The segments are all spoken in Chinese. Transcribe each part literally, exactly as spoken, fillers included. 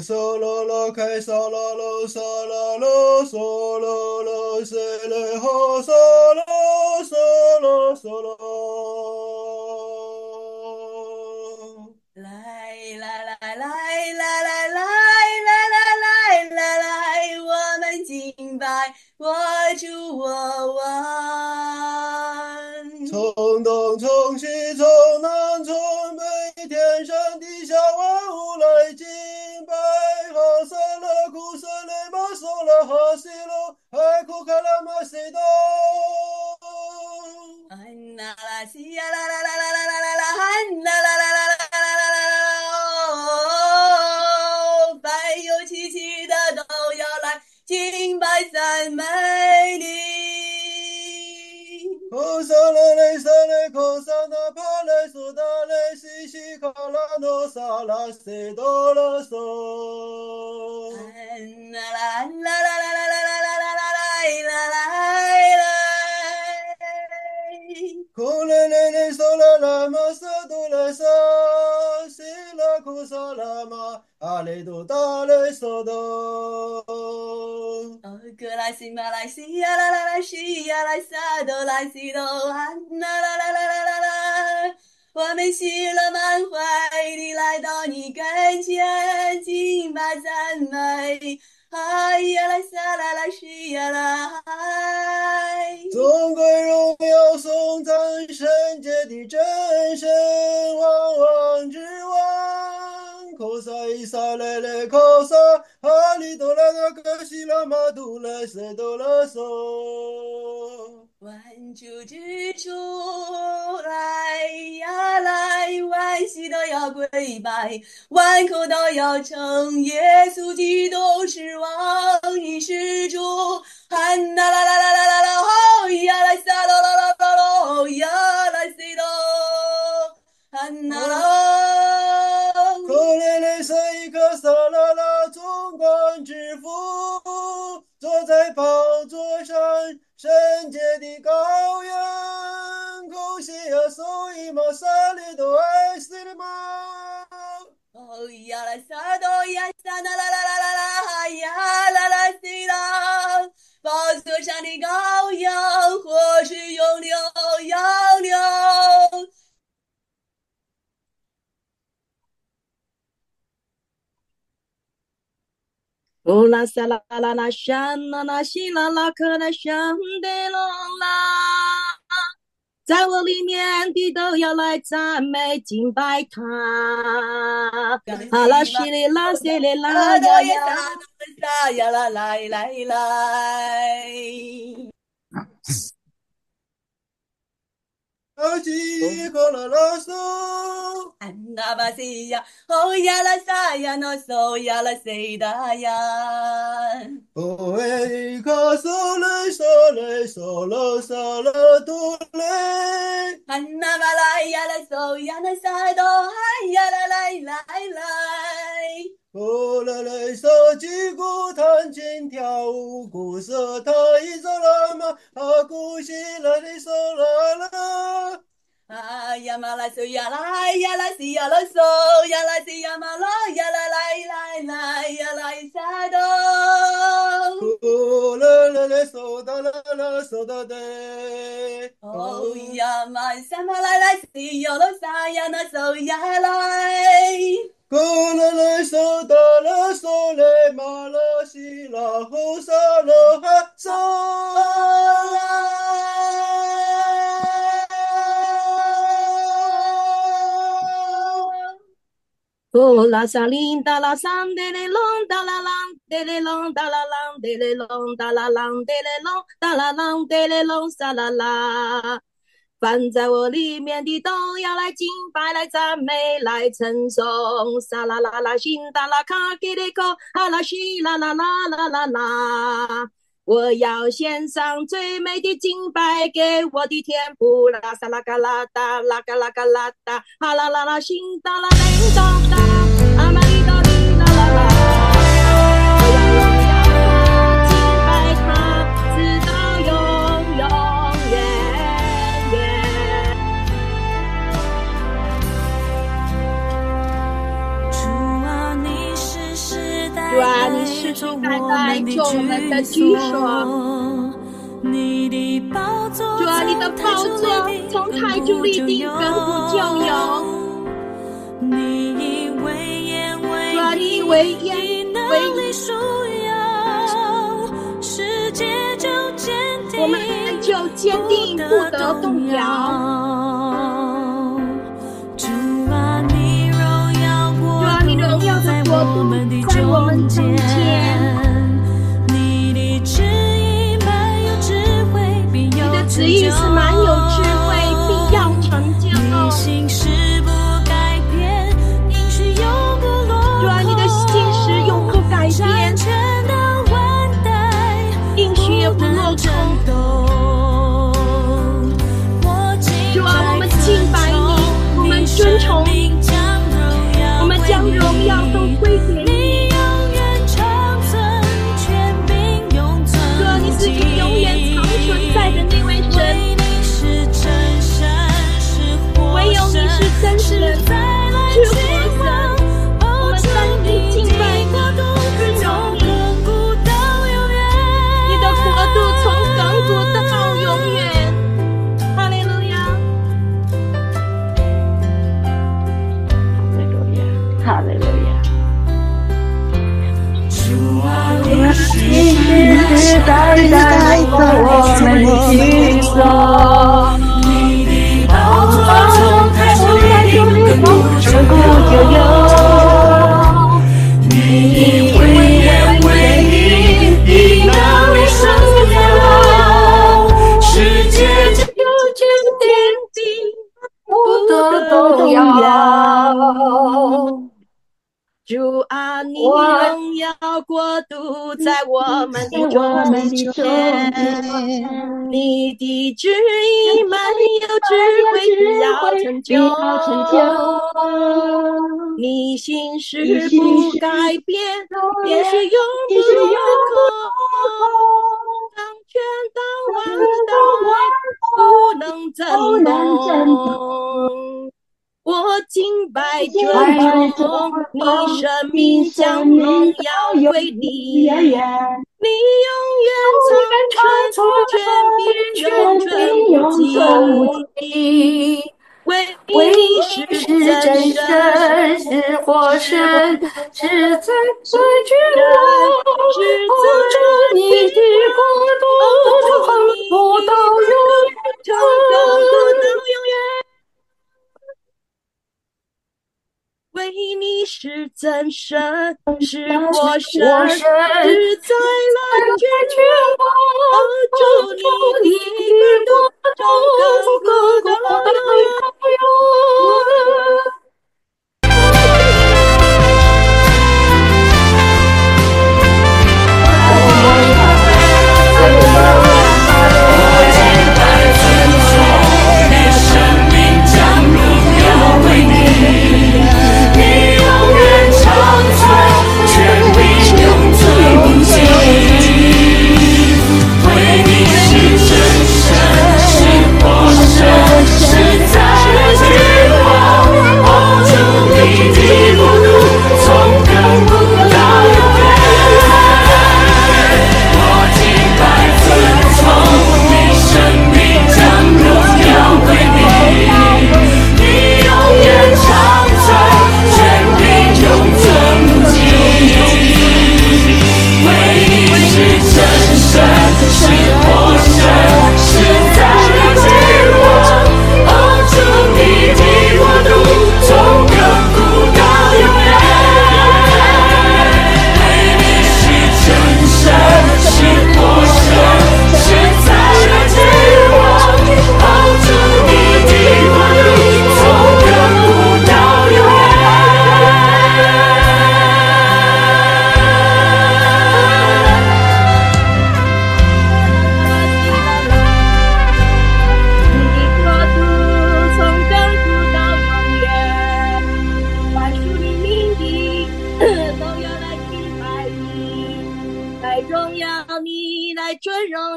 嗦啦啦开嗦啦啦嗦啦啦嗦啦啦西来哈嗦啦嗦啦嗦啦。 来来来来来来来来来来来来，我们敬拜我主我王。 从东从西从南从北，天上地下万物来敬拜。哈萨勒库萨勒玛索拉哈西罗，海库卡拉玛西多。 安啦啦西呀啦啦啦啦啦啦啦啦，安啦啦啦啦啦啦啦啦啦，凡有气息的都要来敬拜赞美你。 库萨勒雷萨勒库萨那帕勒苏达勒西西卡拉诺萨拉西多拉索。 安啦啦啦啦啦啦啦啦啦啦啦啦啦。 库勒勒勒索拉拉玛萨多拉萨西拉库萨拉玛阿雷多达勒索多。 哦，格莱西马来西亚啦啦啦西亚来萨多来西多安啦啦啦啦啦啦啦，我们喜乐满怀地来到你跟前，敬拜赞美，哎呀来萨啦啦西呀啦嗨。 尊贵荣耀颂赞圣洁的真神，万王之王。科萨伊萨勒勒科萨，哈利多拉那克西拉马杜勒塞多勒索。 万主之主来呀来，万膝都要跪拜，万口都要称耶稣基督是王，你是主。喊啦啦啦啦啦啦啦，吼呀来撒啦啦啦啦啦，吼呀来西哆，喊啦啦。 可怜的色一个撒拉拉总管之父，坐在宝座上，圣洁的羔羊，恭喜啊，所以嘛，萨利多爱死了吗？ 哦呀啦撒哆呀撒啦啦啦啦啦啦呀啦啦西啦，宝座上的羔羊，或是永流杨流。哦啦撒啦啦啦山啦啦西啦啦可啦山的龙啦，在我里面的都要来赞美敬拜他。阿拉西里拉西里拉呀呀啦呀啦来来来。 阿基克拉拉索。 安达巴西呀，哦呀啦撒呀那索呀啦西达呀。 哦诶，卡索雷索雷索罗萨拉多雷。 安娜巴来呀啦索呀那撒哆哎呀啦来来来。 哦啦嘞索吉古弹琴跳舞，古色他一走啦嘛，阿古西啦哩索啦啦。 啊呀嘛啦嗦呀啦呀啦西呀啦嗦呀啦西呀嘛啦呀啦来来来呀来撒哆。 哦啦啦嘞索哒啦啦索哒的。 哦哦， 呀嘛撒嘛来来西呀啦撒呀那嗦呀来。 古啦嘞索哒啦索嘞嘛啦西啦吼萨啦哈索。 哦，拉萨林达拉桑德雷隆达拉朗德雷隆达拉朗德雷隆达拉朗德雷隆达拉朗德雷隆萨拉拉，凡在我里面的都要来敬拜、来赞美、来称颂。萨拉拉拉辛达拉卡给的口，哈拉西啦啦啦啦啦啦。我要献上最美的敬拜给我的天父，拉萨拉嘎拉达，拉嘎拉嘎拉达，哈啦啦啦，心哒啦嘞哒哒，阿玛里哒哩啦啦啦。我要荣耀他，敬拜他，直到永永远远。主啊，你是世世世代代做我们的居所。主啊，你的宝座从太初立定，亘古就有。主啊，你为言为我们就坚定，不得动摇。主啊，你荣耀的国度在我们中间。你的旨意满有智慧，必要成就。你的旨意是满有智慧，必要成就。你心事不改变，应许永不落空。主啊，你的心事永不改变，应许也不落空。主啊，我们敬拜你，我们尊崇你，我们将荣耀都归给你。主啊，你是永远长存在的那位神，唯有你是真神，是活神。我们当你敬拜你，尊荣你，你的国度从亘古到永远。哈利路亚，哈利路亚。主啊，你是世世代代做我们的居所。你的宝座从太初立定，亘古就有。你为言为语，以能力生有，世界就坚定，不得动摇。主啊，你荣耀国度在我们的中间，你的旨意满有智慧，必要成就。你心事不改变，也是永不落空。当权到万代，不能震动。我敬拜尊崇你，生命将荣耀归你，你永远长存，权柄永存无尽。为你是真神，是活神，是在最绝望，护着你的国度，恒不到永远，从亘古到永远。为你是真神，是活神，是在来绝望，主你的国度从亘古到永远。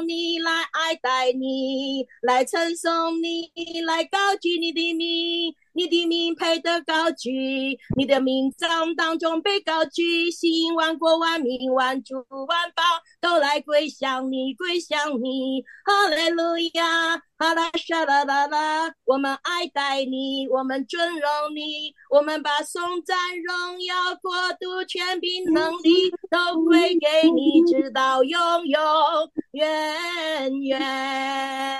来称颂你，来高举你的名， 你的名配得高举，你的名章当中被高举，兴万国万民万主万邦都来归向你，归向你，哈利路亚，哈拉沙啦啦啦，我们爱戴你，我们尊荣你，我们把颂赞荣耀国度权柄能力都归给你，直到永永远远。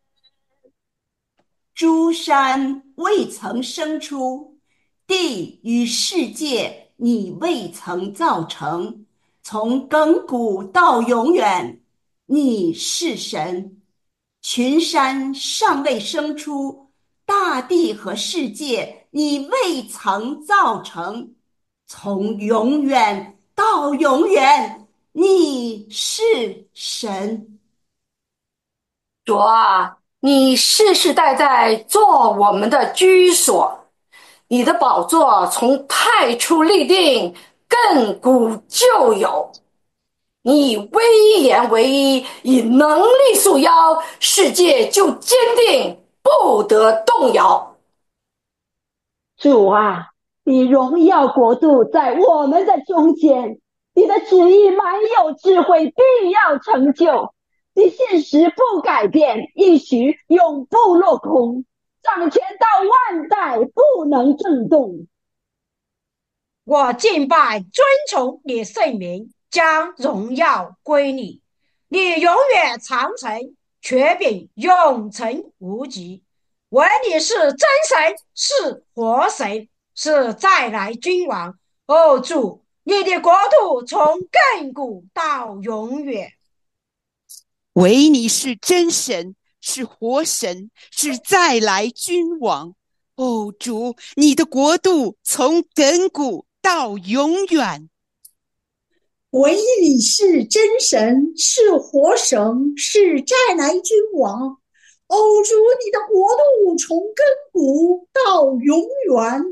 诸山未曾生出，地与世界你未曾造成，从亘古到永远，你是神。群山尚未生出，大地和世界你未曾造成，从永远到永远，你是神。 主啊，你世世代代做我们的居所，你的宝座从太初立定，亘古就有。你以威严为一，以能力束腰，世界就坚定，不得动摇。 主啊，你荣耀国度在我们的中间，你的旨意满有智慧，必要成就。你现实不改变，应许永不落空，掌权到万代，不能震动。 我敬拜尊崇你圣名，将荣耀归你。你永远长存，权柄永存无极。唯你是真神，是活神，是再来君王。哦，主，你的国度从亘古到永远。 唯你是真神，是活神，是再来君王。哦，主，你的国度从亘古到永远。 唯你是真神，是活神，是再来君王。哦，主，你的国度从亘古到永远。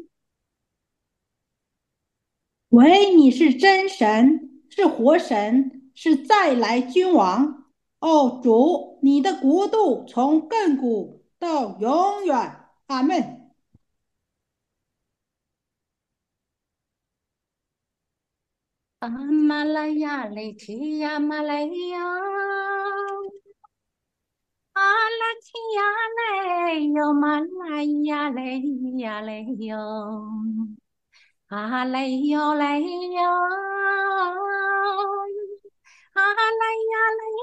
唯你是真神，是活神，是再来君王。哦，主，你的国度从亘古到永远。阿们。 阿玛拉雅雷提亚玛雷哟，阿拉提亚雷哟，玛拉雅雷呀雷哟，阿雷哟雷哟，阿拉呀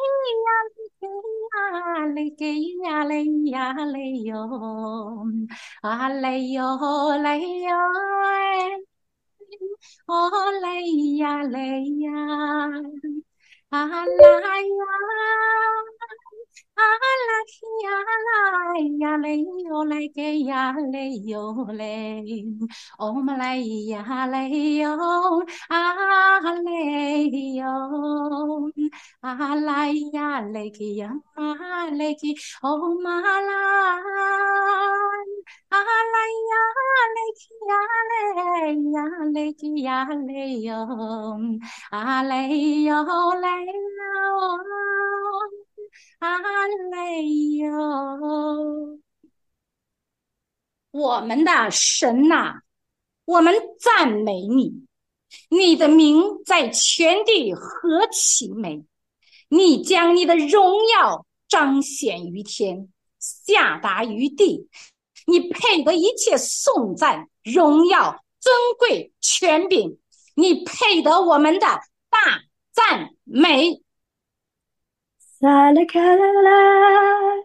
雷呀雷给呀雷呀雷哟，阿雷哟雷哟。哦嘞呀嘞呀，啊啦呀，啊啦呀啦呀嘞哟嘞给呀嘞哟嘞，哦嘛嘞呀嘞哟，啊嘞哟，啊啦呀嘞给呀嘛嘞给，哦嘛啦。啊啦呀嘞呀嘞呀嘞呀嘞哟，啊嘞哟嘞哟，啊嘞哟。 我们的神呐、啊，我们赞美你，你的名在全地何其美！你将你的荣耀彰显于天，下达于地。你配得一切颂赞、荣耀、尊贵、权柄，你配得我们的大赞美。 萨拉卡拉拉，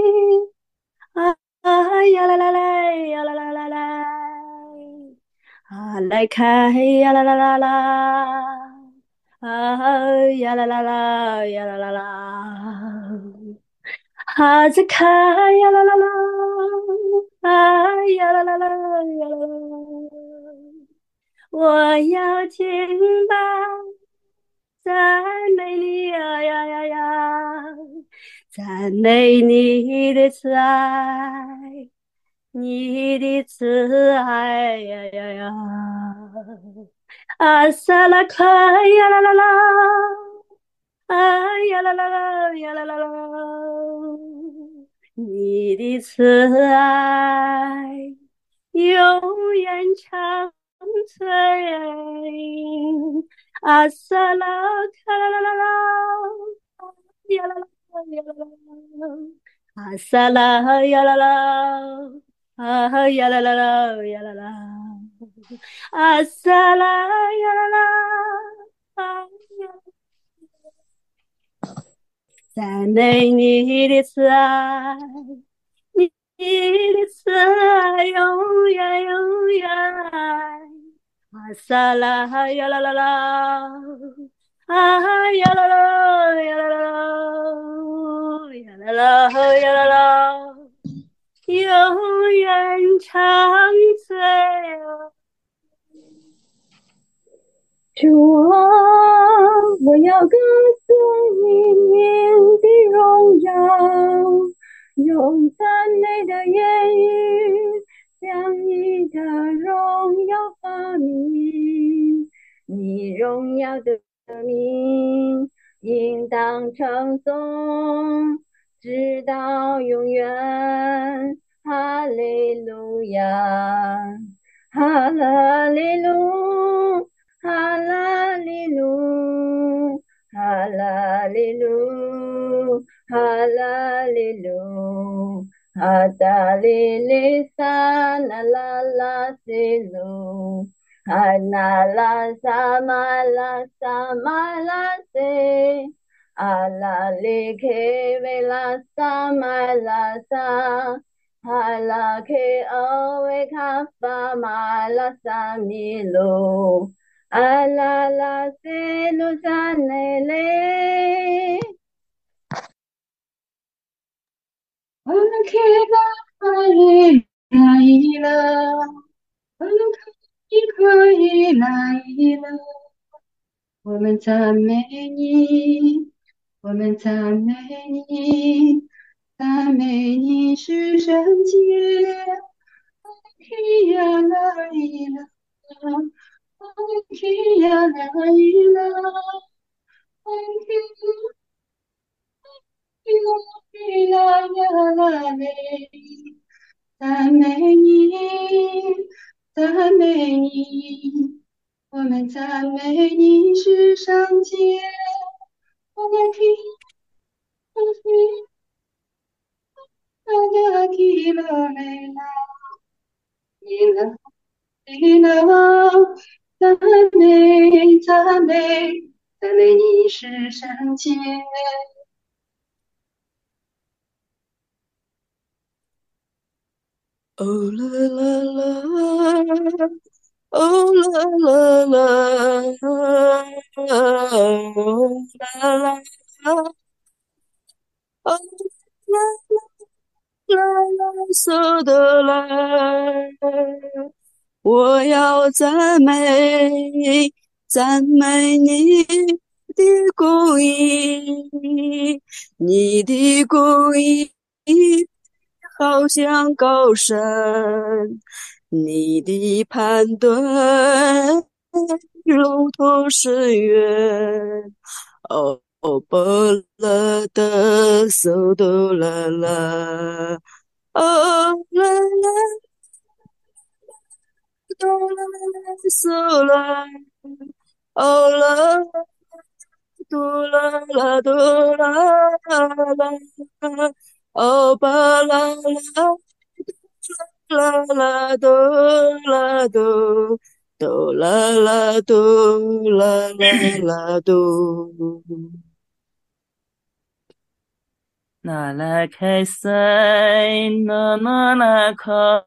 啊呀啦啦啦呀啦啦啦啦，啊来开呀啦啦啦啦，啊呀啦啦啦呀啦啦啦。哈子卡呀啦啦啦，啊呀啦啦啦呀啦啦啦，我要敬拜赞美你呀呀呀呀，赞美你的慈爱，你的慈爱呀呀呀，啊萨拉卡呀啦啦啦。啊呀啦啦啦呀啦啦啦，你的慈爱， 永远长存。啊萨拉卡啦啦啦啦，呀啦啦呀啦啦，啊萨拉呀啦啦，啊呀啦啦啦呀啦啦，啊萨拉呀啦啦，啊呀。赞美你的慈爱，你的慈爱永远永远。啊萨拉呀啦啦啦，啊呀啦啦呀啦啦，呀啦啦呀啦啦，永远长存。 主啊，我要歌颂你名的荣耀，用赞美的言语将你的荣耀发明，你荣耀的名应当称颂，直到永远。哈利路亚，哈利路。哈拉利路，哈拉利路，哈拉利路，哈达利利萨那拉拉西路，哈那拉萨玛拉萨玛拉西，阿拉利克维拉萨玛拉萨。哈拉克欧维卡法马拉萨米鲁。啊啦啦西鲁萨内雷，阿拉克拉哈伊拉伊拉，阿拉克伊可伊拉伊拉，我们赞美你，我们赞美你，赞美你是圣洁，阿拉克亚拉伊拉。呀啦伊啦，伊啦呀啦嘞，赞美你，赞美你，我们赞美你是圣洁，我们听，我们听，大家听了没啦？伊啦伊啦，赞美赞美赞美你是圣洁。 哦啦啦啦，哦啦啦啦，哦啦啦啦，哦啦啦啦，嗦的啦，我要赞美赞美你的公义，你的公义好像高山，你的判断如同深渊。哦哦，巴拉的索多拉拉，哦啦啦哆啦啦嗦啦，哦啦哆啦啦哆啦啦，哦巴啦啦。啦啦哆啦哆，哆啦啦哆啦啦啦哆。那拉开塞，那那拉卡，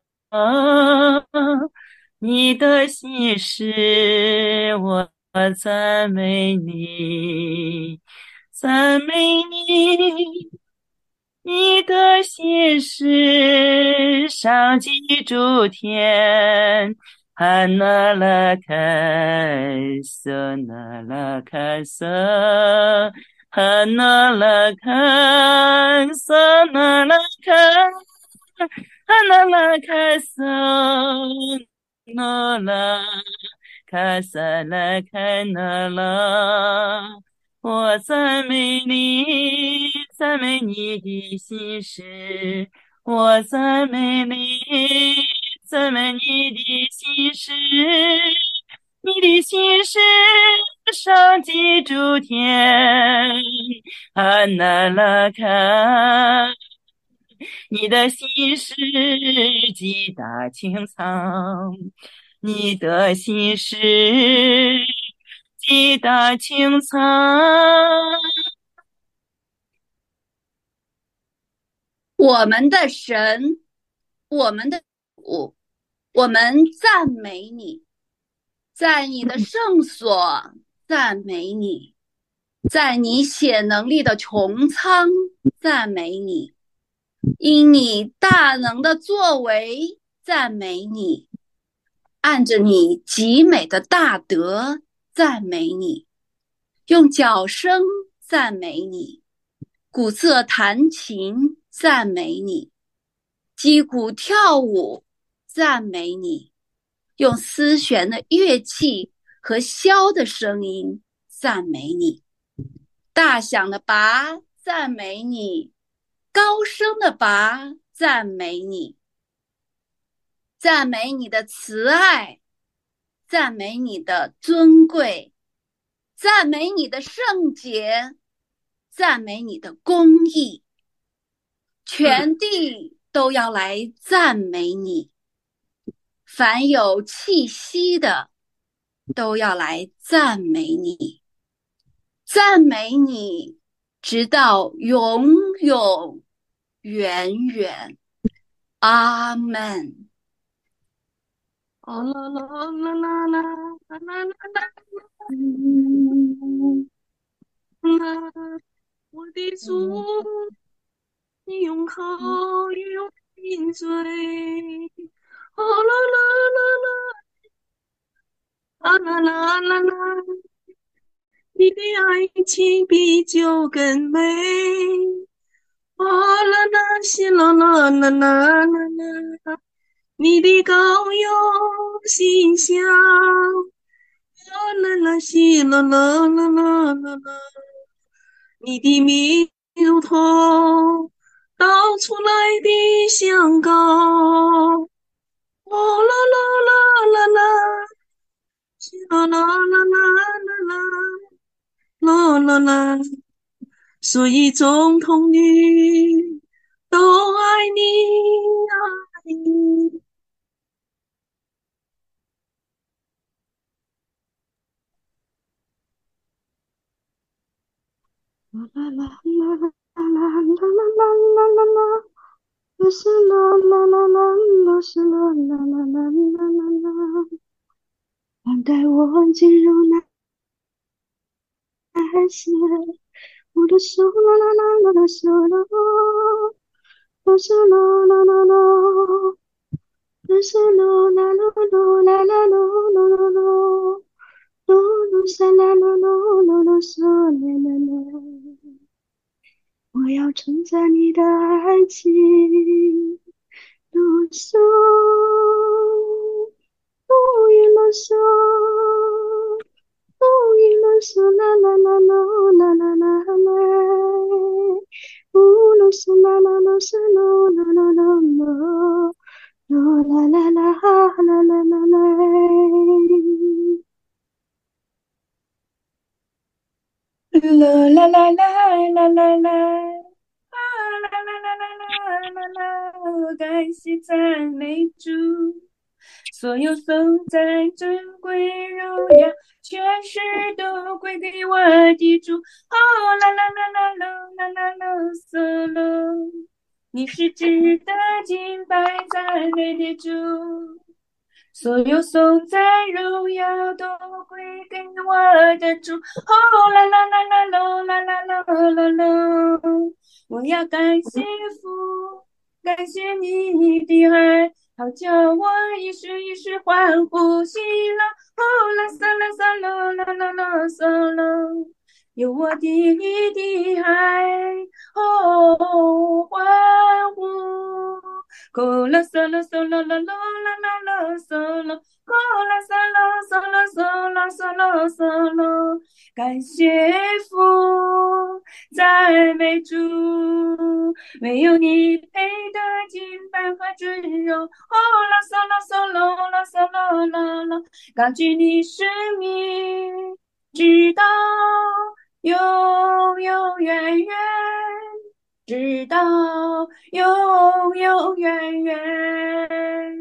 你的心事我赞美你，赞美你。你的心事上记诸天，哈那拉开瑟那拉开瑟，哈那拉开瑟那拉开，哈那拉开瑟那拉开瑟拉开那拉。我赞美你，赞美你的心事，我赞美你， 怎么你的心事？你的心事上记诸天，啊那拉卡，你的心事极大清藏，你的心事极大清藏。 我们的神，我们的主，我们赞美你，在你的圣所赞美你，在你显能力的穹苍赞美你，因你大能的作为赞美你，按着你极美的大德赞美你，用角声赞美你，鼓瑟弹琴赞美你，击鼓跳舞赞美你，用丝弦的乐器和箫的声音赞美你，大响的拔赞美你，高声的拔赞美你，赞美你的慈爱，赞美你的尊贵，赞美你的圣洁，赞美你的公义，全地都要来赞美你，凡有气息的都要来赞美你，赞美你直到永永远远。阿门。 哦啦啦啦啦啦啦啦啦，啦，我的主，你用口与我饮醉。哦啦啦啦啦，啊啦啦啦啦，你的爱情比酒更美。哦啦啦西啦啦啦啦啦啦，你的膏油馨香。啦啦西啦啦啦啦啦啦，你的名如同倒出来的香膏。哦啦啦啦啦啦，西啦啦啦啦啦啦啦啦啦，所以众童女都爱你爱你。啦啦啦啦啦啦啦啦啦啦啦，啦是啦啦啦啦，啦是啦啦啦啦啦啦啦，让带我进入那爱世，我的手啦啦啦啦啦手啦，啦是啦啦啦啦，啦是啦啦啦啦啦啦啦啦啦啦，啦啦沙啦啦啦啦啦沙啦啦啦。我要承载你的爱情，啰嗦，不依啰嗦，不依啰嗦，啦啦啦啦啦啦啦啦，不啰嗦啦啦啦嗦啦啦啦啦啦，啦啦啦啦啦啦啦啦。啦啦啦啦啦啦啦，啊啦啦啦啦啦啦啦，感谢赞美主，所有颂赞尊贵荣耀，全是都归给我的主。哦啦啦啦啦啦啦啦啦嗦喽，你是值得敬拜赞美的主。所有颂赞荣耀都归给我的主。哦啦啦啦啦啦啦啦啦啦啦，我要感谢父，感谢你的爱，好叫我一时一时欢呼喜乐。哦啦嗦啦嗦啦啦啦啦嗦啦，有我的你的爱，哦欢呼。咕啦嗦啦嗦啦啦啦啦啦啦嗦啦，咕啦嗦啦嗦啦嗦啦嗦啦嗦啦，感谢父， 赞美主，没有你配得金饭和尊荣。哦啦嗦啦嗦啦啦嗦啦啦啦，高举你生命，直到永永远远，直到永永远远，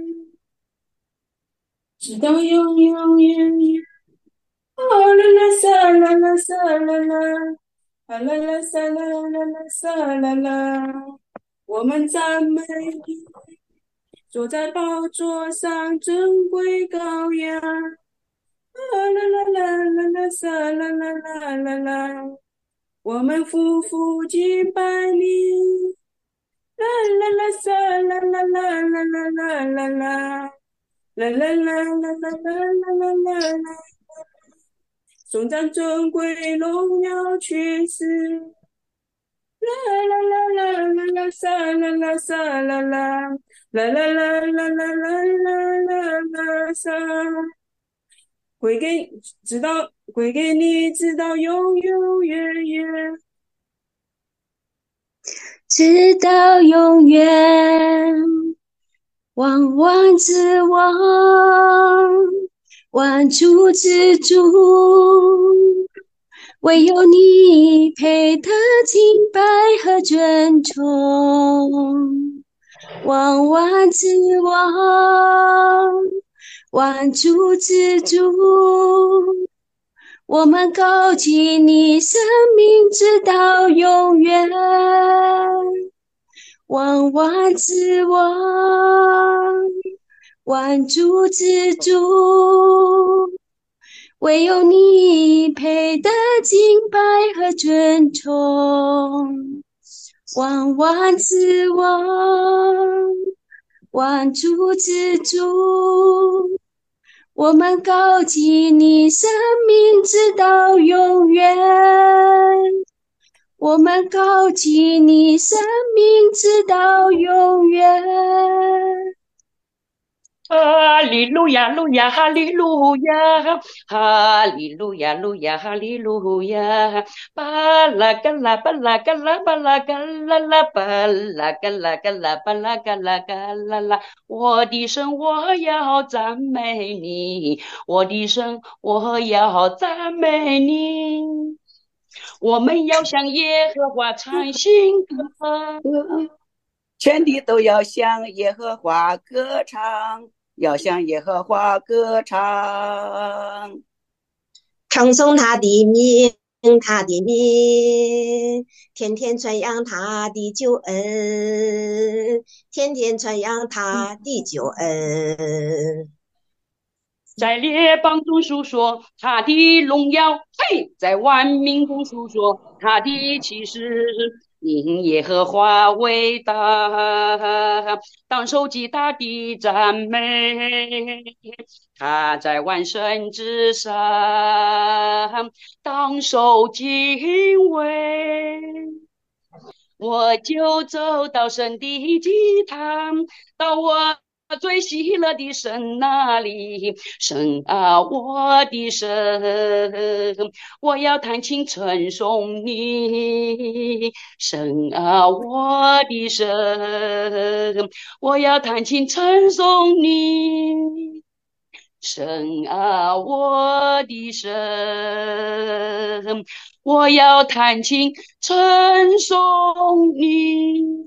直到永永远远。哦啦啦嗦啦啦嗦啦啦。啦啦啦撒啦啦啦撒啦啦，我们赞美你，坐在宝座上珍贵羔羊。啦啦啦啦啦啦撒啦啦啦啦啦，我们夫妇敬拜你。啦啦啦撒啦啦啦啦啦啦啦啦，啦啦啦啦啦啦啦啦啦啦，颂赞尊贵荣耀全是。啦啦啦啦啦啦撒啦啦撒啦啦，啦啦啦啦啦啦啦啦撒，归给直到归给你，直到永永远远， 直到永远。万王之王，万主之主，唯有你配得敬拜和尊崇。万王之王，万主之主，我们高举你生命直到永远。万王之王，万主之主，唯有你配得敬拜和尊崇。万王之王，万主之主，我们高举你生命直到永远。我们高举你生命直到永远。 哈利路亚，路亚，哈利路亚，哈利路亚，路亚，哈利路亚，巴拉嘎拉，巴拉嘎拉，巴拉嘎啦啦，巴拉嘎拉嘎拉，巴拉嘎拉嘎啦啦，我的神，我要赞美你，我的神，我要赞美你，我们要向耶和华唱新歌。 全地都要向耶和华歌唱，要向耶和华歌唱， 唱颂他的名，他的名，天天传扬他的救恩，天天传扬他的救恩。 在列邦中述说他的荣耀，嘿，在万民中述说他的奇事。因耶和华伟大，当受极大的赞美。他在万神之上，当受敬畏。我就走到神的祭坛，到我最喜乐的神那里，神啊，我的神，我要弹琴称颂你，神啊，我的神，我要弹琴称颂你，神啊，我的神，我要弹琴称颂你。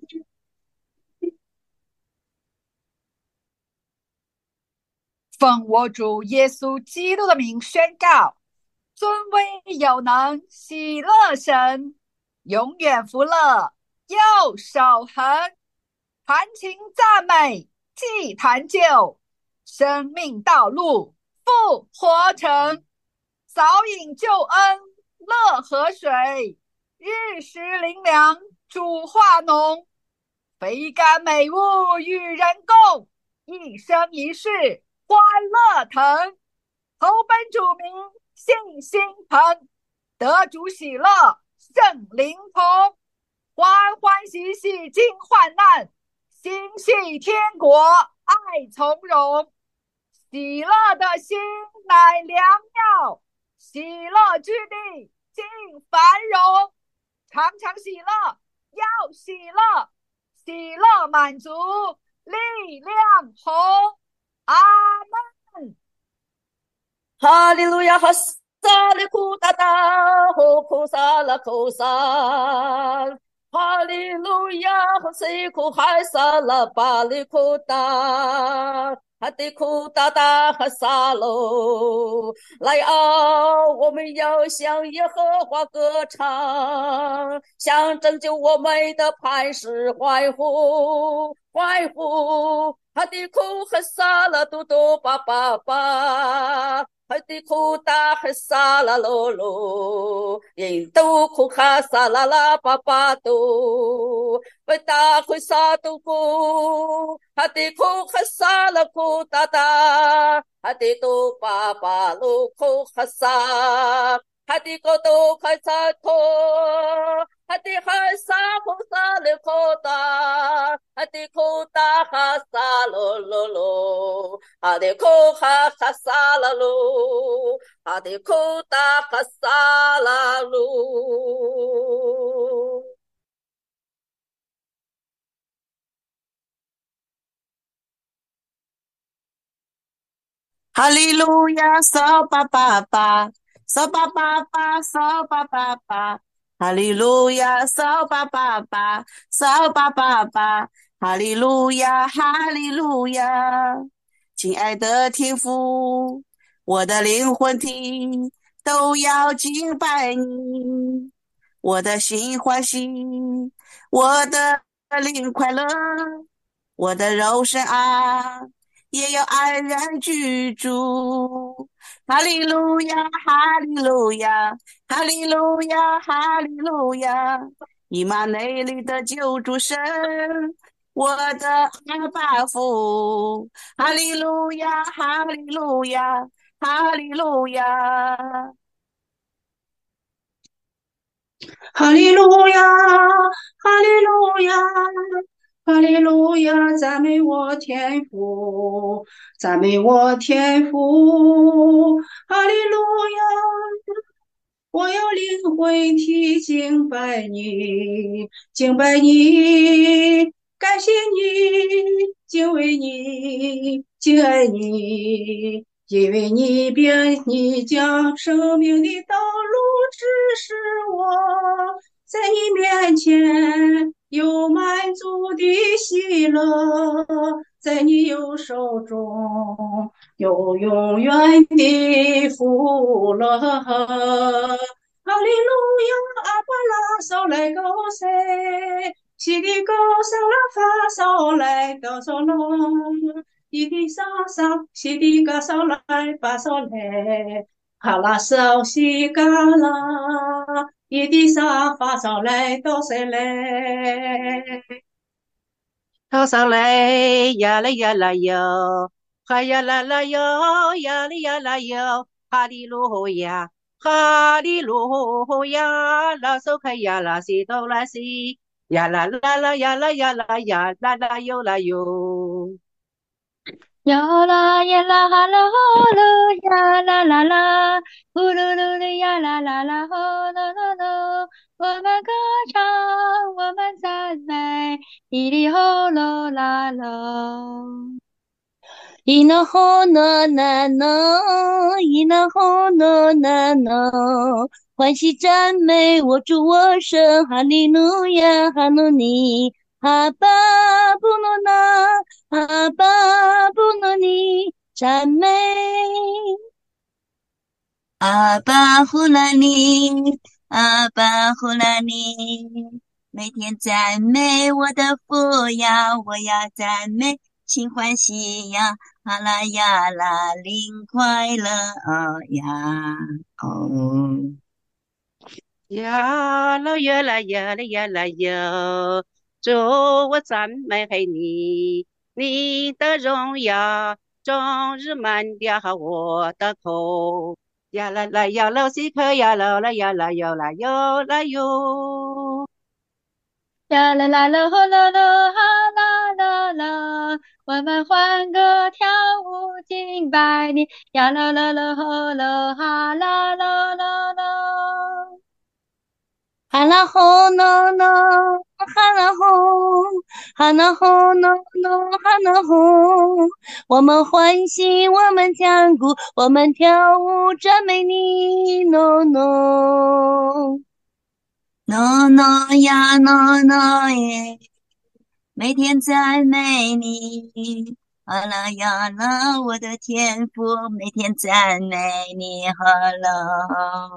奉我主耶稣基督的名宣告，尊威有能，喜乐神，永远福乐，右手恒，弹琴赞美，祭坛救，生命道路，复活城，早饮救恩，乐河水，日食灵粮，主化浓，肥甘美物与人共，一生一世欢乐腾，投奔主名信心朋，得主喜乐圣灵同，欢欢喜喜经患难，心系天国爱从容，喜乐的心乃良药，喜乐之地尽繁荣， 常常喜乐，要喜乐，喜乐满足，力量红。阿门。 哈利路亚，哈萨利库达达，吼库萨拉库萨，哈利路亚，哈西库海萨拉巴利库达。哈迪库达达哈萨喽，来啊！我们要向耶和华歌唱，向拯救我们的磐石欢呼欢呼。哈迪库哈萨拉嘟嘟巴巴巴。哈迪库达哈萨拉罗罗，印度库哈萨拉拉巴巴杜，贝达库萨杜库，哈迪库哈萨拉库达达，哈迪杜巴巴鲁库哈萨，哈迪古杜哈萨托，哈迪哈萨库萨里库达，哈迪库达哈萨罗罗罗，哈迪库哈哈萨拉鲁，哈迪库达哈萨拉鲁。 哈利路亚，扫把爸爸，扫把爸爸，扫把爸爸，哈利路亚，扫把爸爸，扫把爸爸，哈利路亚，哈利路亚。亲爱的天父，我的灵魂听都要敬拜你，我的心欢喜，我的灵快乐，我的肉身啊也要安然居住。哈利路亚，哈利路亚，哈利路亚，哈利路亚。以马内利的救主神，我的阿爸父。哈利路亚，哈利路亚，哈利路亚。 哈利路亚，哈利路亚，哈利路亚，赞美我天父，赞美我天父，哈利路亚，我要灵魂体敬拜你，敬拜你，感谢你，敬畏你，敬爱你，因为你便你将生命的道路指示我，在你面前有满足的喜乐，在你右手中有永远的福乐。哈利路亚，阿巴拉扫来高塞，西的高扫拉发扫来高扫拉，伊的扫扫西的高扫来巴扫来，哈拉扫西嘎拉，伊的扫发扫来高塞来。 高扫来呀啦呀啦哟，哈呀啦啦哟，呀哩呀啦哟，哈利路亚。哈利路亚，拉手开呀拉西哆拉西，呀啦啦啦呀啦呀啦呀啦啦哟啦哟。 呀啦呀啦哈啦哈啦呀啦啦啦，呼噜噜噜呀啦啦啦吼啦啦啦，我们歌唱，我们赞美，哩哩吼啦啦啦。伊那吼那那那，伊那吼那那那，欢喜赞美我主我神，哈利路亚，哈努尼，哈巴布诺那，哈巴布诺尼，赞美。 阿巴呼拉尼，阿巴呼拉尼，每天赞美我的父呀，我要赞美，心欢喜呀。哈啦呀啦，灵快乐哦呀哦， 呀啦呀啦呀啦呀啦哟，主我赞美你，你的荣耀终日满掉我的口。呀啦啦呀啦西克呀啦啦呀啦哟啦哟啦哟。 呀啦啦啦吼啦啦哈啦啦啦，我们欢歌跳舞敬拜你，呀啦啦啦吼啦哈啦啦啦啦。 呀啦吼no no，哈啦吼，哈啦吼 no no，哈啦吼。我们欢喜，我们讲鼓，我们跳舞赞美你 no no no no 呀 no no 耶，每天赞美你。哈啦呀啦，我的天父，每天赞美你。哈啦。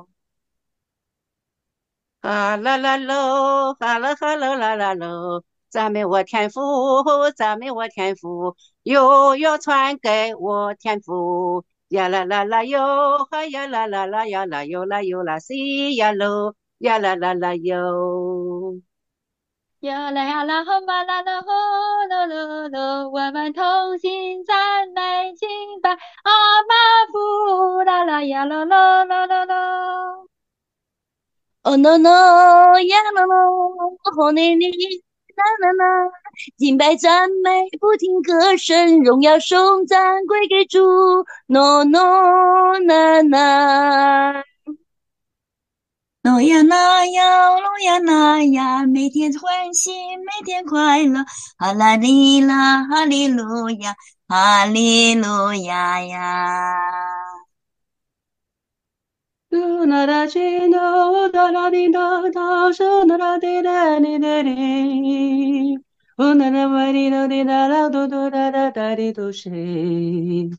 哈啦啦喽，哈啦哈啦啦啦喽，赞美我天父，赞美我天父，又要传给我天父。呀啦啦啦哟，哈呀啦啦啦呀啦哟啦哟啦西呀喽，呀啦啦啦哟。 呀啦呀啦吼吧啦啦吼喽喽喽，我们同心赞美敬拜阿爸父啦啦呀啦啦啦啦啦。 哦 no no 呀 no no，吼你你啦啦啦，敬拜赞美不停歌声，荣耀颂赞归给主 no no 啦啦。诺呀那呀，诺呀那呀，每天欢喜，每天快乐，哈啦哩啦，哈利路亚，哈利路亚呀。 嘟啦啦西哆哒啦滴哒哒，嗦啦啦滴啦滴哒滴，呼啦啦哇滴啦滴啦啦嘟嘟哒哒哒滴嘟西。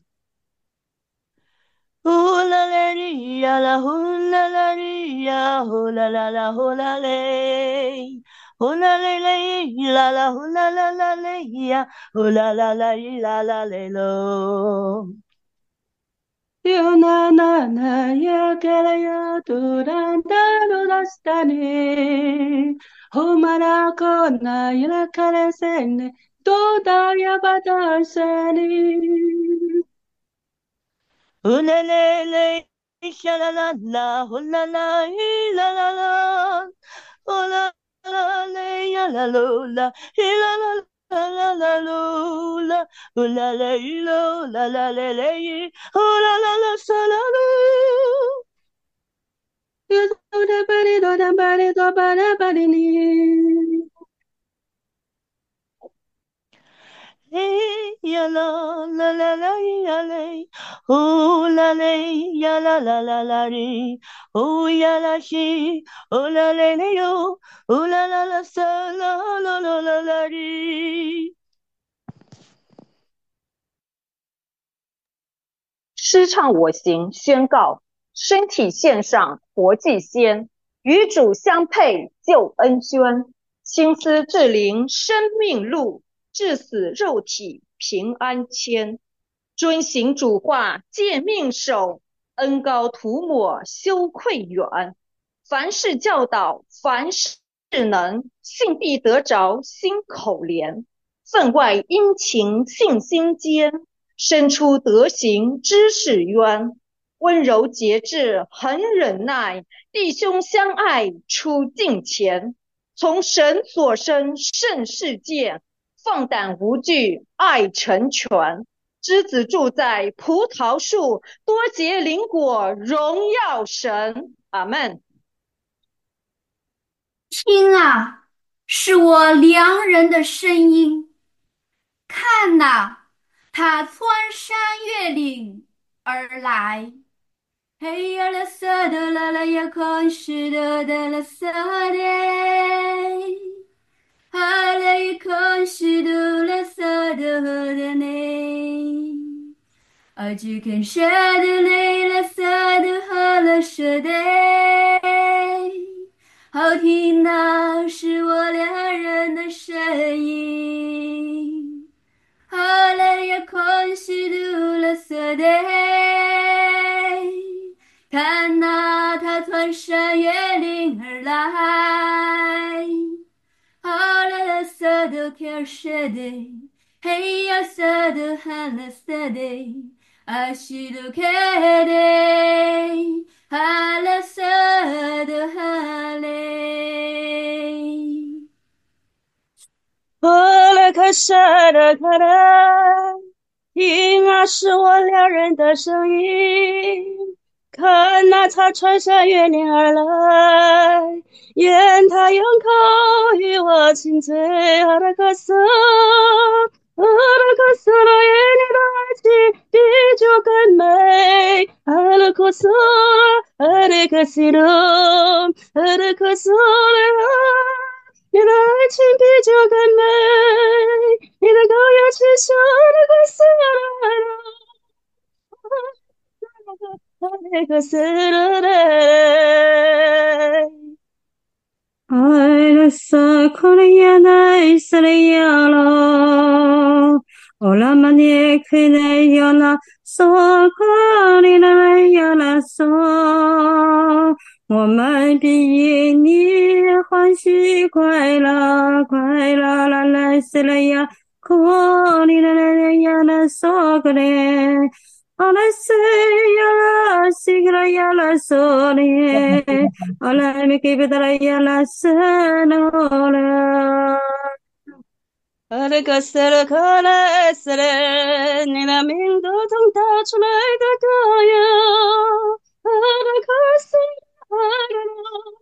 呼啦啦哩呀啦，呼啦啦哩呀，呼啦啦啦呼啦嘞，呼啦嘞嘞啦啦，呼啦啦啦嘞呀，呼啦啦啦哩啦啦嘞喽。Yo na na na ya kala ya tu dan dan do das dane ho mara ko na ya kala sene do da ya ba da sene ho la la la sha la la la ho la la la la la ho la la la ya la lo la la la la la la lo la ho la la lo la la la la ho la la la sa la lo yo do da ba di do da ba di do ba da ba di ni hey ya la la la la ya le oh la le ya la la la la ri oh ya la shi oh la le le yo oh la la la sa la la la la la ri。 诗唱我行，宣告身体献上活祭先，与主相配救恩宣，青丝至灵生命路，至死肉体平安签。遵行主话诫命守，恩膏涂抹羞愧远。凡事教导，凡事能，信必得着心口怜。分外殷勤信心坚，生出德行知识渊。温柔节制恒忍耐，弟兄相爱出敬前。从神所生圣世界，放胆无惧爱成全。枝子住在葡萄树，多结灵果荣耀神。阿们。 听啊，是我良人的声音。看哪，他穿山越岭而来。嘿呀啦撒的啦啦呀，看是的的啦撒的，哈啦呀看是的啦撒的的呢，啊只看是的嘞啦撒的哈啦是的，好听那是我良人的声音。哈啦呀看是的啦撒的。看那他穿山越岭而来，哈啦啦撒的开始的，嘿呀撒的哈啦撒的，阿西的开的，哈啦撒的哈嘞。 哈啦卡沙的卡啦，听啊是我良人的声音。看哪， 那他穿山越岭而来，愿他拥靠与我亲嘴。阿拉克斯，阿拉克斯，愿你的爱情比酒更美。阿拉克斯，阿拉克斯罗，阿拉克斯罗，你的爱情比酒更美，你的羔羊牵手那个死了，那个死了的。 爱了撒可了呀那撒了呀啦，欧拉玛涅克那呀啦撒可里啦呀啦撒，我们必因你欢喜快乐快乐啦啦撒了呀可里啦啦呀啦撒可嘞。阿拉西呀啦西格拉呀啦索嘞，阿拉米基贝达拉呀啦塞诺啦。 阿拉克斯勒克莱斯勒，你那名都从打出来的歌谣。阿拉克斯阿拉拉。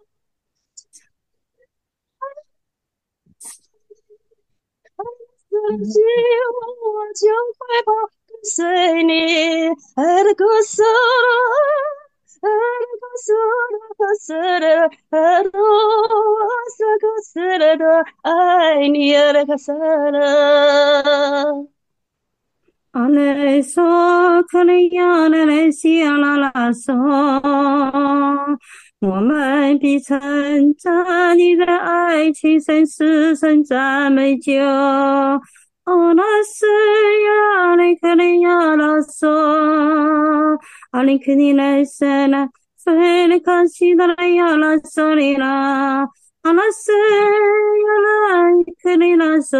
希望我就快跑跟随你，爱的歌颂，爱的歌颂，歌颂的爱的我所歌颂的爱你，爱的歌颂的。 阿莱索克里亚莱莱西亚拉拉索，我们必称赞你的爱情，生死神赞美酒。阿拉斯亚莱克里亚拉索，阿里克尼莱塞拉，菲利卡西达莱亚拉索里拉，阿拉斯亚莱克里拉索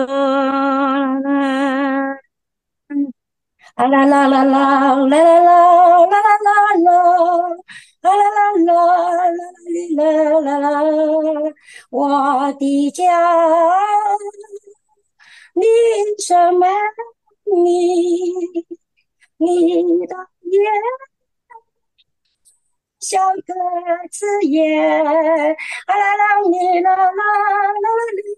拉。啦啦啦啦啦啦啦啦啦啦啦啦啦啦啦啦，我的家，你什么你你的眼像鸽子眼，啊啦啦你啦啦啦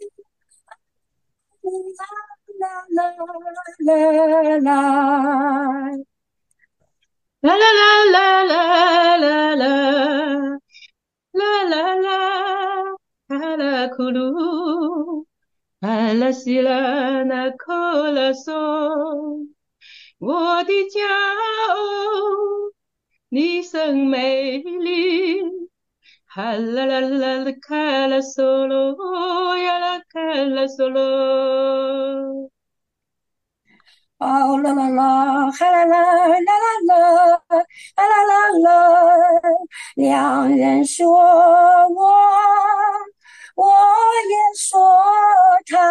你啦啦啦啦啦。 啦啦啦啦啦啦啦啦啦啦，阿拉库鲁，阿拉西拉那科拉索，我的家哦，你真美丽，哈啦啦啦啦卡拉索罗呀啦卡拉索罗。 哦啦啦啦，哈啦啦啦啦啦，啊啦啦啦，两人说我，我也说他，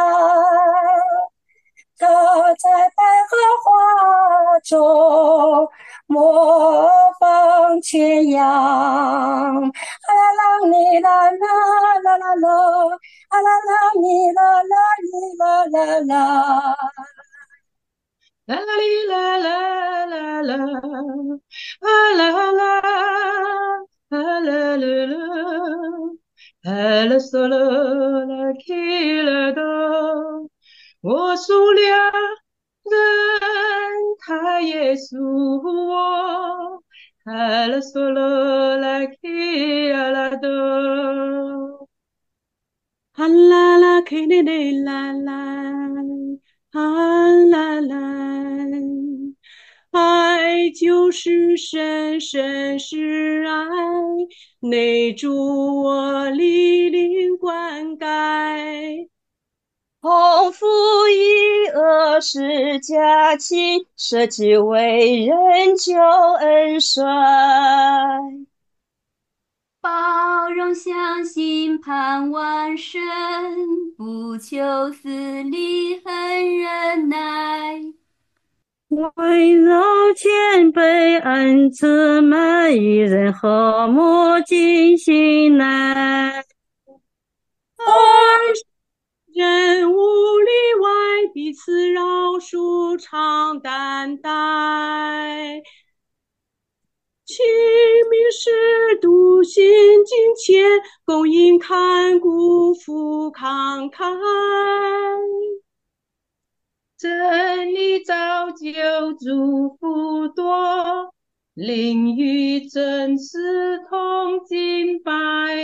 他在百合花中模仿全羊，啊啦啦你啦啦啦啦啦，啊啦啦你啦啦你啦啦啦。 啦啦哩啦啦啦啦，啊啦啦，啊啦啦啦，啊啦嗦啦啦起啦的，我数两人，他耶稣我，啊啦嗦啦啦起啦的，啊啦啦起哩哩啦啦。啊啦啦，爱就是深深是爱，内助我历历灌溉。同父异恶是佳期，舍己为人救恩衰。 包容、相信、盼望神，不求私利，很忍耐。 围绕谦卑恩慈美，与人和睦尽心来。 人无例外，彼此饶恕，常担待。亲密是笃信敬虔，供应看顾富慷慨。 真理造就祝福多，灵与真实同敬拜。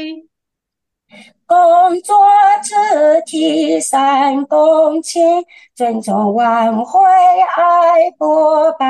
工作肢体三公顷，尊重晚会爱不败。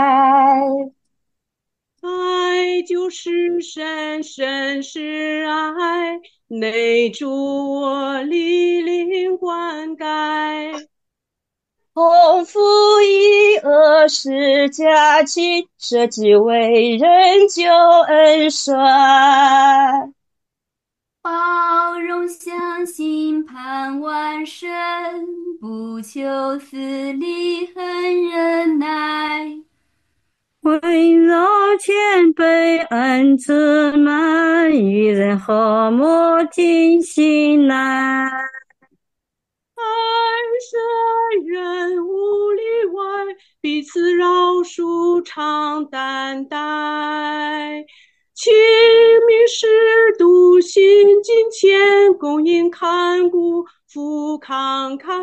爱就是神，神是爱，内住我力灵灌溉。 同父异恶是家亲，舍己为人救恩帅。 包容相信盼望神，不求私利恨忍耐。 温柔谦卑恩慈满，与人和睦尽心难。 爱神人无例外，彼此饶恕常担待。亲密是笃信敬虔，供应看顾富慷慨。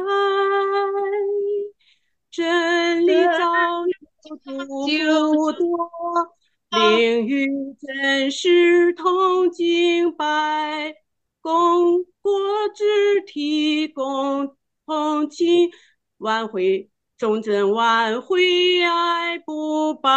真理造就祝福多，灵与真实同敬拜。共国肢体共同庆，晚会忠贞晚会爱不败。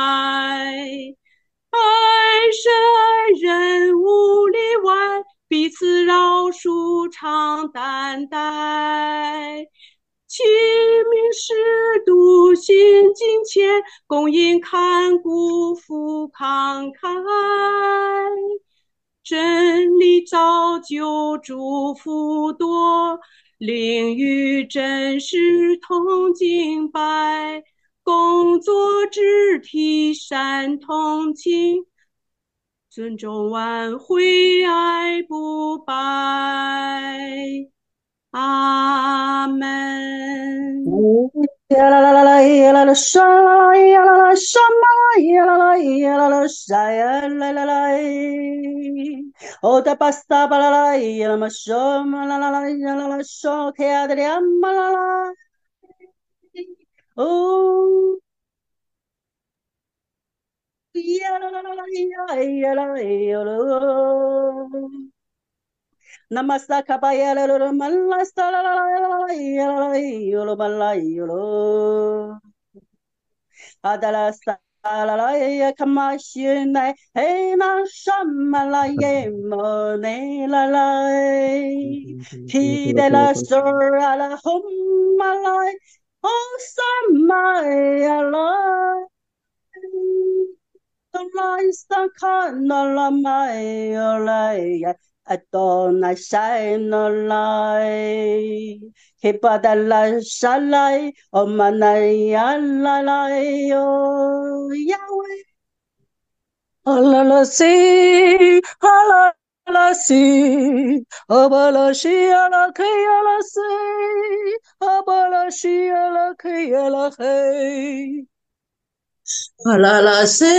爱神人无例外，彼此饶恕常担待。亲密是笃信敬虔，供应看顾富慷慨。真理造就祝福多，灵与真实同敬拜。工作肢体善同情，尊重晚会爱不败。阿门。 呀啦啦啦啦呀啦啦沙啦啦呀啦啦沙嘛呀啦啦呀啦啦沙呀啦啦啦哦da pa sa ba la la ya la ma sho ma la la la ya la la sho ke ya de ya ma la la oh ya la la la la ya ya la ya la Namasa kabaya la la ma la sa la la la ya la ya la ma la ya la Adala sa la la ya kama shi nai hey ma shama la ye mo ne la la ti de la sur la hum ma la oh sama ya la la sa ka na la ma ya la ya Adonai shai no lai Hipadala shalai Omanai alalai O Yahweh Alalasi Alalasi Abalashi alakay alasi Abalashi alakay alakay Halalase,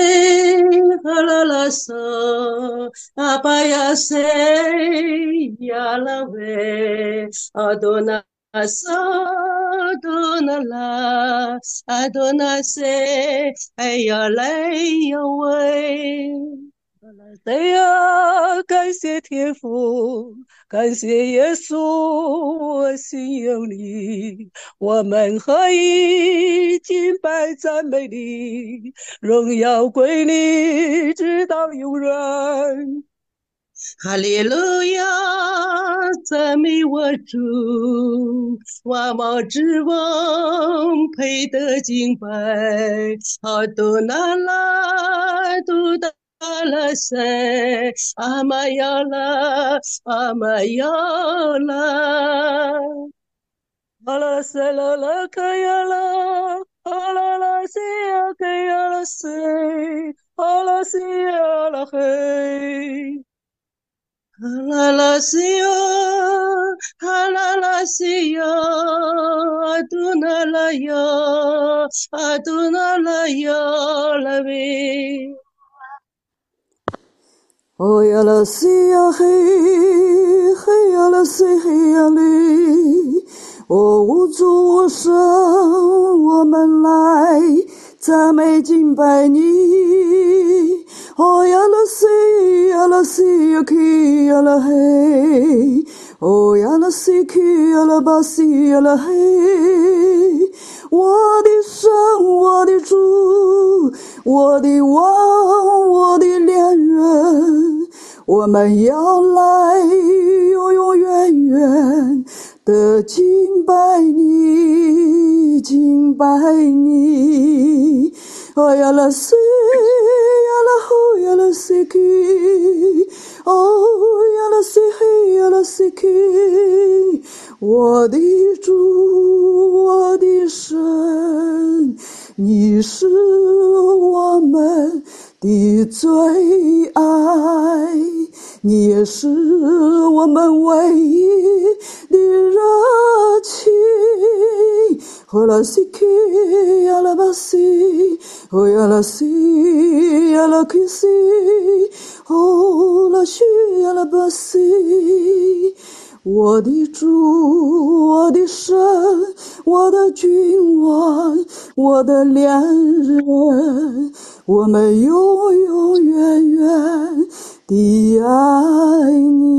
halalasa, apayase, Yahweh, Adonasa, Adonala, Adonase, Ayale, Yahweh. 谁呀？感谢天父，感谢耶稣，我心有你，我们合一敬拜赞美你，荣耀归你，直到永远。哈利路亚，赞美我主，万毛之王配得敬拜，阿多那拉都达。Ala se amayala amayala ala se la la kayala ala la se kayala se ala se ala hey ala la se ala la se aduna la ya aduna la ya la ve 哦呀啦西呀嘿，嘿呀啦西嘿呀哩，哦主神，我们来赞美敬拜你。哦呀啦西呀啦西呀嘿呀啦嘿，哦呀啦西嘿呀啦巴西呀啦嘿，我的神，我的主，我的王，我的良人，我们要来永永远远的敬拜你，敬拜你。哦呀啦西呀啦吼呀啦西基，哦呀啦西嘿呀啦西基，我的主，我的神，你是我们的最爱，你也是我们唯一的热情。呼啦西基呀啦巴西，哦呀啦西呀啦基西，哦啦西呀啦巴西。我的主，我的神，我的君王，我的良人，我们永永远远地爱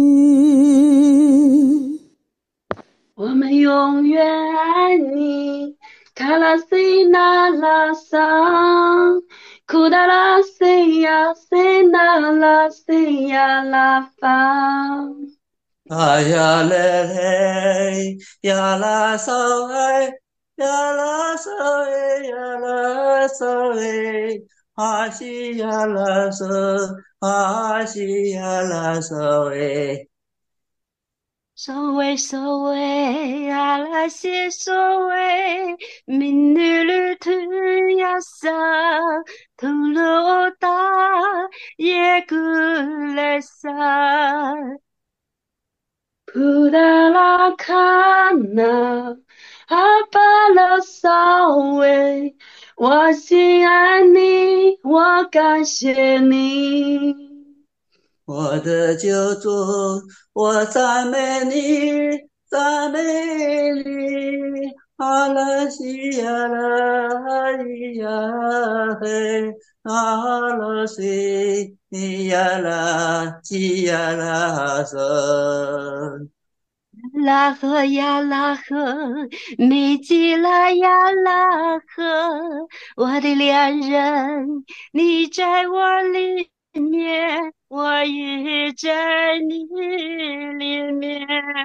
你。 我们永远爱你，卡拉西那拉桑，库达拉西呀西那拉西呀拉法。 啊呀嘞嘞，呀啦嗦哎，呀啦嗦哎，呀啦嗦哎，哈西呀啦嗦，哈西呀啦嗦哎。 所谓所谓阿拉西所谓，明日旅途呀啥，土罗达耶古勒萨。普达拉卡纳，阿巴拉萨维，我心爱你，我感谢你。 我的救主，我赞美你，赞美你，阿拉西呀啦咿呀嘿，阿拉西呀啦咿呀啦嗦。 拉赫呀拉赫，米吉拉呀拉赫，我的良人，你在我里面，我也在你里面。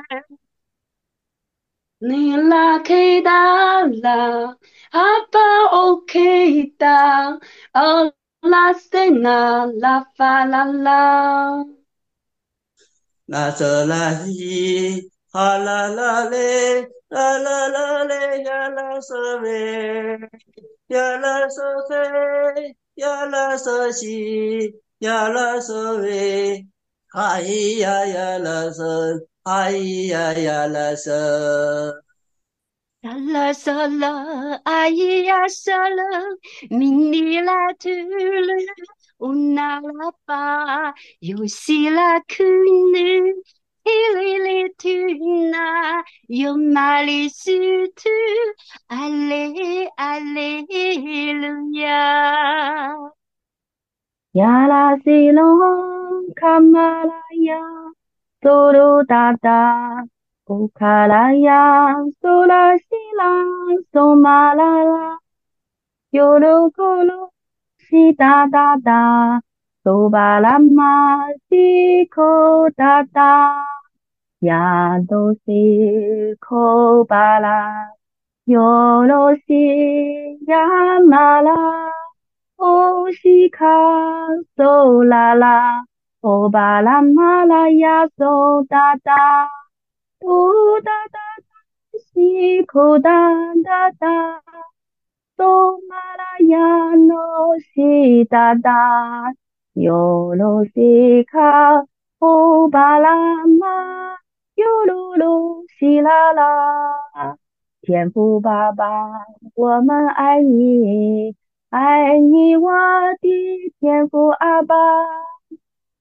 你拉开达拉，阿巴 OK 达，哦拉塞那拉法拉拉。 那这拉西，哈啦啦嘞，啦啦啦嘞，呀啦嗦嘞，呀啦嗦嘿，呀啦嗦西，呀啦嗦喂，哎呀呀啦嗦，哎呀呀啦嗦。 沙啦沙啦，哎呀沙啦，明尼拉图鲁，乌那拉巴，尤西拉库努，伊里里图那，尤玛里苏图，阿雷阿雷路亚。 呀啦西隆卡马拉呀，苏鲁达达。乌卡拉呀，苏拉西拉，苏马拉拉，尤鲁咕噜，西达达达，苏巴拉玛，西口达达，呀都西口巴拉，尤罗西呀马拉，欧西卡苏拉拉，欧巴拉玛拉呀苏达达。嘟哒哒哒，西口哒哒哒，哆嘛啦呀诺西哒哒，哟罗西卡，欧巴拉玛，哟噜噜西啦啦，天父爸爸，我们爱你，爱你我的天父阿爸。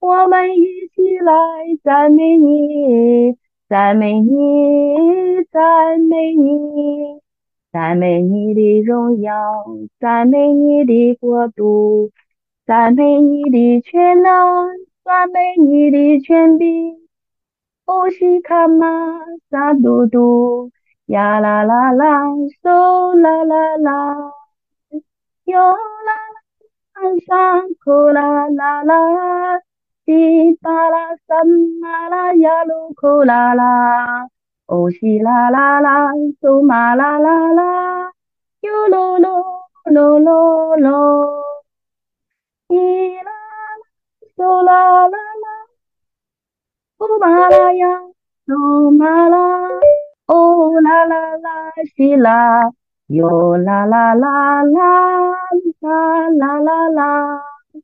我们一起来赞美你，赞美你，赞美你，赞美你的荣耀，赞美你的国度，赞美你的全能，赞美你的权柄。哦西卡玛萨嘟嘟，呀啦啦啦，嗦啦啦啦，哟啦啦桑库啦啦啦，西巴拉萨玛拉呀鲁库啦啦，哦西啦啦啦，嗦嘛啦啦啦，哟喽喽喽喽喽，伊啦嗦啦啦啦。哦嘛啦呀，嗦嘛啦，哦啦啦啦西啦，哟啦啦啦啦啦啦啦啦。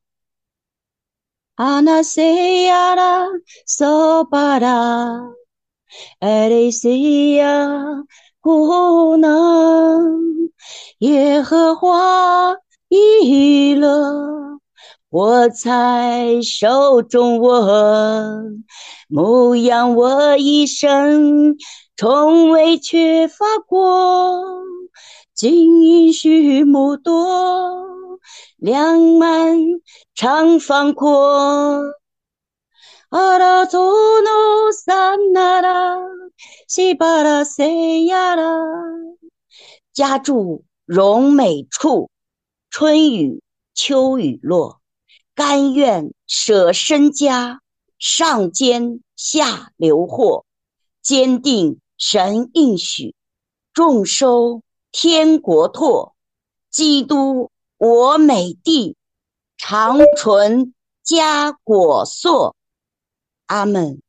阿那西呀啦，嗦巴啦，艾利西呀，呼能，耶和华以勒。我才手中我牧养我一生，从未缺乏过，经营畜牧多，粮满常放阔。阿拉祖努萨那拉，西巴拉塞呀拉，家住荣美处，春雨秋雨落。甘愿舍身家，上尖下流货，坚定神应许，众收天国拓，基督我美地，长存佳果硕。阿们。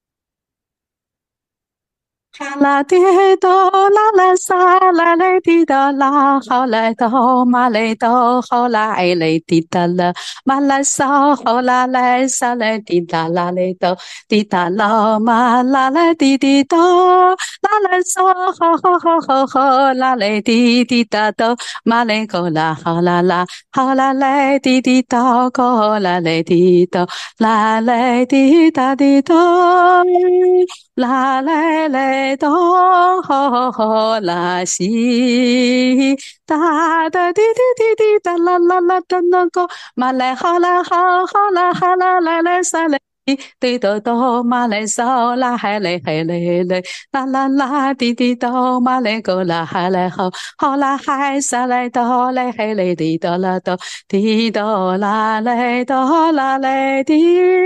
哈啦滴哆啦啦沙啦嘞滴哆啦，好来哆嘛嘞哆，好来嘞滴哒啦，嘛啦沙好啦嘞沙嘞滴哒啦嘞哆，滴哒啦嘛啦嘞滴滴哆，啦嘞沙好好好好好啦嘞滴滴哒哆，嘛嘞哆啦好啦啦，好啦嘞滴滴哆哆啦嘞滴哆，啦嘞滴哒滴哆。啦嘞嘞哆吼吼啦西哒哒滴滴滴滴哒啦啦啦哒那个嘛嘞好啦好好啦好啦来来撒嘞滴哆哆嘛嘞嗦啦嗨嘞嗨嘞嘞啦啦啦滴滴哆嘛嘞个啦嗨嘞好好啦嗨撒嘞哆嘞嗨嘞滴哆啦哆滴哆啦嘞哆啦嘞滴。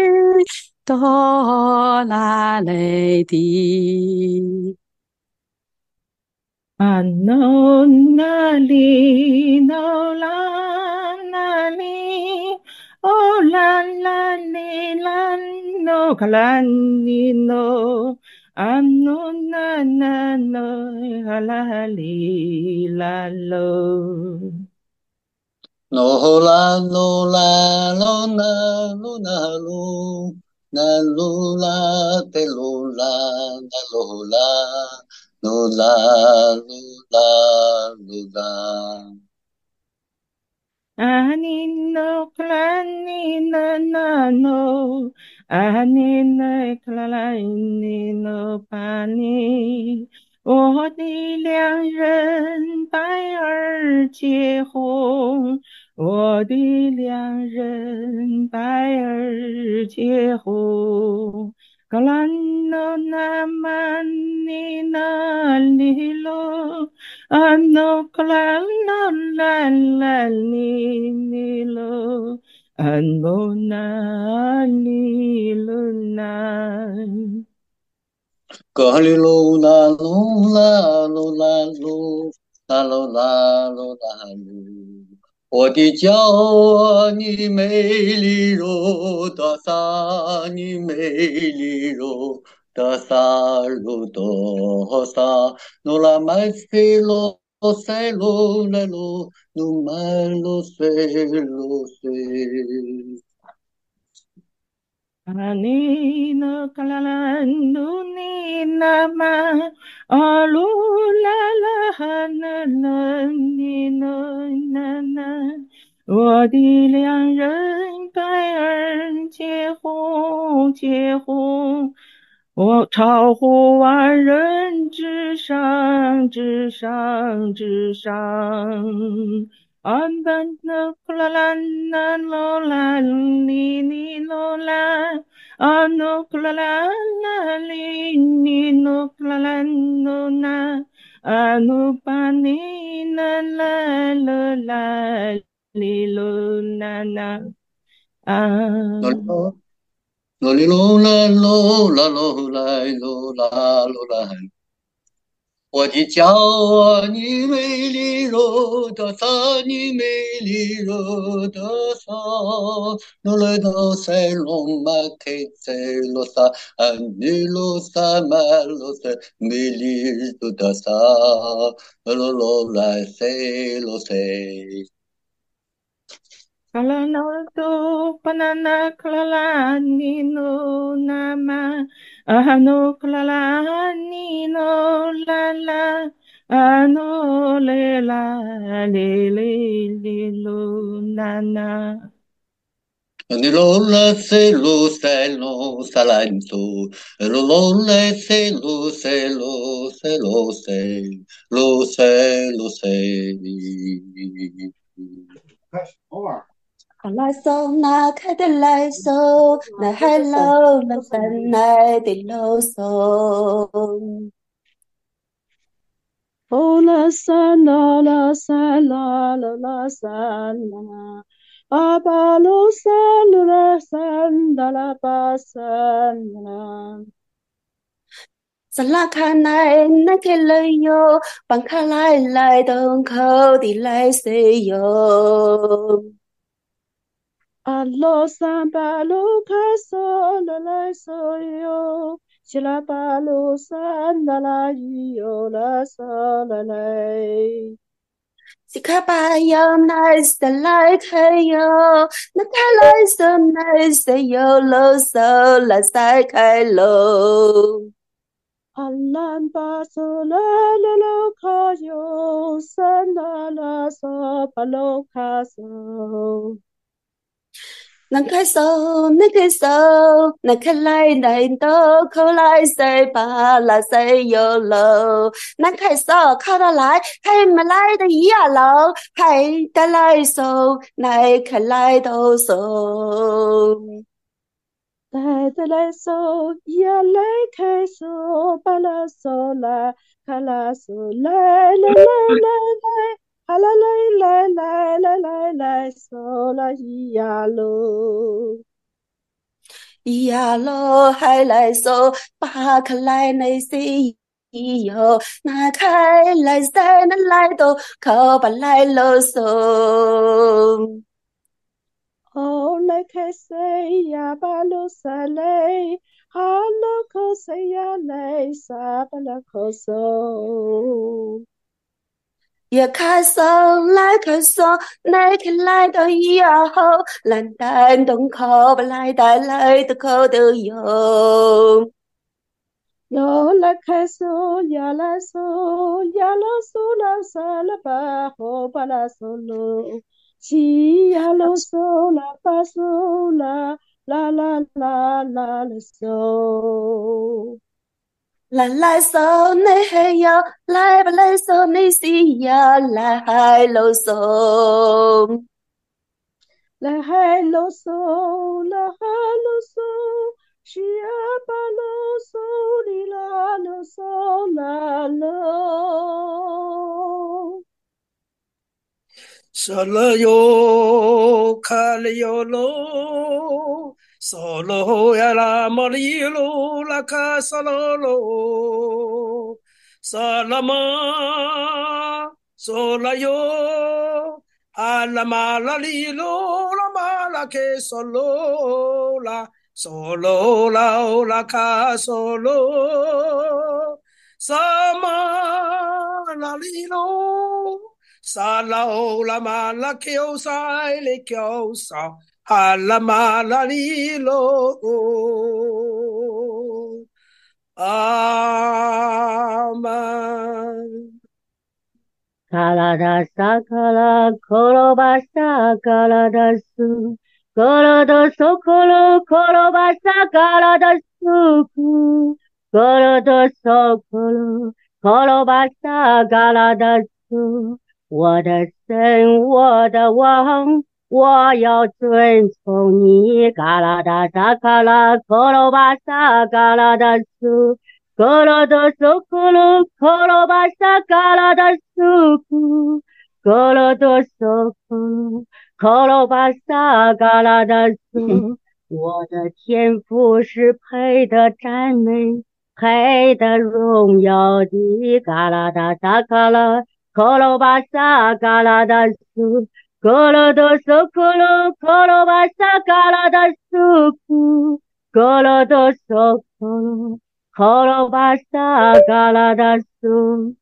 哆啦嘞滴， 啊喏那里喏啦那里，哦啦啦哩啦喏卡啦哩喏，啊喏那那喏哈啦哩啦喽。 No la no la no na no na lu na lu la te lu la na lu la lu la lu la lu la. Ani no klani na na no, ani na klani no pani。我的良人白儿结红，我的良人白儿结红。格兰诺那曼尼那里罗，啊诺格兰诺兰兰尼尼罗，啊诺那里罗南。 Go li lu la lu la lu la lu la lu la lu la lu。我的骄傲，你美丽如大沙，你美丽如大沙如多沙，努拉麦西罗塞罗来罗，努麦罗塞罗塞。 Ani no kalalan no ni nama alu la la na na ni no na na，我的良人白儿结结红结红，我超乎万人之上之上之上。安班那库拉兰那罗兰尼尼罗兰，阿诺库拉兰那里尼诺库拉兰诺那，阿努巴尼那啦啦啦里罗那那啊。 罗里罗啦罗啦罗来罗啦罗来，我的家啊，你美丽若得萨，你美丽若得萨，罗来到塞隆马开塞罗萨，安尼罗萨马罗塞，美丽若得萨，罗罗来塞罗塞。 Kalana do banana kalala nino nama ahano kalala nino la la ano le la le le le lo na na. Ni lo la se lo se lo sa la ni so lo lo le se lo se lo se lo se lo se lo se. Lại sâu na khai đến lại sâu na hai lâu na san nay đến lâu sâu. Oh la san la la san la la la san la, aba lo san la san da la ba san la. San la khai này na khai lời yo, bằng khai lại lại đông khâu đi lại say yo. Allo samba lo caso la la so yo, chila palo sanda la yo la so la la. Sikapa yo nice the like hey yo, na kala so nice yo lo so la sai kai lo. Alan paso la la lo ka yo sanda la so palo caso. Nàng khai sâu, nàng khai sâu, nàng khai lại đại đô, khâu lại xây bà là xây yo lô. Nàng khai sâu, khâu đã lại, khai mà lại đã ý à lô, khai đã lại sâu, này khai lại đô sâu. Đại đã lại sâu, ý à lại khai sâu, bà là sâu là, khai là sâu, lại lại lại lại lại. La la la la la la la so la ya lo ya lo hai lai so ba khai lai này si yo na khai lai sai na lai do khâu ba lai lo so oh lai khai say ya ba lo sa lai ha lo ko say ya lai sa ba la ko so. Ya khai sâu lại khai sâu nay khai lại đôi ya ho lan tan đông khó và lại đại lại từ khó từ yo yo lại khai sâu ya la sâu ya la sâu la sa la ba ho ba la sâu lo chi ya lo sâu la ba sâu la la la la la la sâu. La la so ne hey yo, la ba la so ne si ya la hai lo so. La hai lo so, la hai lo so, shi ya ba lo so, li la lo so la lo. Sala yo, kala yo lo. Solo ya la malilo la casa lolo salama sola yo ala malalilo la mala que solo la solo la o la ca solo sama la lilo sala o la mala que osa le que osa Alamalalilo. Amen. Kalada sakala korobasa kaladasu Korodo sokolo korobasa karada suku. Korodo sokolo korobasa karada su. 我的神，我的王，我要遵从你。嘎啦哒哒嘎啦，可罗巴萨嘎啦哒苏，可罗多苏库鲁，可罗巴萨嘎啦哒苏库，可罗多苏库鲁，可罗巴萨嘎啦哒苏。我的天赋是配得赞美，配得荣耀的。嘎啦哒哒嘎啦。Kolobasa galadasu, kolodoso kolo, kolobasa galadasuku, kolodoso kolo, kolobasa galadasu.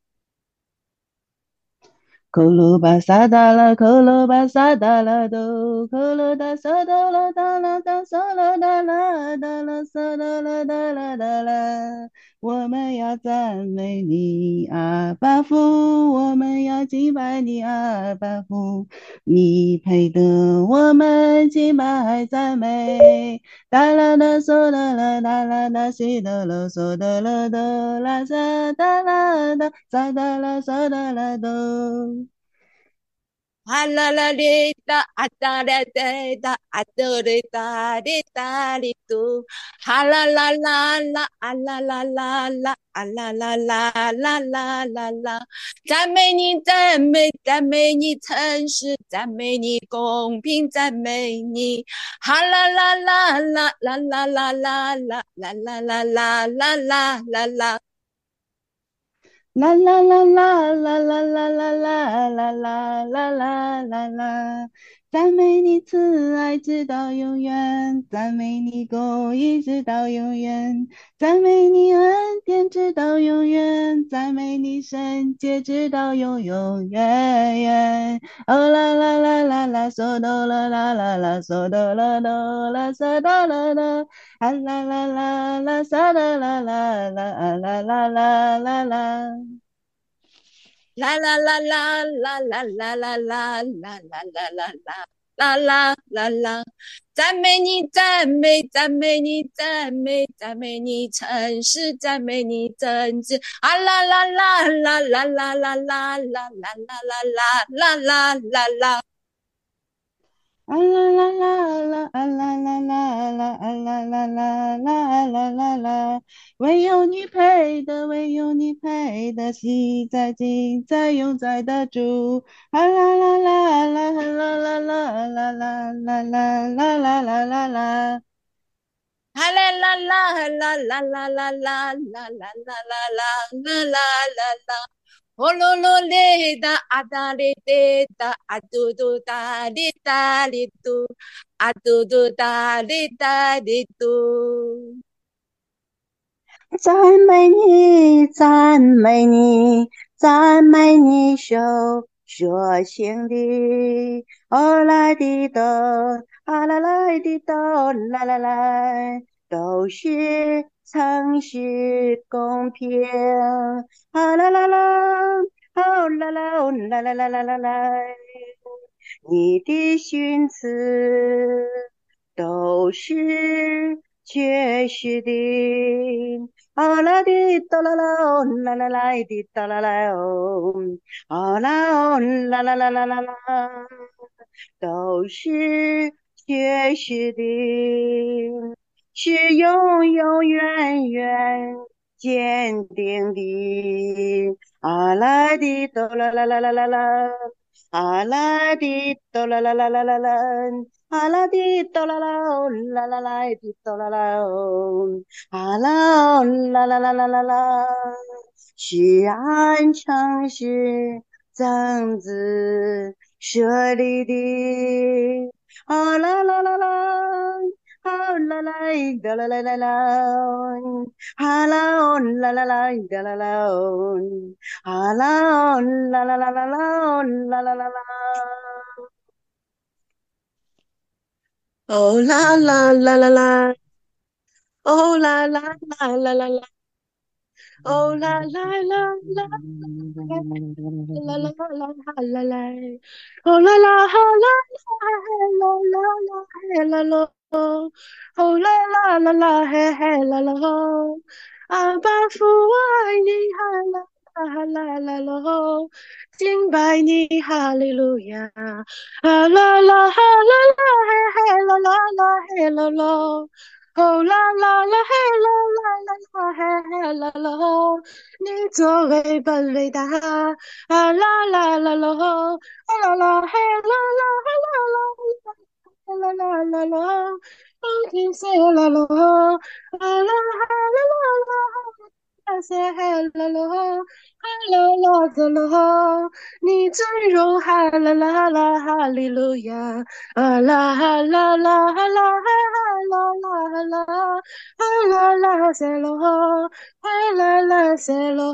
可鲁巴萨达拉，可鲁巴萨达拉多，可鲁达萨达拉达拉达萨拉达拉达拉萨达拉达拉达拉。我们要赞美你，阿爸父，我们要敬拜你，阿爸父，你配得我们敬拜赞美。哒啦哒嗦啦啦哒啦哒西哒啦嗦哒啦哒啦萨哒啦哒萨哒啦萨哒啦哆。 哈啦啦哩哒啊哒啦哒哒啊哆哩哒哩哒哩嘟，哈啦啦啦啦啊啦啦啦啦啊啦啦啦啦啦啦啦，赞美你，赞美赞美你诚实，赞美你公平，赞美你，哈啦啦啦啦啦啦啦啦啦啦啦啦啦啦啦啦啦。 啦啦啦啦啦啦啦啦啦啦啦啦啦啦啦，赞美你慈爱直到永远，赞美你公义直到永远，赞美你恩典直到永远，赞美你圣洁直到永永远远。哦啦啦啦啦啦，嗦哆啦啦啦啦，嗦哆啦哆啦嗦哆啦啦，啊啦啦啦啦，嗦哆啦啦啦，啊啦啦啦啦啦。 啦啦啦啦啦啦啦啦啦啦啦啦啦啦啦啦啦，赞美你，赞美赞美你，赞美赞美你诚实，赞美你真挚，啊啦啦啦啦啦啦啦啦啦啦啦啦啦啦啦啦。 啊啦啦啦啦啊啦啦啦啦啊啦啦啦啦啦啦啦，唯有你配的，唯有你配的，喜在今在永在的主。啊啦啦啦啦啦啦啦啦啦啦啦啦啦啦啦啦。 哈啦啦啦啦啦啦啦啦啦啦啦啦啦啦啦啦。哦噜噜哩哒啊哒哩滴哒啊嘟嘟哒哩哒哩嘟啊嘟嘟哒哩哒哩嘟。 赞美你，赞美你，赞美你手所行的。哦来的都，啊啦来的都，来来来，都是诚实公平。啊啦啦啦，哦啦啦哦啦啦啦啦啦啦，你的训词都是确实的。啊啦滴哒啦啦哦啦啦啦滴哒啦啦哦，啊啦哦啦啦啦啦啦啦，都是确实的，是永永远远坚定的。啊啦滴哒啦啦啦啦啦啦，啊啦滴哒啦啦啦啦啦啦。啊啦滴哆啦啦哦啦啦啦滴哆啦啦哦，啊啦哦啦啦啦啦啦啦，是按常识正直设立的。啊啦啦啦啦，啊啦啦哒啦啦啦啦，啊啦哦啦啦啦哒啦啦哦，啊啦哦啦啦啦啦啦哦啦啦啦啦。 哦啦啦啦啦啦，哦啦啦啦啦啦啦， 哦啦啦啦啦啦啦啦啦啦啦，哦啦啦啦啦啦啦啦啦，哦啦啦啦啦嘿嘿啦啦，阿爸父我爱你，哈啦。啦啦啦啦喽，敬拜你，哈利路亚，啊啦啦哈啦啦嘿嘿啦啦啦嘿啦喽，哦啦啦啦嘿啦啦啦啦嘿嘿啦喽，你作为本伟大，啊啦啦啦喽，啊啦啦嘿啦啦哈啦啦啦啦啦啦，哦听谁啦喽，啊啦哈啦啦啦。啊塞哈啦啦，哈啦啦的啦，你尊荣哈啦啦啦哈利路亚，啊啦哈啦啦哈啦哈啦啦哈啦，哈啦啦塞罗，哈啦啦塞罗。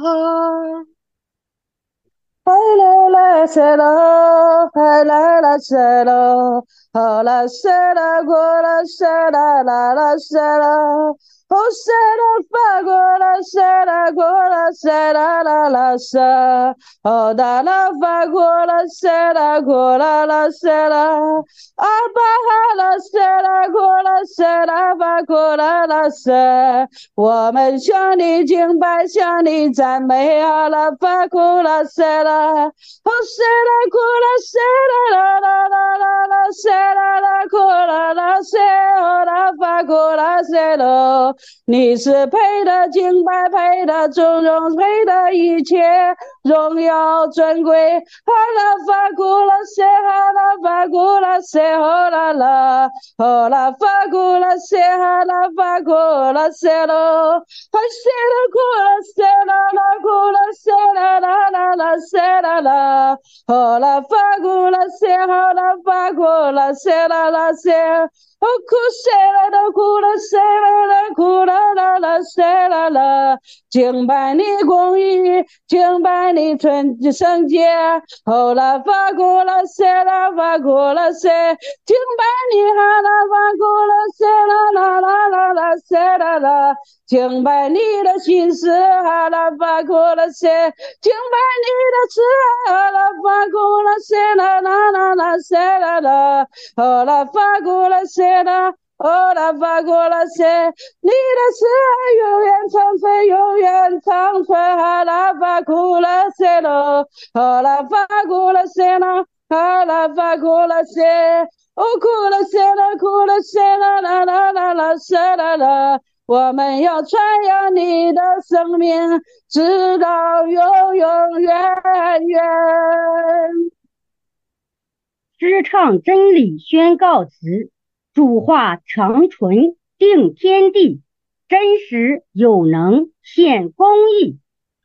嗨啦啦塞啦，嗨啦啦塞啦，好啦塞啦过啦塞啦啦啦塞啦。哦，塞啦发过啦，塞啦过啦，塞啦啦啦塞，哦哒啦发过啦，塞啦过啦啦塞啦，阿巴哈啦塞啦过啦，塞啦发过啦啦塞，我们向你敬拜，向你赞美，阿拉发过啦塞啦，哦塞啦过啦，塞啦啦啦啦啦啦，塞啦啦过啦啦塞，哦啦发过啦塞喽。你是配的敬拜，配的尊荣，配的一切荣耀尊贵。哈啦发古啦塞，哈啦发古啦塞，哈啦啦，哈啦发古啦塞，哈啦发古啦塞喽，哈塞啦古啦塞啦啦古啦塞啦啦啦啦塞啦啦，哈啦发古啦塞，哈啦发古啦塞啦啦塞。哦，哭谁来的哭了，谁来了哭啦啦啦，谁来了？敬拜你公义，敬拜你纯圣洁。后来发过了谁啦，发过了谁？敬拜你哈啦，发过了谁啦啦啦啦啦，谁啦啦？敬拜你的心思，哈啦发过了谁？敬拜你的慈爱，哈啦发过了谁啦啦啦啦，谁啦啦？后来发过了谁？哦，啦发过了谁？你的慈爱永远长存，永远长存。哈啦发过了谁喽？哦，啦发过了谁呢？哈啦发过了谁？哦，哭了谁了？哭了谁了？啦啦啦啦，谁啦啦？我们要传扬你的生命，直到永永远远。 诗唱真理，宣告词。主话长存，定天地，真实有能，显公义。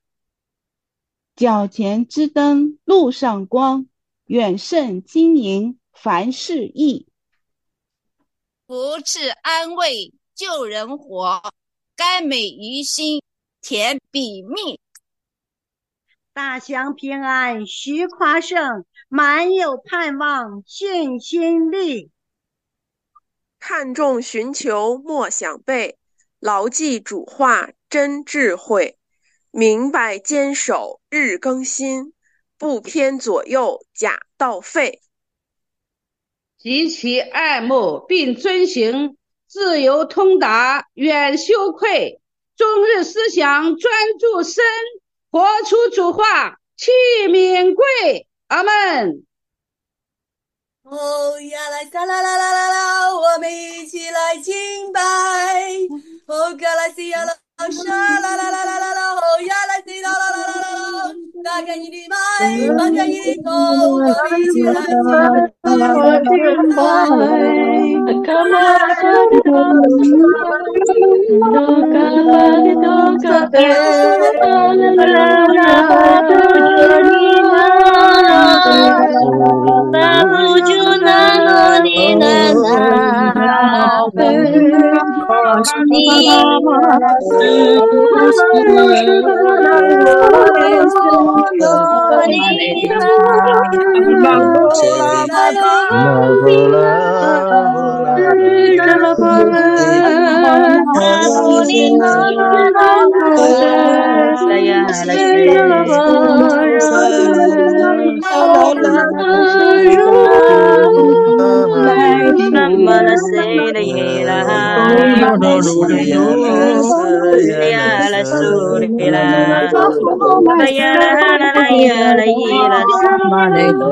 脚前之灯，路上光，远胜金银，凡事易。 福赐安慰，救人活，甘美于心，甜比蜜。 大享平安，须夸胜，满有盼望，信心力。 看重寻求，莫想背，牢记主话，真智慧，明白坚守，日更新，不偏左右，假道废。 极其爱慕，并遵行，自由通达，远羞愧，终日思想，专注身，活出主话，器皿贵。阿们。 哦呀来撒啦啦啦啦啦，我们一起来敬拜。哦嘎啦西呀啦沙啦啦啦啦啦啦，哦呀来西啦啦啦啦啦啦，打开你的麦，放开你的口，我们一起来敬拜。敬拜。卡玛卡里多多卡巴里多卡巴啦啦啦啦啦。不就那罗尼那那，你是罗尼那。 阿布尼哈拉拉呀拉西，那么拉西的耶拉，呀拉苏的啦，拉呀啦啦啦呀啦耶啦萨嘞啦，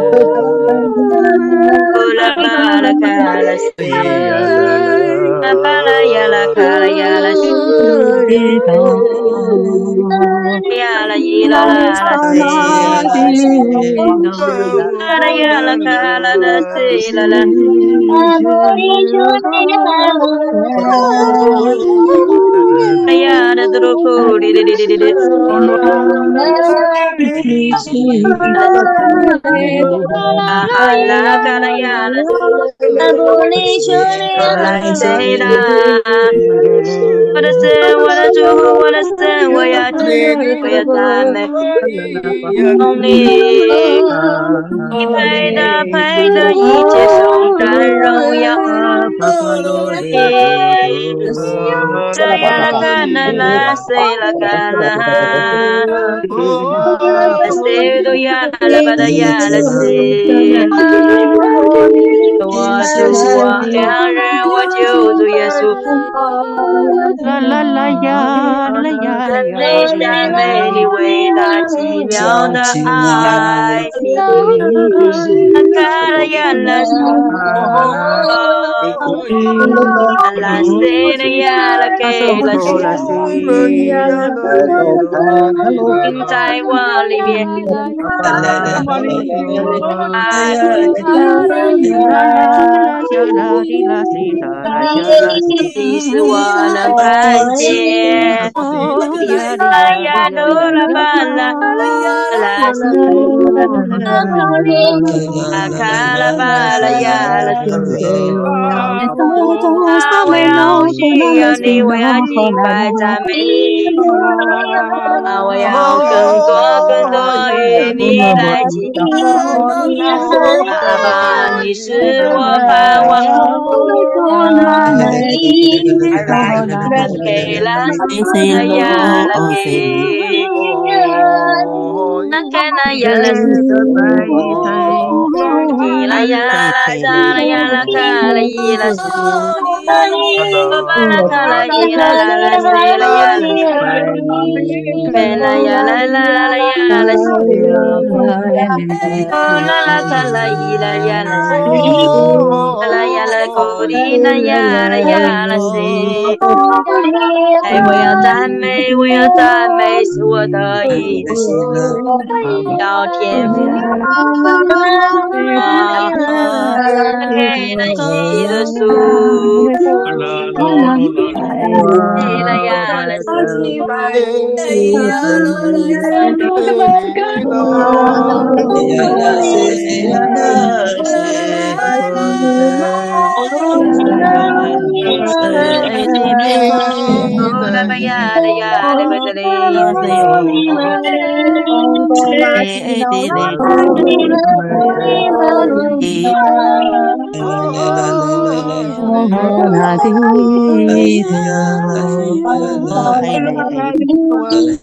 乌拉巴拉卡拉西，拉巴拉呀啦卡拉呀啦西。呀啦伊啦啦啦西，啦啦呀啦卡啦啦西啦啦，啦呀啦嘟噜库哩哩哩哩哩哩，啊哈啦卡啦呀啦，啦西啦。我的神，我的主，我的神，我要敬，我要赞美颂你，你配的，配的一切颂赞荣耀你。这呀啦卡啦啦，谁啦卡啦，谁都呀啦巴的呀啦谁。我主我良人，我救主耶稣。啦啦啦呀啦呀啦呀，赞美你伟大奇妙的爱，啦啦呀啦苏，啦西啦呀啦给啦西，在我里面，爱，你是我能看见，啦呀噜啦吧啦啦苏，啊卡啦吧啦呀啦苏，啊我要需要你，我要敬拜赞美你，啊我要更多更多与你来亲近，阿爸你是我盼望。给了那呀了给，那给那呀了你啦呀啦咋啦呀啦卡啦伊啦苏，爸爸啦卡啦伊啦啦啦谁啦呀啦给啦呀啦啦啦呀啦苏，啦啦卡啦伊啦呀啦苏，啦呀啦古里那呀啦呀啦谁。哎，我要赞美，我要赞美，是我的意思。要天赋，啊，给了你的书，给了呀了啦吧呀啦呀啦吧的嘞，哎的嘞，那的的，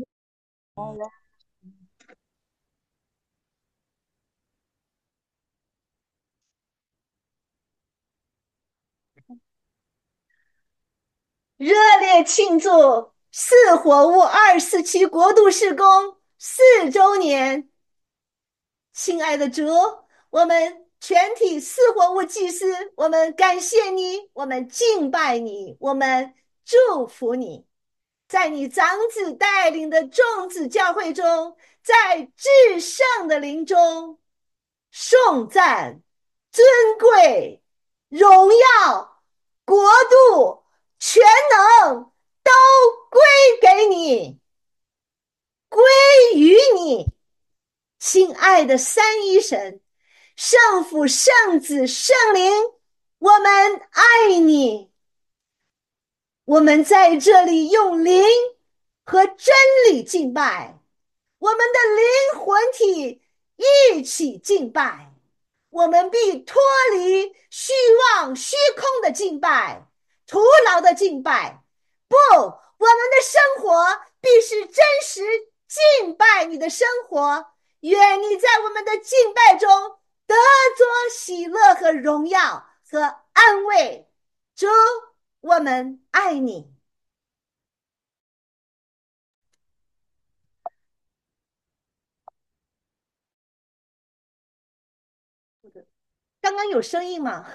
热烈庆祝四火屋二四七国度事工四周年！亲爱的主，我们全体四火屋祭司，我们感谢你，我们敬拜你，我们祝福你。在你长子带领的众子教会中，在至圣的灵中，颂赞、尊贵、荣耀、国度、全能都归给你，归于你。亲爱的三一神，圣父、圣子、圣灵，我们爱你。我们在这里用灵和真理敬拜，我们的灵魂体一起敬拜，我们必脱离虚妄虚空的敬拜，徒劳的敬拜， 不，我们的生活必是真实敬拜你的生活。愿你在我们的敬拜中得着喜乐和荣耀和安慰。主，我们爱你。刚刚有声音吗？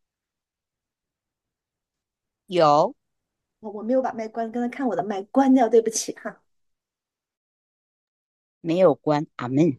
有， 我没有把麦关，刚才看我的麦关掉，对不起哈。 没有关，阿门。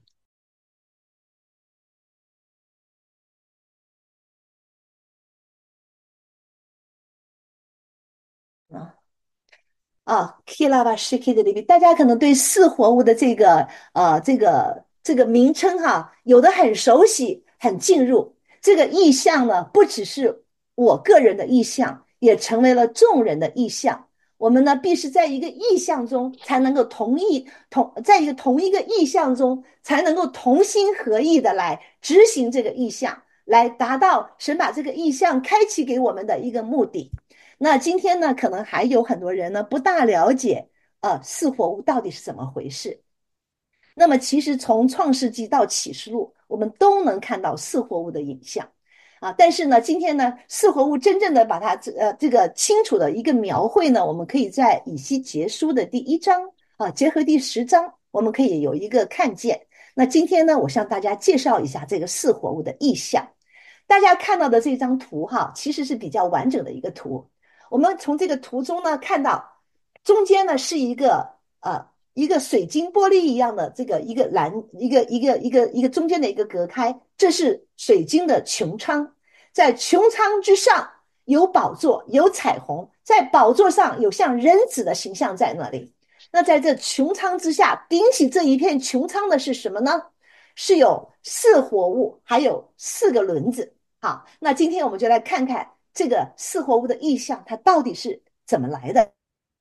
啊啊 ，Kilava Shiki 的里面，大家可能对四活物的这个呃这个这个名称哈，有的很熟悉，很进入。这个意象呢，不只是我个人的意象，也成为了众人的意象。我们呢，必是在一个意象中才能够同意同，在一个同一个意象中才能够同心合意的来执行这个意象，来达到神把这个意象开启给我们的一个目的。那今天呢，可能还有很多人呢不大了解，呃，四活物到底是怎么回事。那么其实从创世纪到启示录，我们都能看到四活物的影像啊。但是呢，今天呢，四活物真正的把它呃这个清楚的一个描绘呢，我们可以在以西结书的第一章啊，结合第十章，我们可以有一个看见。那今天呢，我向大家介绍一下这个四活物的意象。大家看到的这张图哈，其实是比较完整的一个图。我们从这个图中呢看到，中间呢是一个呃一个水晶玻璃一样的这个一个蓝一个一个一个一个中间的一个隔开，这是水晶的穹苍，在穹苍之上有宝座，有彩虹，在宝座上有像人子的形象在那里。那在这穹苍之下，顶起这一片穹苍的是什么呢？是有四活物，还有四个轮子。好，那今天我们就来看看这个四活物的意象，它到底是怎么来的？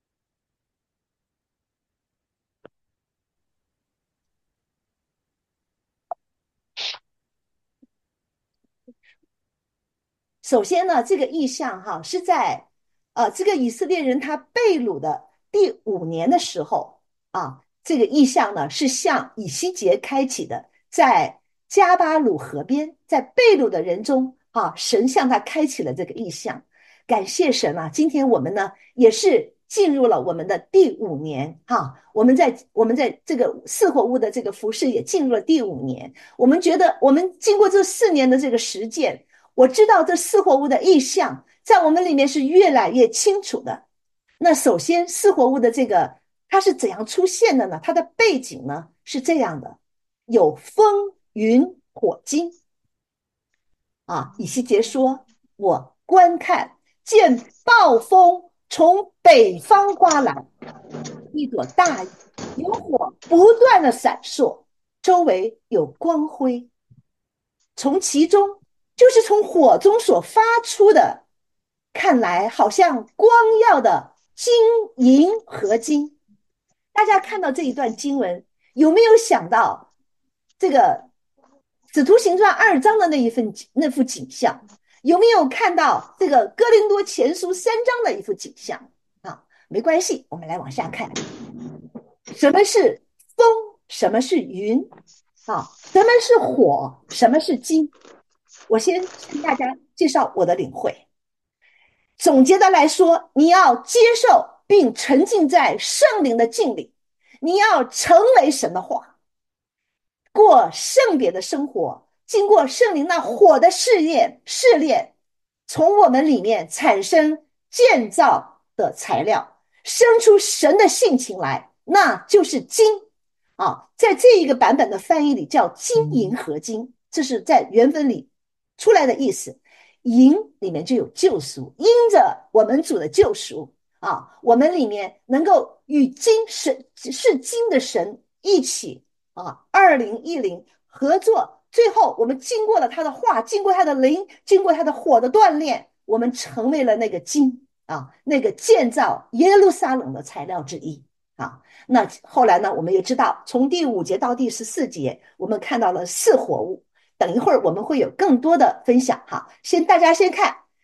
首先呢，这个意象哈是在呃这个以色列人他被掳的第五年的时候啊，这个意象呢是向以西结开启的，在加巴鲁河边，在被掳的人中啊，神向他开启了这个意象。感谢神啊！今天我们呢也是进入了我们的第五年哈，我们在我们在这个四活物的这个服事也进入了第五年。我们觉得我们经过这四年的这个实践，我知道这四活物的意象在我们里面是越来越清楚的。那首先四活物的这个它是怎样出现的呢？它的背景呢是这样的，有风云火金啊。以西结说，我观看见暴风从北方刮来，一朵大雨，有火不断的闪烁，周围有光辉，从其中就是从火中所发出的，看来好像光耀的金银合金。大家看到这一段经文，有没有想到这个使徒行传二章的那一份那幅景象？有没有看到这个哥林多前书三章的一幅景象啊？没关系，我们来往下看。什么是风？什么是云？啊，什么是火？什么是金？我先跟大家介绍我的领会。总结的来说，你要接受并沉浸在圣灵的境里，你要成为神的话，过圣别的生活，经过圣灵那火的试验试炼，从我们里面产生建造的材料，生出神的性情来，那就是金啊。在这一个版本的翻译里叫金银合金，这是在原文里出来的意思。银里面就有救赎，因着我们主的救赎啊，我们里面能够与金神是金的神一起啊，二零一零合作，最后我们经过了他的话，经过他的灵，经过他的火的锻炼，我们成为了那个金啊，那个建造耶路撒冷的材料之一啊。那后来呢，我们也知道，从第五节到第十四节，我们看到了四活物。等一会儿我们会有更多的分享哈，先大家先看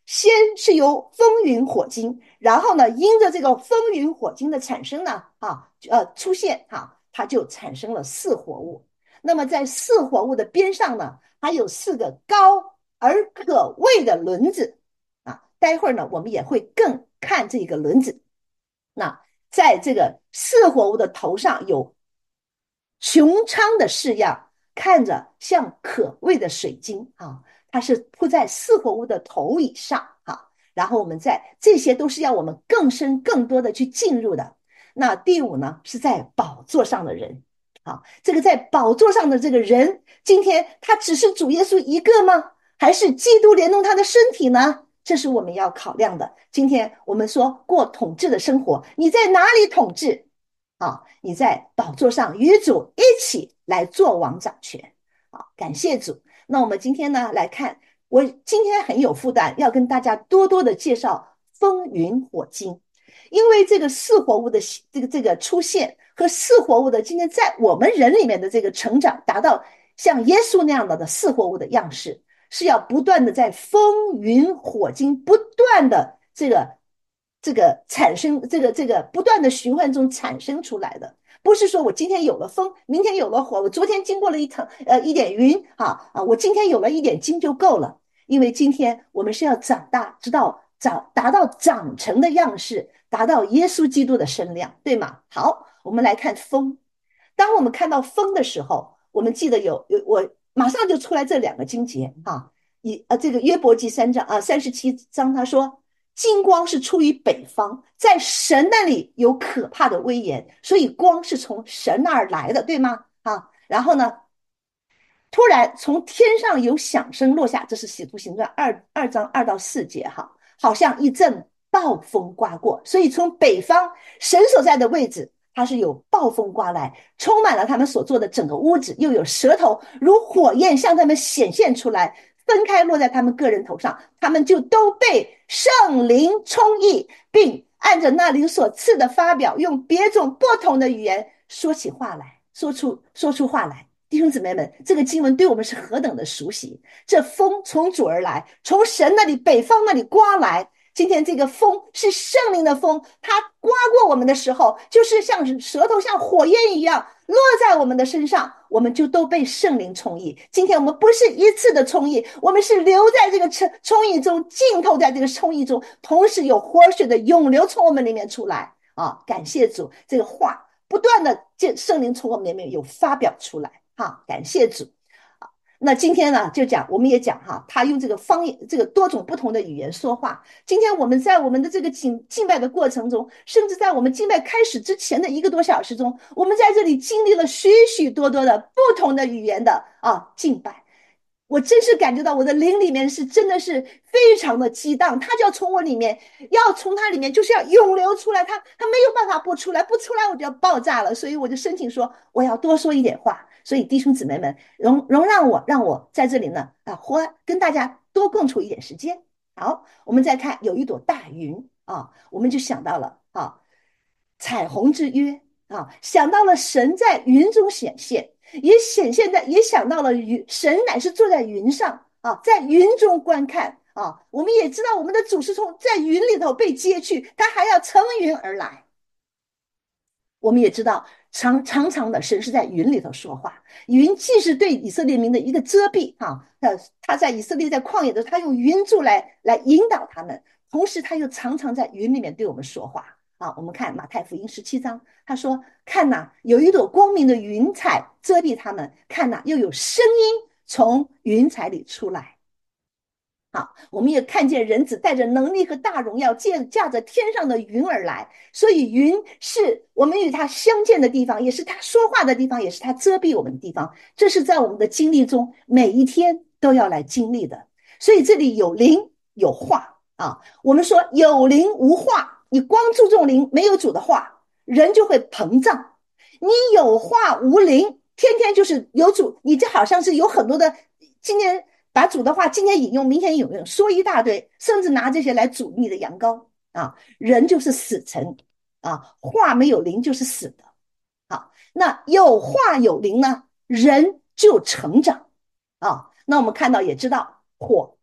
先是由风云火金，然后呢，因着这个风云火金的产生呢，啊，呃，出现哈、啊，它就产生了四活物。那么在四活物的边上呢，还有四个高而可畏的轮子啊。待会儿呢，我们也会更看这个轮子。那在这个四活物的头上有穹苍的式样，看着像可畏的水晶啊，它是铺在四活物的头以上啊。然后我们在这些都是要我们更深更多的去进入的。那第五呢，是在宝座上的人啊，这个在宝座上的这个人，今天他只是主耶稣一个吗？还是基督连同他的身体呢？这是我们要考量的。今天我们说过统治的生活，你在哪里统治啊？你在宝座上与主一起来做王掌权啊！感谢主。那我们今天呢来看，我今天很有负担，要跟大家多多的介绍风云火金，因为这个四活物的这个这个出现和四活物的今天在我们人里面的这个成长，达到像耶稣那样的的四活物的样式，是要不断的在风云火金不断的这个这个产生这个这个不断的循环中产生出来的。不是说我今天有了风，明天有了火，我昨天经过了一场呃一点云啊啊，我今天有了一点金就够了。因为今天我们是要长大，知道长达到长成的样式，达到耶稣基督的身量，对吗？好，我们来看风。当我们看到风的时候，我们记得有有我马上就出来这两个经节啊，以呃这个约伯记三章啊三十七章，他说金光是出于北方，在神那里有可怕的威严，所以光是从神那儿来的，对吗？啊，然后呢，突然从天上有响声落下，这是使徒行传二二章二到四节哈，好像一阵暴风刮过，所以从北方神所在的位置，它是有暴风刮来，充满了他们所做的整个屋子，又有舌头如火焰向他们显现出来，分开落在他们个人头上，他们就都被圣灵充溢，并按着那灵所赐的发表，用别种不同的语言说起话来，说出说出话来。弟兄姊妹们，这个经文对我们是何等的熟悉。这风从主而来，从神那里北方那里刮来，今天这个风是圣灵的风，它刮过我们的时候，就是像舌头像火焰一样落在我们的身上，我们就都被圣灵充溢。今天我们不是一次的充溢，我们是留在这个充溢中，浸透在这个充溢中，同时有活水的涌流从我们里面出来啊！感谢主，这个话不断的圣灵从我们里面有发表出来。哈，感谢主。那今天呢，就讲，我们也讲哈，他用这个方言，这个多种不同的语言说话。今天我们在我们的这个敬敬拜的过程中，甚至在我们敬拜开始之前的一个多小时中，我们在这里经历了许许多多的不同的语言的啊敬拜。我真是感觉到我的灵里面是真的是非常的激荡，它就要从我里面，要从它里面就是要涌流出来，它它没有办法不出来，不出来我就要爆炸了，所以我就申请说我要多说一点话。所以弟兄姊妹们，容容让我让我在这里呢啊，活跟大家多共处一点时间。好，我们再看有一朵大云啊，我们就想到了啊，彩虹之约啊，想到了神在云中显现。也显现在，也想到了云，神乃是坐在云上啊，在云中观看啊。我们也知道，我们的主是从在云里头被接去，他还要乘云而来。我们也知道，常常常的神是在云里头说话，云既是对以色列民的一个遮蔽啊，他在以色列在旷野的时候，他用云柱来来引导他们，同时他又常常在云里面对我们说话。啊，我们看马太福音十七章，他说：“看哪，有一朵光明的云彩遮蔽他们；看哪，又有声音从云彩里出来。”好，我们也看见人子带着能力和大荣耀，驾着天上的云而来。所以，云是我们与他相见的地方，也是他说话的地方，也是他遮蔽我们的地方。这是在我们的经历中每一天都要来经历的。所以，这里有灵有话啊。我们说有灵无话。你光注重灵，没有主的话，人就会膨胀。你有话无灵，天天就是有主，你这好像是有很多的，今天把主的话今天引用，明天引用，说一大堆，甚至拿这些来煮你的羊羔啊。人就是死沉啊，话没有灵就是死的。好，那有话有灵呢，人就成长啊。那我们看到也知道，火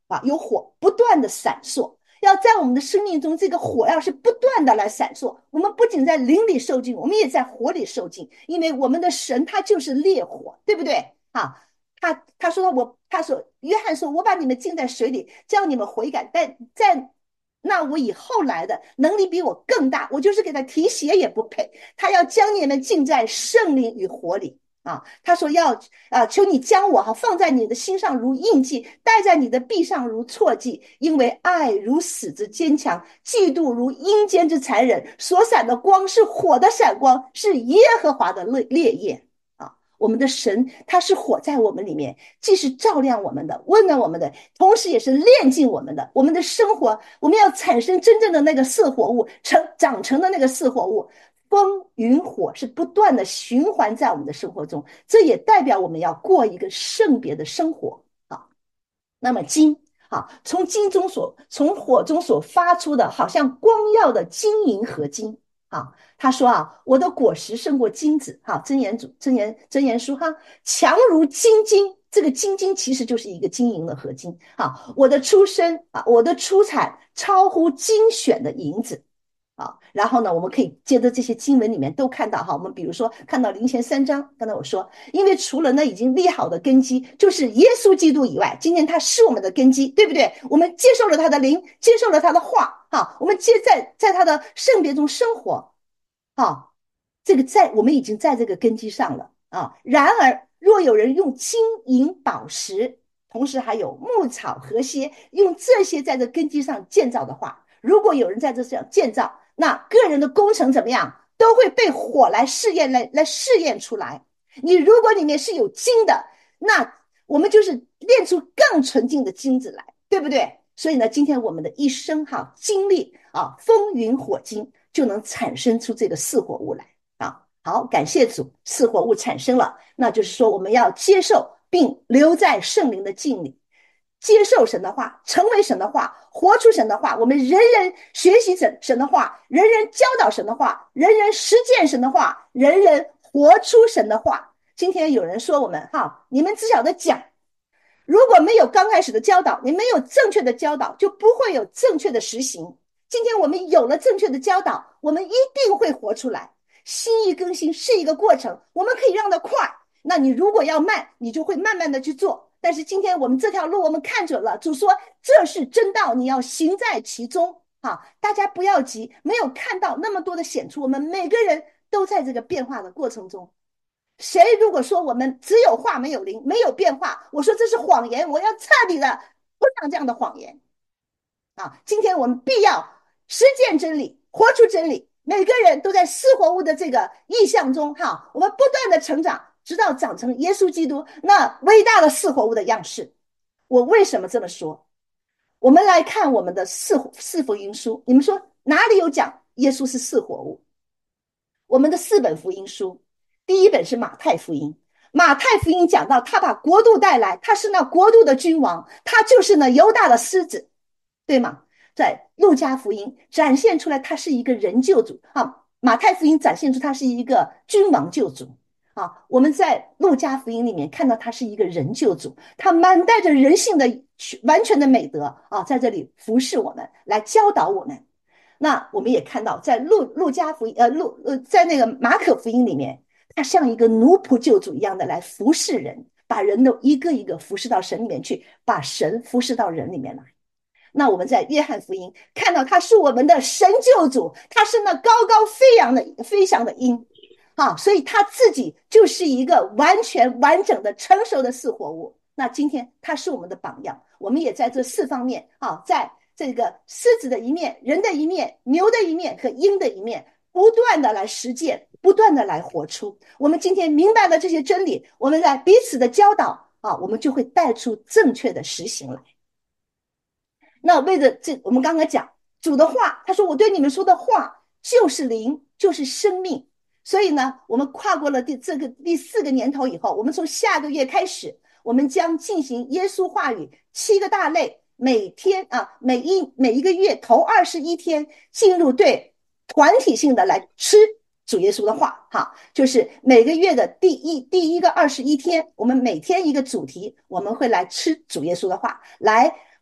啊，有火不断的闪烁，要在我们的生命中，这个火要是不断的来闪烁。我们不仅在灵里受尽，我们也在火里受尽，因为我们的神他就是烈火，对不对啊？他他说我他说约翰说，我把你们浸在水里，叫你们悔改，但在那我以后来的能力比我更大，我就是给他提鞋也不配。他要将你们浸在圣灵与火里啊！他说要啊，求你将我哈放在你的心上如印记，戴在你的臂上如错记，因为爱如死之坚强，嫉妒如阴间之残忍。所闪的光是火的闪光，是耶和华的烈烈焰。我们的神他是火在我们里面，既是照亮我们的，温暖我们的，同时也是炼净我们的。我们的生活，我们要产生真正的那个四活物，成长成的那个四活物，风云火是不断的循环在我们的生活中，这也代表我们要过一个圣别的生活啊。那么金啊，从金中所从火中所发出的好像光耀的金银合金啊，他说啊，我的果实胜过金子，哈，箴言主箴言箴言书哈，强如金金，这个金金其实就是一个金银的合金啊。我的出身啊，我的出产超乎精选的银子啊。然后呢，我们可以接着这些经文里面都看到哈，我们比如说看到林前三章，刚才我说，因为除了那已经立好的根基，就是耶稣基督以外，今天他是我们的根基，对不对？我们接受了他的灵，接受了他的话啊，我们接在在他的圣别中生活。啊，这个在我们已经在这个根基上了啊。然而，若有人用金银宝石，同时还有牧草和蝎，用这些在这根基上建造的话，如果有人在这上建造，那个人的工程怎么样，都会被火来试验，来来试验出来。你如果里面是有金的，那我们就是炼出更纯净的金子来，对不对？所以呢，今天我们的一生哈经历啊风云火金，就能产生出这个四活物来啊！好，感谢主，四活物产生了，那就是说我们要接受并留在圣灵的境里，接受神的话，成为神的话，活出神的话。我们人人学习神神的话，人人教导神的话，人人实践神的话，人人活出神的话。今天有人说我们哈，你们只晓得讲，如果没有刚开始的教导，你没有正确的教导，就不会有正确的实行。今天我们有了正确的教导，我们一定会活出来。心意更新是一个过程，我们可以让它快，那你如果要慢，你就会慢慢的去做。但是今天我们这条路我们看准了，主说这是真道，你要行在其中啊！大家不要急，没有看到那么多的显出，我们每个人都在这个变化的过程中。谁如果说我们只有话没有灵，没有变化，我说这是谎言，我要彻底的不讲这样的谎言啊！今天我们必要实践真理，活出真理，每个人都在四活物的这个意象中哈，我们不断的成长，直到长成耶稣基督那伟大的四活物的样式。我为什么这么说？我们来看我们的四四福音书，你们说哪里有讲耶稣是四活物？我们的四本福音书，第一本是马太福音，马太福音讲到他把国度带来，他是那国度的君王，他就是那犹大的狮子，对吗？在路加福音展现出来他是一个人救主啊，马太福音展现出他是一个君王救主啊。我们在路加福音里面看到他是一个人救主，他满带着人性的完全的美德啊，在这里服侍我们，来教导我们。那我们也看到在路路加福音呃路呃在那个马可福音里面，他像一个奴仆救主一样的来服侍人，把人都一个一个服侍到神里面去，把神服侍到人里面来。那我们在约翰福音看到他是我们的神救主，他是那高高飞扬的飞翔的鹰啊，所以他自己就是一个完全完整的成熟的四活物。那今天他是我们的榜样，我们也在这四方面啊，在这个狮子的一面、人的一面、牛的一面和鹰的一面，不断的来实践，不断的来活出。我们今天明白了这些真理，我们在彼此的教导啊，我们就会带出正确的实行来。那为了这，我们刚刚讲主的话，他说我对你们说的话就是灵，就是生命。所以呢，我们跨过了第这个第四个年头以后，我们从下个月开始，我们将进行耶稣话语七个大类，每天啊，每一每一个月头二十一天进入对团体性的来吃主耶稣的话哈，就是每个月的第一第一个二十一天，我们每天一个主题，我们会来吃主耶稣的话，来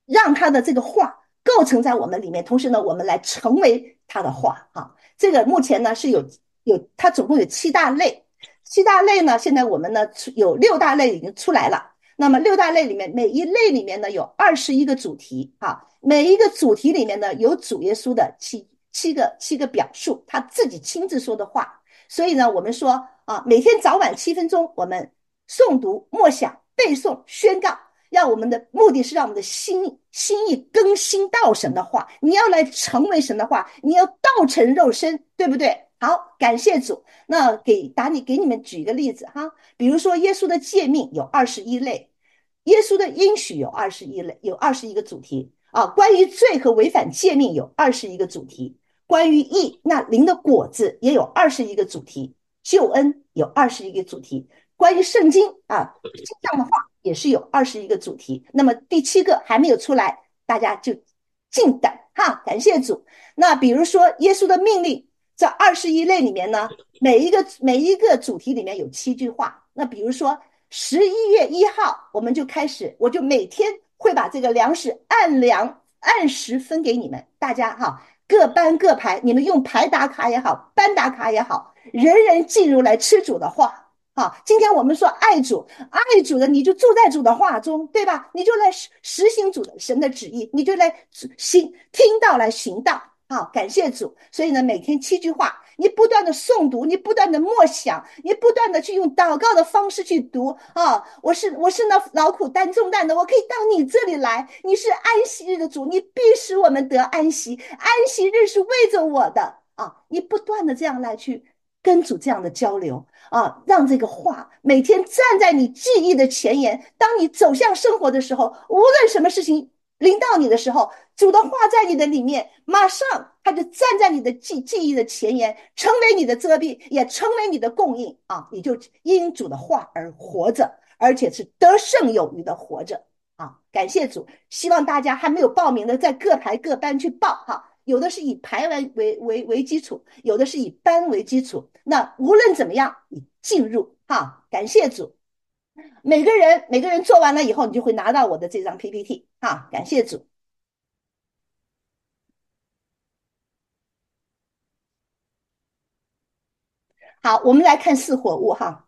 让他的这个话构成在我们里面，同时呢，我们来成为他的话哈。这个目前呢是有有，它总共有七大类，七大类呢，现在我们呢有六大类已经出来了。那么六大类里面，每一类里面呢有二十一个主题啊，每一个主题里面呢有主耶稣的七七个七个表述，他自己亲自说的话。所以呢，我们说啊，每天早晚七分钟，我们诵读、默想、背诵、宣告。让我们的目的是让我们的心心意更新到神的话，你要来成为神的话，你要道成肉身，对不对？好，感谢主。那给打你给你们举一个例子哈，比如说耶稣的诫命有二十一类，耶稣的应许有二十一类，有二十一个主题啊。关于罪和违反诫命有二十一个主题，关于义那灵的果子也有二十一个主题，救恩有二十一个主题，关于圣经啊经上的话也是有二十一个主题。那么第七个还没有出来，大家就静等哈，感谢主。那比如说耶稣的命令，这二十一类里面呢，每一个每一个主题里面有七句话。那比如说十一月一号我们就开始，我就每天会把这个粮食按量按时分给你们，大家哈各班各排，你们用排打卡也好，班打卡也好，人人进入来吃主的话。好，今天我们说爱主，爱主的你就住在主的话中，对吧？你就来实行主的神的旨意，你就来行听到来行道。好，感谢主。所以呢，每天七句话，你不断的诵读，你不断的默想，你不断的去用祷告的方式去读啊！我是我是那劳苦担重担的，我可以到你这里来。你是安息日的主，你必使我们得安息，安息日是为着我的啊！你不断的这样来去跟主这样的交流啊，让这个话每天站在你记忆的前沿。当你走向生活的时候，无论什么事情临到你的时候，主的话在你的里面，马上他就站在你的记记忆的前沿，成为你的遮蔽，也成为你的供应啊！你就因主的话而活着，而且是得胜有余的活着啊！感谢主。希望大家还没有报名的，在各排各班去报哈。有的是以排为为为为基础，有的是以班为基础。那无论怎么样，你进入哈，感谢主。每个人每个人做完了以后，你就会拿到我的这张 P P T 哈，感谢主。好，我们来看四活物哈。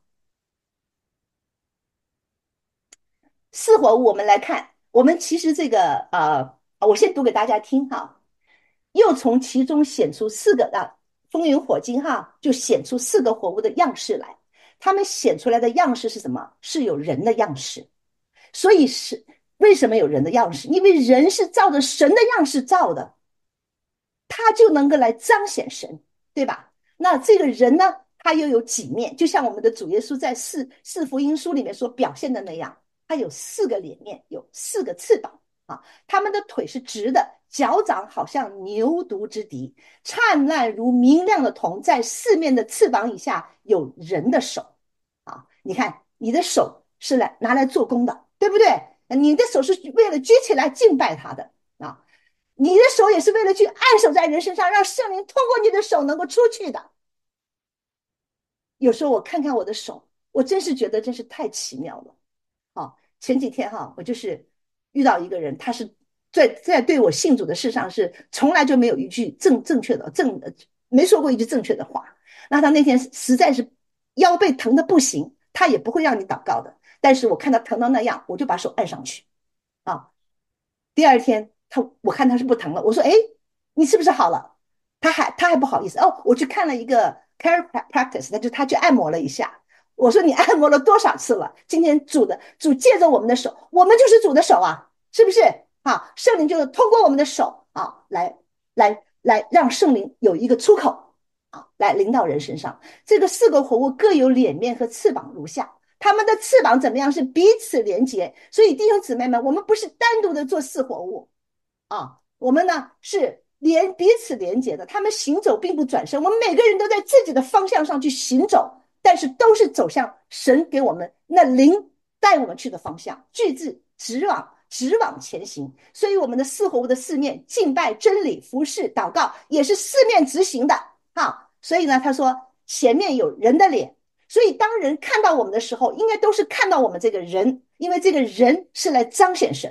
四活物我们来看，我们其实这个呃，我先读给大家听哈。又从其中显出四个啊，风云火金哈，就显出四个活物的样式来。他们显出来的样式是什么？是有人的样式。所以是为什么有人的样式？因为人是照着神的样式造的，他就能够来彰显神，对吧？那这个人呢，他又有几面？就像我们的主耶稣在四四福音书里面所表现的那样，他有四个脸面，有四个翅膀啊，他们的腿是直的，脚掌好像牛犊之笛，灿烂如明亮的铜，在四面的翅膀以下有人的手啊！你看，你的手是来拿来做工的，对不对？你的手是为了举起来敬拜他的啊，你的手也是为了去按手在人身上，让圣灵通过你的手能够出去的。有时候我看看我的手，我真是觉得真是太奇妙了啊！前几天哈，我就是遇到一个人，他是在在对我信主的事上是从来就没有一句正正确的正没说过一句正确的话。那他那天实在是腰背疼的不行，他也不会让你祷告的。但是我看他疼到那样，我就把手按上去啊。第二天他我看他是不疼了，我说：“哎，你是不是好了？”他还他还不好意思哦，我去看了一个 chiropractic， 那就他去按摩了一下。我说：“你按摩了多少次了？”今天主的主借着我们的手，我们就是主的手啊，是不是？啊，圣灵就是通过我们的手啊，来来来让圣灵有一个出口啊，来临到人身上。这个四个活物各有脸面和翅膀如下。他们的翅膀怎么样？是彼此连结。所以弟兄姊妹们，我们不是单独的做四活物啊，我们呢是连彼此连结的。他们行走并不转身，我们每个人都在自己的方向上去行走，但是都是走向神给我们那灵带我们去的方向，俱自直往直往前行。所以我们的四活物的四面，敬拜、真理、服侍、祷告，也是四面直行的啊。所以呢，他说前面有人的脸。所以当人看到我们的时候，应该都是看到我们这个人，因为这个人是来彰显神的。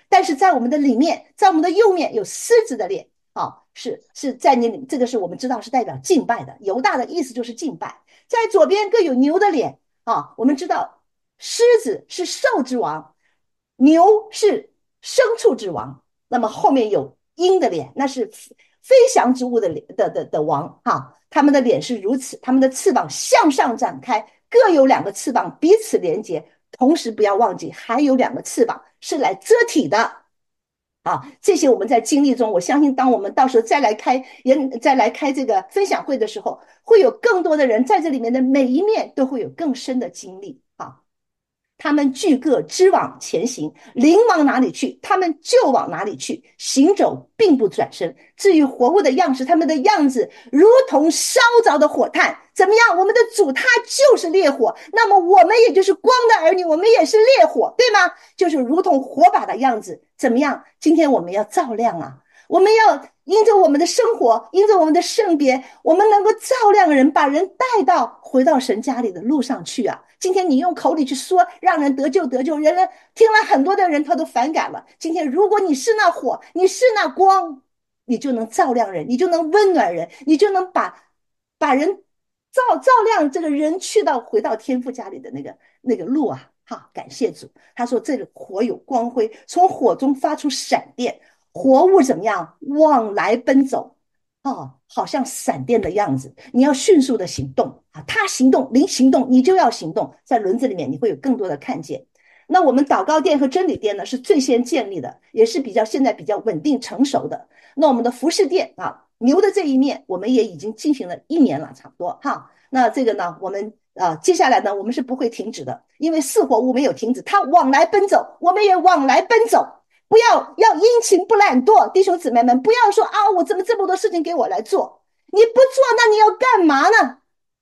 但是在我们的里面，在我们的右面有狮子的脸啊，是是在你里，这个是我们知道是代表敬拜的。犹大的意思就是敬拜。在左边各有牛的脸啊，我们知道狮子是兽之王，牛是牲畜之王，那么后面有鹰的脸，那是飞翔之物的的的的王哈，他们的脸是如此，他们的翅膀向上展开，各有两个翅膀彼此连接，同时不要忘记还有两个翅膀是来遮体的啊。这些我们在经历中，我相信当我们到时候再来开也再来开这个分享会的时候，会有更多的人在这里面的每一面都会有更深的经历啊。他们俱各支往前行，灵往哪里去，他们就往哪里去，行走并不转身。至于活物的样式，他们的样子如同烧着的火炭。怎么样？我们的主他就是烈火，那么我们也就是光的儿女，我们也是烈火，对吗？就是如同火把的样子。怎么样？今天我们要照亮啊，我们要因着我们的生活，因着我们的圣别，我们能够照亮人，把人带到回到神家里的路上去啊。今天你用口里去说让人得救得救，人人听了很多的人他都反感了。今天如果你是那火，你是那光，你就能照亮人，你就能温暖人，你就能把把人照照亮这个人去到回到天父家里的那个那个路啊。哈，感谢主。他说这个火有光辉，从火中发出闪电，活物怎么样往来奔走哦，好像闪电的样子，你要迅速的行动啊！他行动，灵行动，你就要行动。在轮子里面，你会有更多的看见。那我们祷告殿和真理殿呢，是最先建立的，也是比较现在比较稳定成熟的。那我们的服饰殿啊，牛的这一面，我们也已经进行了一年了，差不多哈。那这个呢，我们啊，接下来呢，我们是不会停止的，因为四活物没有停止，它往来奔走，我们也往来奔走。不要要殷勤不懒惰，弟兄姊妹们，不要说啊，我怎么这么多事情给我来做？你不做，那你要干嘛呢？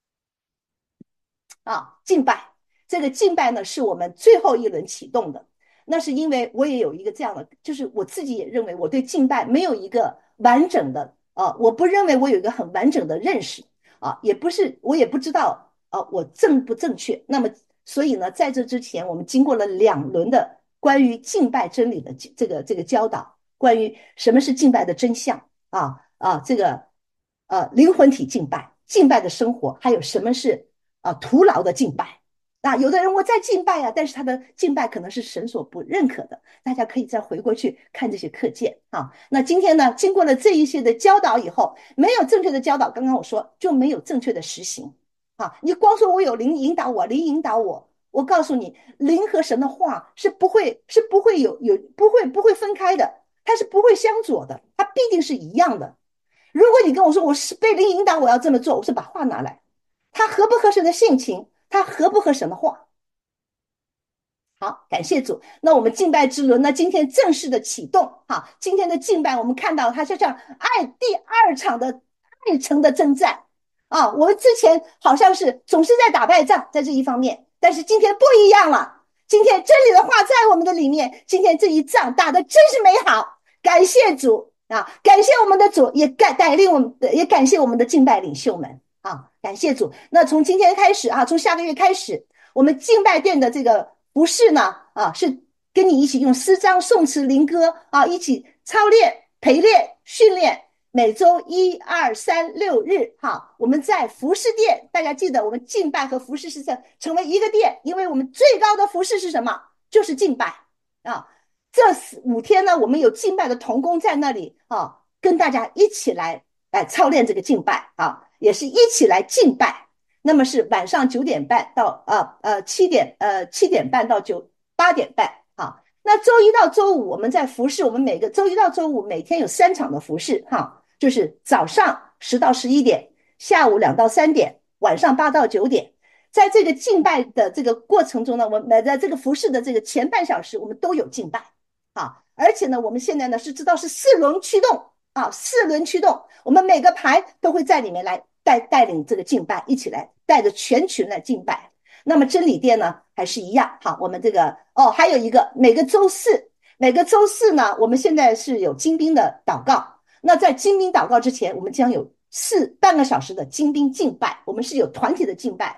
啊，敬拜，这个敬拜呢，是我们最后一轮启动的。那是因为我也有一个这样的，就是我自己也认为我对敬拜没有一个完整的啊，我不认为我有一个很完整的认识啊，也不是我也不知道啊，我正不正确。那么，所以呢，在这之前，我们经过了两轮的关于敬拜真理的这个这个教导，关于什么是敬拜的真相啊啊，这个呃灵魂体敬拜、敬拜的生活，还有什么是啊徒劳的敬拜啊？有的人我在敬拜啊，但是他的敬拜可能是神所不认可的，大家可以再回过去看这些课件啊。那今天呢，经过了这一些的教导以后，没有正确的教导，刚刚我说就没有正确的实行啊。你光说我有灵引导我，灵引导我。我告诉你，灵和神的话是不会是不会有有不会不会分开的，它是不会相左的，它必定是一样的。如果你跟我说我是被灵引导，我要这么做，我是把话拿来，它合不合神的性情，它合不合神的话。好，感谢主。那我们敬拜之轮呢，今天正式的启动哈。今天的敬拜，我们看到它就像爱第二场的爱城的征战。啊，我们之前好像是总是在打败仗，在这一方面，但是今天不一样了。今天真理的话在我们的里面，今天这一仗打得真是美好，感谢主啊！感谢我们的主，也感带领我们的，也感谢我们的敬拜领袖们啊！感谢主。那从今天开始啊，从下个月开始，我们敬拜殿的这个服事呢啊，是跟你一起用诗章、颂词、灵歌啊，一起操练、陪练、训练。每周一二三六日哈，我们在服事殿，大家记得我们敬拜和服事是在成为一个殿，因为我们最高的服事是什么？就是敬拜啊。这五天呢，我们有敬拜的同工在那里啊，跟大家一起来来操练这个敬拜啊，也是一起来敬拜。那么是晚上九点半到呃呃七点呃七点半到九八点半啊。那周一到周五我们在服事，我们每个周一到周五每天有三场的服事哈。就是早上十到十一点，下午两到三点，晚上八到九点。在这个敬拜的这个过程中呢，我们在这个服事的这个前半小时，我们都有敬拜啊。而且呢，我们现在呢是知道是四轮驱动啊，四轮驱动，我们每个排都会在里面来带带领这个敬拜，一起来带着全群来敬拜。那么真理殿呢还是一样，好，我们这个哦，还有一个每个周四，每个周四呢，我们现在是有精兵的祷告。那在精兵祷告之前，我们将有四半个小时的精兵敬拜，我们是有团体的敬拜。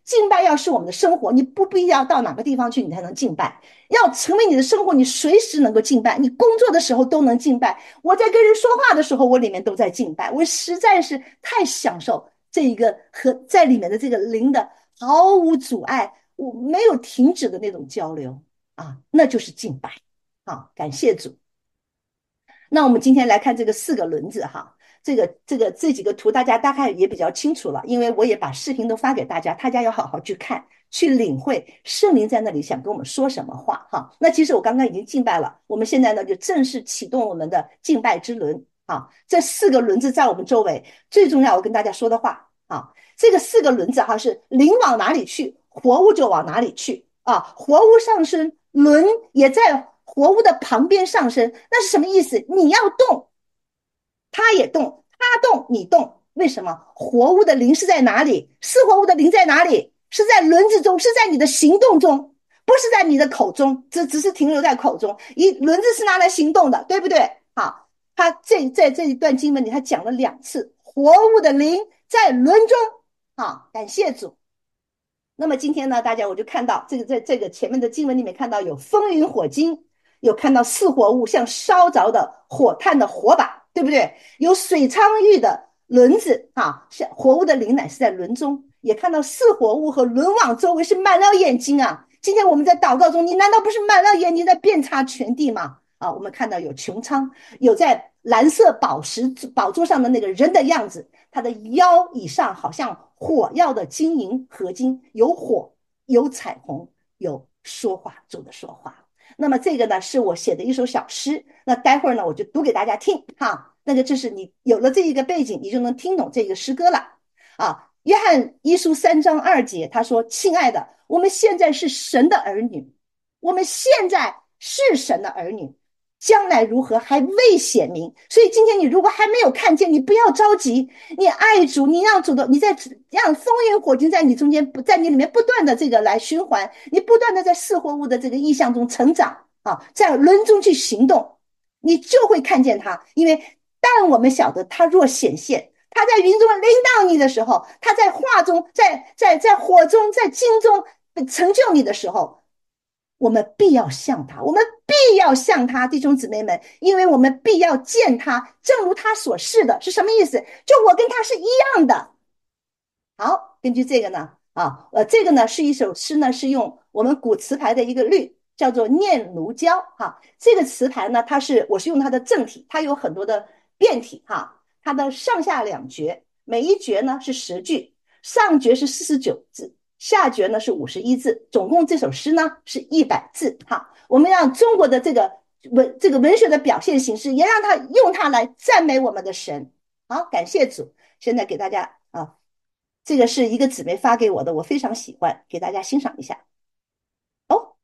敬拜要是我们的生活，你不必要到哪个地方去你才能敬拜，要成为你的生活，你随时能够敬拜，你工作的时候都能敬拜，我在跟人说话的时候我里面都在敬拜，我实在是太享受这一个和在里面的这个灵的毫无阻碍，我没有停止的那种交流啊，那就是敬拜啊，感谢主。那我们今天来看这个四个轮子哈，这个这个这几个图大家大概也比较清楚了，因为我也把视频都发给大家，大家要好好去看，去领会圣灵在那里想跟我们说什么话哈。那其实我刚刚已经敬拜了，我们现在呢就正式启动我们的敬拜之轮啊。这四个轮子在我们周围，最重要我跟大家说的话啊，这个四个轮子哈是灵往哪里去，活物就往哪里去啊，活物上升，轮也在活物的旁边上升，那是什么意思？你要动，它也动，它动，你动。为什么？活物的灵是在哪里？是活物的灵在哪里？是在轮子中，是在你的行动中，不是在你的口中，这只是停留在口中。一轮子是拿来行动的，对不对？好，他这在这一段经文里，他讲了两次，活物的灵在轮中。好，感谢主。那么今天呢，大家我就看到这个在这个前面的经文里面看到有风云火金，有看到四活物像烧着的火炭的火把，对不对？有水苍玉的轮子啊，像活物的灵乃是在轮中，也看到四活物和轮网周围是满了眼睛啊。今天我们在祷告中，你难道不是满了眼睛在遍察全地吗？啊，我们看到有穹苍，有在蓝色宝石宝座上的那个人的样子，他的腰以上好像火药的金银合金，有火，有彩虹，有说话，主的说话。那么这个呢是我写的一首小诗，那待会儿呢我就读给大家听哈。那个就是你有了这一个背景，你就能听懂这个诗歌了啊。约翰一书三章二节他说，亲爱的，我们现在是神的儿女，我们现在是神的儿女，将来如何还未显明。所以今天你如果还没有看见，你不要着急，你爱主，你让主的，你在让风云火金在你中间，不在你里面不断的这个来循环，你不断的在四活物的这个意象中成长啊，在轮中去行动，你就会看见他。因为但我们晓得他若显现，他在云中领导你的时候，他在化中，在在在火中，在金中成就你的时候，我们必要像他，我们必要像他，弟兄姊妹们，因为我们必要见他，正如他所示的。是什么意思？就我跟他是一样的。好，根据这个呢，啊，呃，这个呢是一首诗呢，是用我们古词牌的一个律，叫做念奴娇哈。这个词牌呢，它是我是用它的正体，它有很多的变体哈。它的上下两绝，每一绝呢是十句，上绝是四十九字，下绝呢是五十一字，总共这首诗呢是一百字哈。我们让中国的这个文这个文学的表现形式，也让它用它来赞美我们的神。好，感谢主。现在给大家啊，这个是一个姊妹发给我的，我非常喜欢，给大家欣赏一下。哦。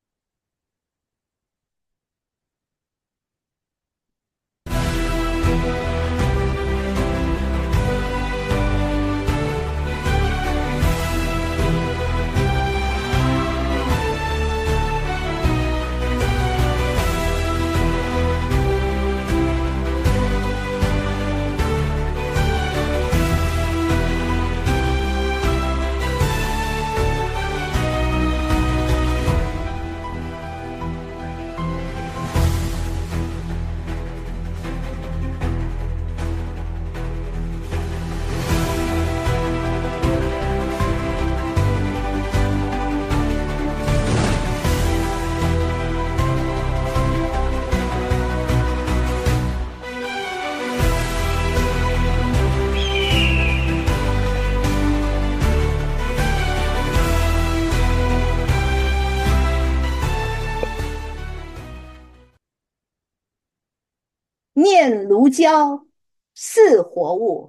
念奴娇，似活物，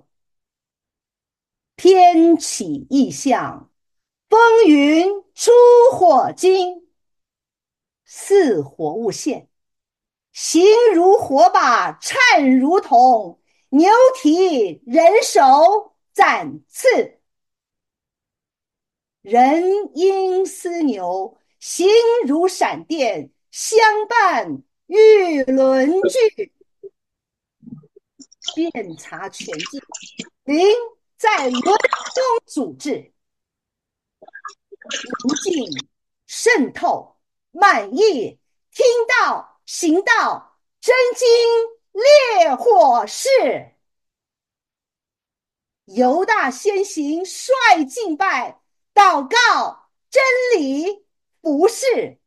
天起异象，风云出火金，似活物现，形如火把，颤如铜，牛蹄人手展翅，人因丝牛，形如闪电，相伴玉轮聚，遍察全境，灵在轮中主治， 无尽渗透满意，听到行道，真经烈火势。犹大先行率敬拜，祷告真理服事。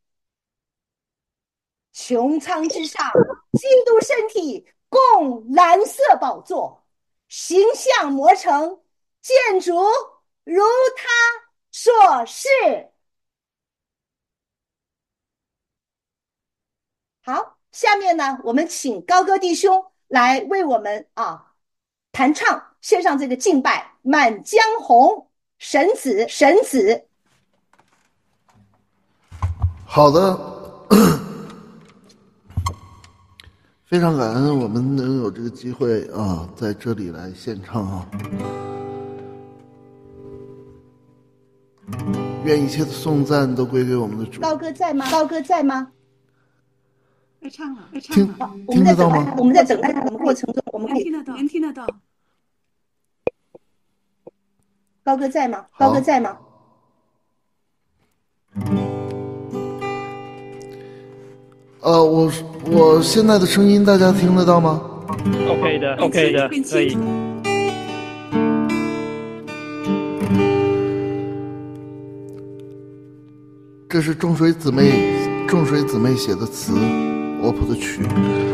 穹苍之上，基督身体共蓝色宝座，形象磨成，建筑如他所示。好，下面呢，我们请高歌弟兄来为我们啊弹唱，献上这个敬拜《满江红》，神子，神子。 好的，非常感恩我们能有这个机会啊，在这里来献唱啊。愿一切的颂赞都归给我们的主。 高歌在吗？高歌在吗？ 要唱了，要唱听了。 我们在等待，我们在等待他们过程中，我们可以听得到，能听得到。 高歌在吗？高歌在吗？ 呃，我我现在的声音大家听得到吗 ？OK 的 ，OK 的，可以。 这是众水姊妹众水姊妹写的词，我谱的曲。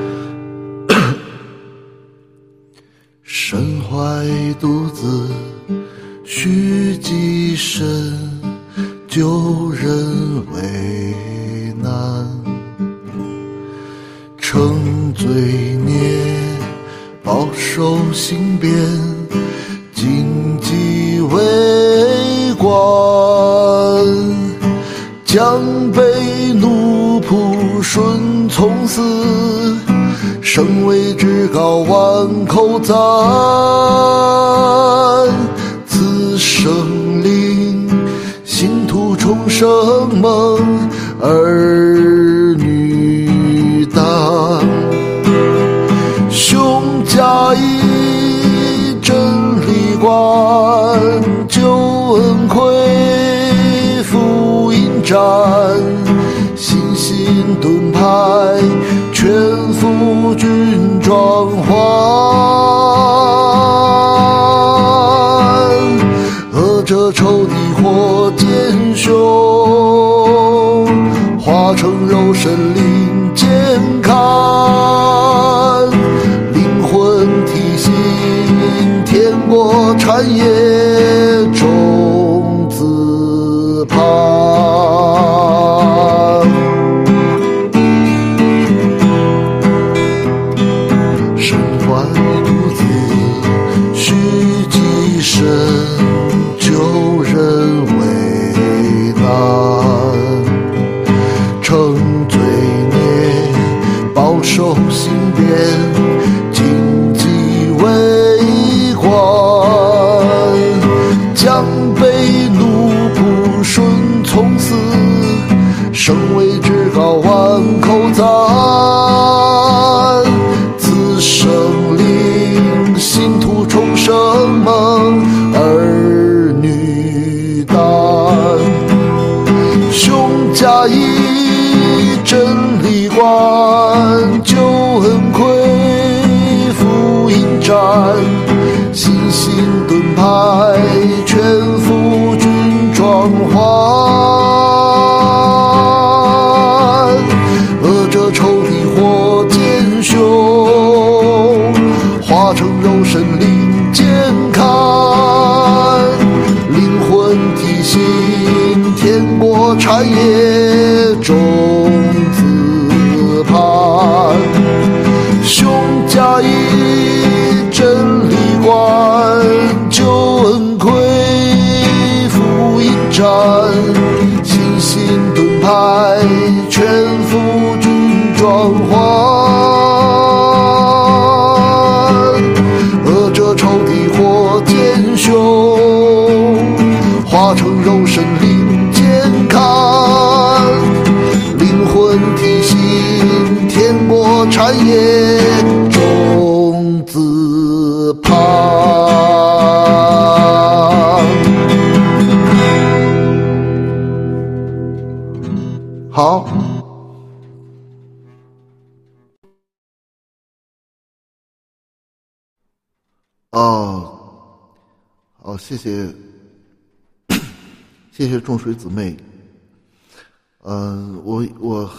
身怀独自须己身，救人为难，承罪孽，保守心变，荆棘为官，将被奴仆顺从死，身为至高万口赞，赐生灵信徒重生梦，儿女当兄加一真理观，救恩馈福音展，信心盾牌全副军装换，恶者仇敌火箭凶，化成肉身灵健康，灵魂体心天国产业种子盘。救人为难，承罪孽，保守心变，荆棘为官，将被奴仆顺从死，身为至高万口赞，此生灵信徒重生梦，儿女担，兄加一真理观，救恩馈福音展，信心盾牌全副军装换，恶者仇敌火箭凶，化成肉身灵健康，灵魂体心天国产业种子盘，兄加一真理观，救恩馈福音展，信心盾牌全副军装换，恶者仇敌火箭凶，化成肉身灵健康，灵魂体心天国产业种子盘。 好。哦，好，谢谢，谢谢众水姊妹。嗯、呃，我我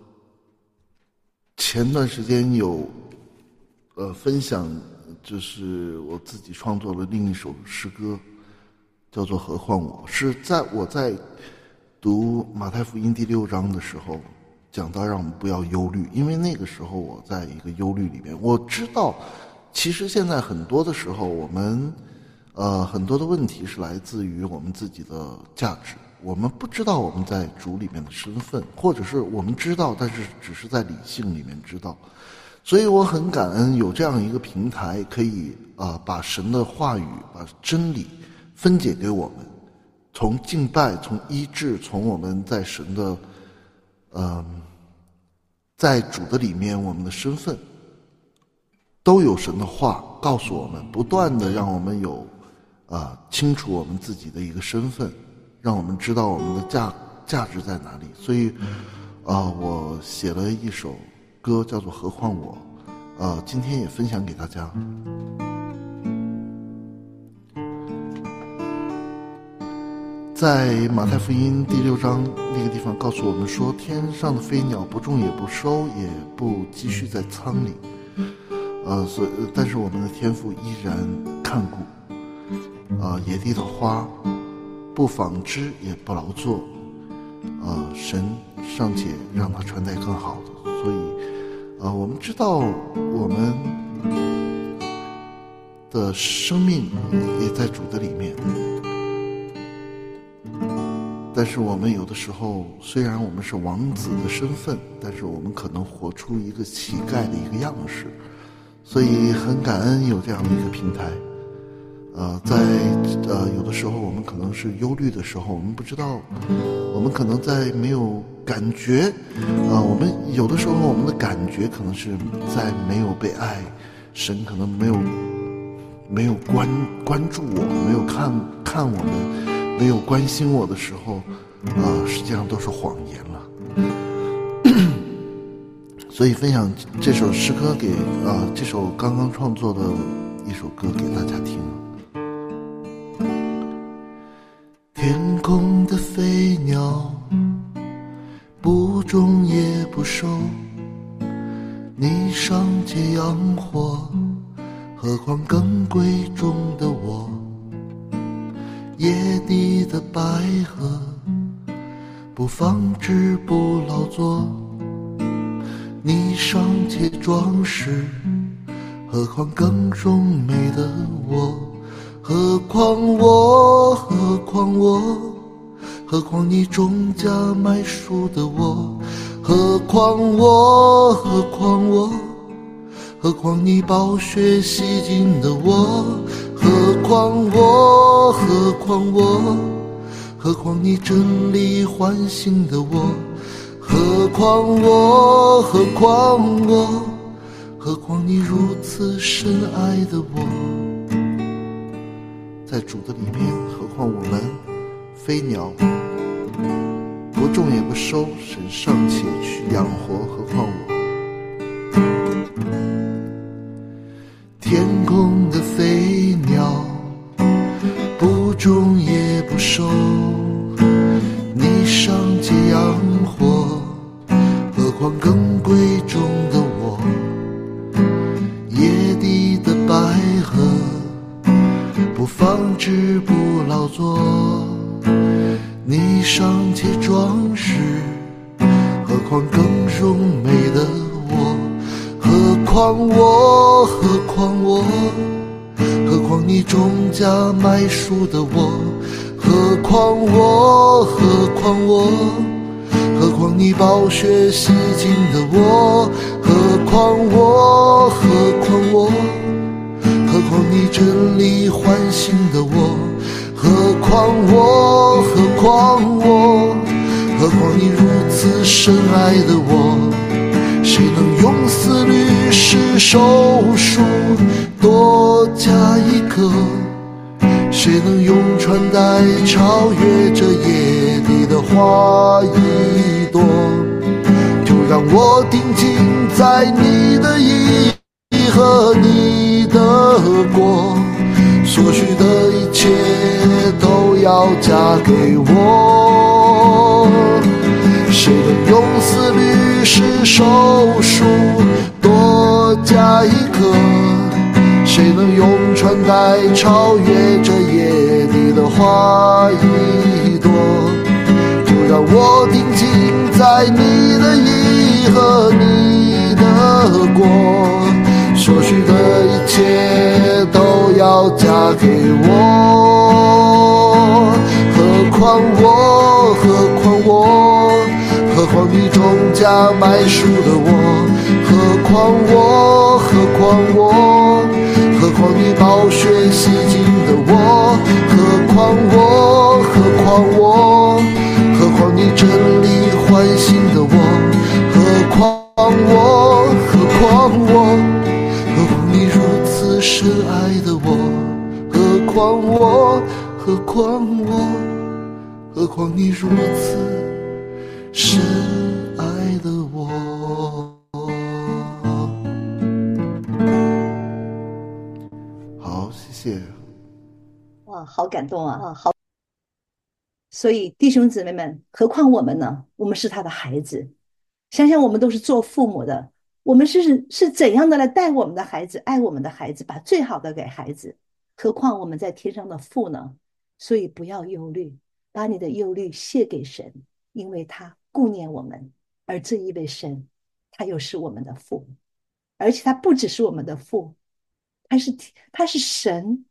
前段时间有呃分享，就是我自己创作的另一首诗歌，叫做《何况我》，是在我在读马太福音第六章的时候讲到让我们不要忧虑，因为那个时候我在一个忧虑里面，我知道。其实现在很多的时候，我们呃很多的问题是来自于我们自己的价值，我们不知道我们在主里面的身份，或者是我们知道，但是只是在理性里面知道。所以我很感恩有这样一个平台，可以啊、呃、把神的话语、把真理分解给我们，从敬拜、从医治、从我们在神的嗯、呃、在主的里面我们的身份。都有神的话告诉我们，不断的让我们有啊、呃、清楚我们自己的一个身份，让我们知道我们的价价值在哪里。所以啊、呃，我写了一首歌叫做《何况我》，呃，今天也分享给大家。在马太福音第六章那个地方告诉我们说，天上的飞鸟不种也不收，也不积蓄在仓里。呃，所以，但是我们的天父依然看顾，呃，野地的花，不纺织也不劳作，呃，神尚且让它穿戴更好的，所以，呃，我们知道我们的生命也在主的里面，但是我们有的时候，虽然我们是王子的身份，但是我们可能活出一个乞丐的一个样式。所以很感恩有这样的一个平台，呃，在呃有的时候我们可能是忧虑的时候，我们不知道，我们可能在没有感觉，啊、呃，我们有的时候我们的感觉可能是在没有被爱，神可能没有没有关关注我，没有看看我们，没有关心我的时候，啊、呃，实际上都是谎言了。所以分享这首诗歌给啊、呃，这首刚刚创作的一首歌给大家听。天空的飞鸟不种也不收，你尚且养活，何况更贵重的我？野地的百合不纺织不劳作，你尚且装饰，何况更荣美的我？何况我，何况我，何况你种家卖书的我？何况我，何况我，何况你暴雪洗净的我？何况我，何况我，何况你真理唤醒的我？何况我，何况我，何况你如此深爱的我？在主的里面，何况我们飞鸟不种也不收，神尚且去养活，何况我？天空的飞鸟不种也不收，你尚且养活，何况更贵重的我？野地的百合不纺织不劳作，你尚且装饰，何况更荣美的我？何况我，何况我，何况你种家卖书的我？何况我，何况我，何况你暴雪洗净的我？何况我，何况我，何况你真理唤醒的我？何况我，何况我，何况你如此深爱的我？谁能用思虑使手术多加一个？谁能用穿戴超越这野地的花一朵？ 让我定睛在你的意和你的国，所需的一切都要加给我。谁能用思虑使手术多加一颗？谁能用穿戴超越这野地的花一朵？就让我定睛在你的意和你的国，所需的一切都要加给我。何况我，何况我，何况你重价买赎的我，何况我，何况我，何况你宝血洗净的我，何况我，何况我，何况你真理唤醒的我，何况我，何况我，何况你如此深爱的我，何况我，何况我，何况你如此深爱的我。好，谢谢。 哇，好感动啊！啊，好。所以弟兄姊妹们，何况我们呢？我们是他的孩子，想想我们都是做父母的，我们是是怎样的来带我们的孩子，爱我们的孩子，把最好的给孩子。何况我们在天上的父呢？所以不要忧虑，把你的忧虑卸给神，因为他顾念我们，而这一位神，他又是我们的父，而且他不只是我们的父，他是他是神，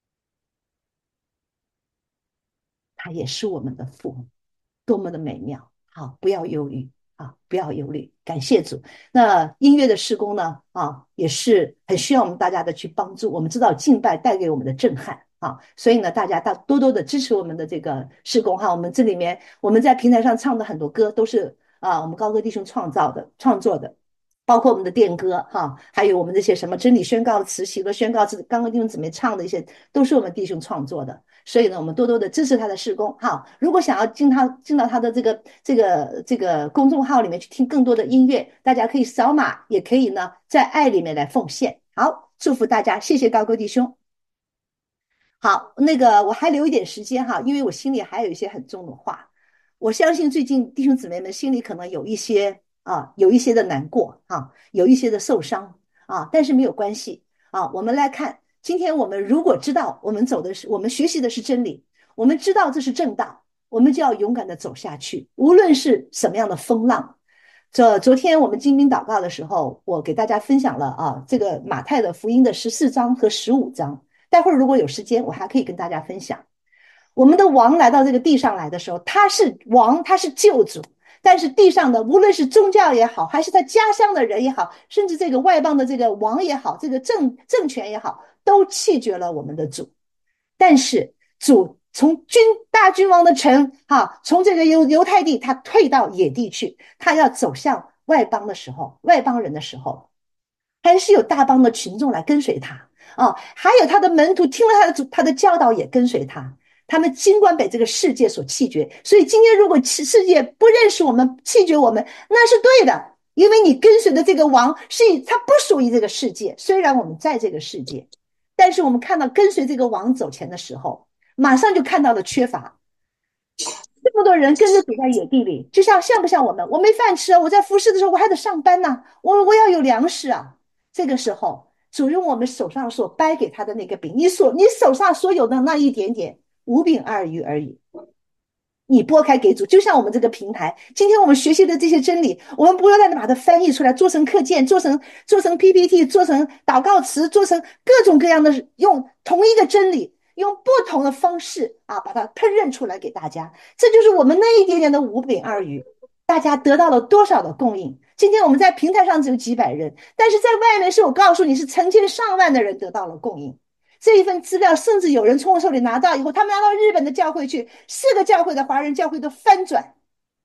他也是我们的父，多么的美妙！好，不要忧虑啊，不要忧虑，感谢主。那音乐的事工呢，啊，也是很需要我们大家的去帮助。我们知道敬拜带给我们的震撼啊，所以呢，大家大多多的支持我们的这个事工哈。我们这里面我们在平台上唱的很多歌都是啊，我们高歌弟兄创造的、创作的。包括我们的殿歌哈，还有我们这些什么真理宣告词、喜乐宣告词，刚刚弟兄姊妹唱的一些，都是我们弟兄创作的。所以呢，我们多多的支持他的事工哈。如果想要进他进到他的这个这个这个公众号里面去听更多的音乐，大家可以扫码，也可以呢在爱里面来奉献。好，祝福大家，谢谢高歌弟兄。好，那个我还留一点时间哈，因为我心里还有一些很重的话。我相信最近弟兄姊妹们心里可能有一些。啊，有一些的难过啊，有一些的受伤啊，但是没有关系啊。我们来看，今天我们如果知道我们走的是，我们学习的是真理，我们知道这是正道，我们就要勇敢的走下去，无论是什么样的风浪。这昨天我们精兵祷告的时候，我给大家分享了啊，这个马太的福音的十四章和十五章。待会儿如果有时间，我还可以跟大家分享。我们的王来到这个地上来的时候，他是王，他是救主。但是地上的无论是宗教也好，还是他家乡的人也好，甚至这个外邦的这个王也好，这个政政权也好，都弃绝了我们的主。但是主从君大君王的城哈，从这个犹犹太地他退到野地去，他要走向外邦的时候，外邦人的时候，还是有大邦的群众来跟随他啊，还有他的门徒听了他的主他的教导也跟随他。他们尽管被这个世界所弃绝，所以今天如果世界不认识我们、弃绝我们，那是对的，因为你跟随的这个王是他不属于这个世界。虽然我们在这个世界，但是我们看到跟随这个王走前的时候，马上就看到了缺乏。这么多人跟着走在野地里，就像像不像我们？我没饭吃啊，我在服侍的时候我还得上班呢、啊，我我要有粮食啊。这个时候，主用我们手上所掰给他的那个饼，你所你手上所有的那一点点。五饼二鱼而已，你拨开给主，就像我们这个平台，今天我们学习的这些真理，我们不要再把它翻译出来，做成课件，做成做成 P P T， 做成祷告词，做成各种各样的，用同一个真理，用不同的方式啊，把它烹饪出来给大家。这就是我们那一点点的五饼二鱼，大家得到了多少的供应？今天我们在平台上只有几百人，但是在外面是我告诉你是成千上万的人得到了供应。这一份资料，甚至有人从我手里拿到以后，他们拿到日本的教会去，四个教会的华人教会都翻转。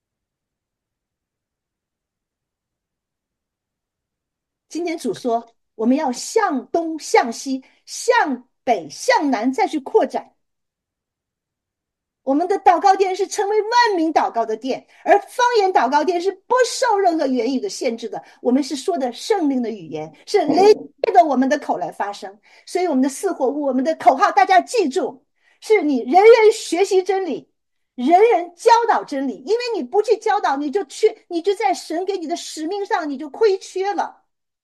今天主说，我们要向东、向西、向北、向南再去扩展。 我们的祷告殿是成为万民祷告的殿，而方言祷告殿是不受任何言语的限制的。我们是说的圣灵的语言，是连接的我们的口来发声。所以我们的四活物，我们的口号，大家记住，是你人人学习真理，人人教导真理。因为你不去教导，你就缺，你就在神给你的使命上，你就亏缺了。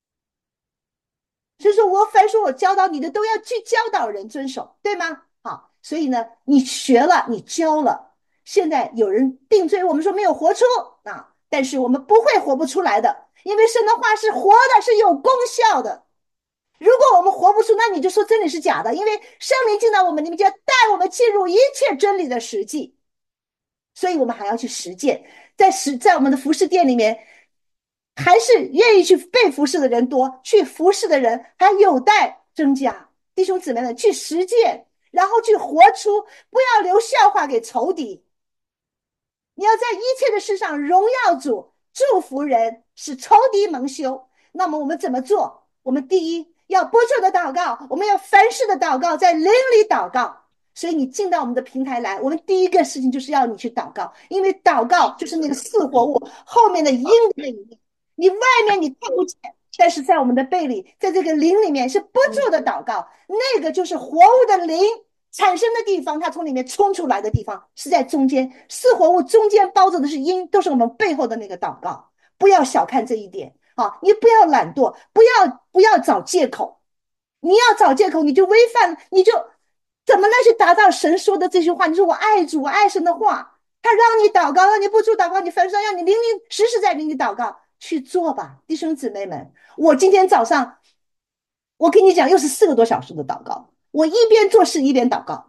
所以说我凡说我教导你的，都要去教导人遵守，对吗？好，所以呢，你学了，你教了，现在有人定罪我们说没有活出啊，但是我们不会活不出来的，因为神的话是活的，是有功效的。如果我们活不出，那你就说真理是假的，因为圣灵进到我们里面，就要带我们进入一切真理的实际。所以我们还要去实践，在实在我们的服事殿里面，还是愿意去被服侍的人多，去服侍的人还有待增加。弟兄姊妹们，去实践，然后去活出，不要留笑话给仇敌。你要在一切的事上荣耀主，祝福人，使仇敌蒙羞。那么我们怎么做？我们第一要不住的祷告，我们要凡事的祷告，在灵里祷告。所以你进到我们的平台来，我们第一个事情就是要你去祷告，因为祷告就是那个四活物后面的阴的那一面。你外面你看不见，但是在我们的背里，在这个灵里面是不住的祷告，那个就是活物的灵产生的地方，它从里面冲出来的地方是在中间，四活物中间包着的是阴，都是我们背后的那个祷告。不要小看这一点啊！你不要懒惰，不要不要找借口。你要找借口，你就违反，你就怎么来去达到神说的这句话？你说我爱主，我爱神的话，他让你祷告，让你不住祷告，你凡事让你灵灵实实在灵地祷告。去做吧，弟兄姊妹们，我今天早上我跟你讲又是四个多小时的祷告，我一边做事一边祷告，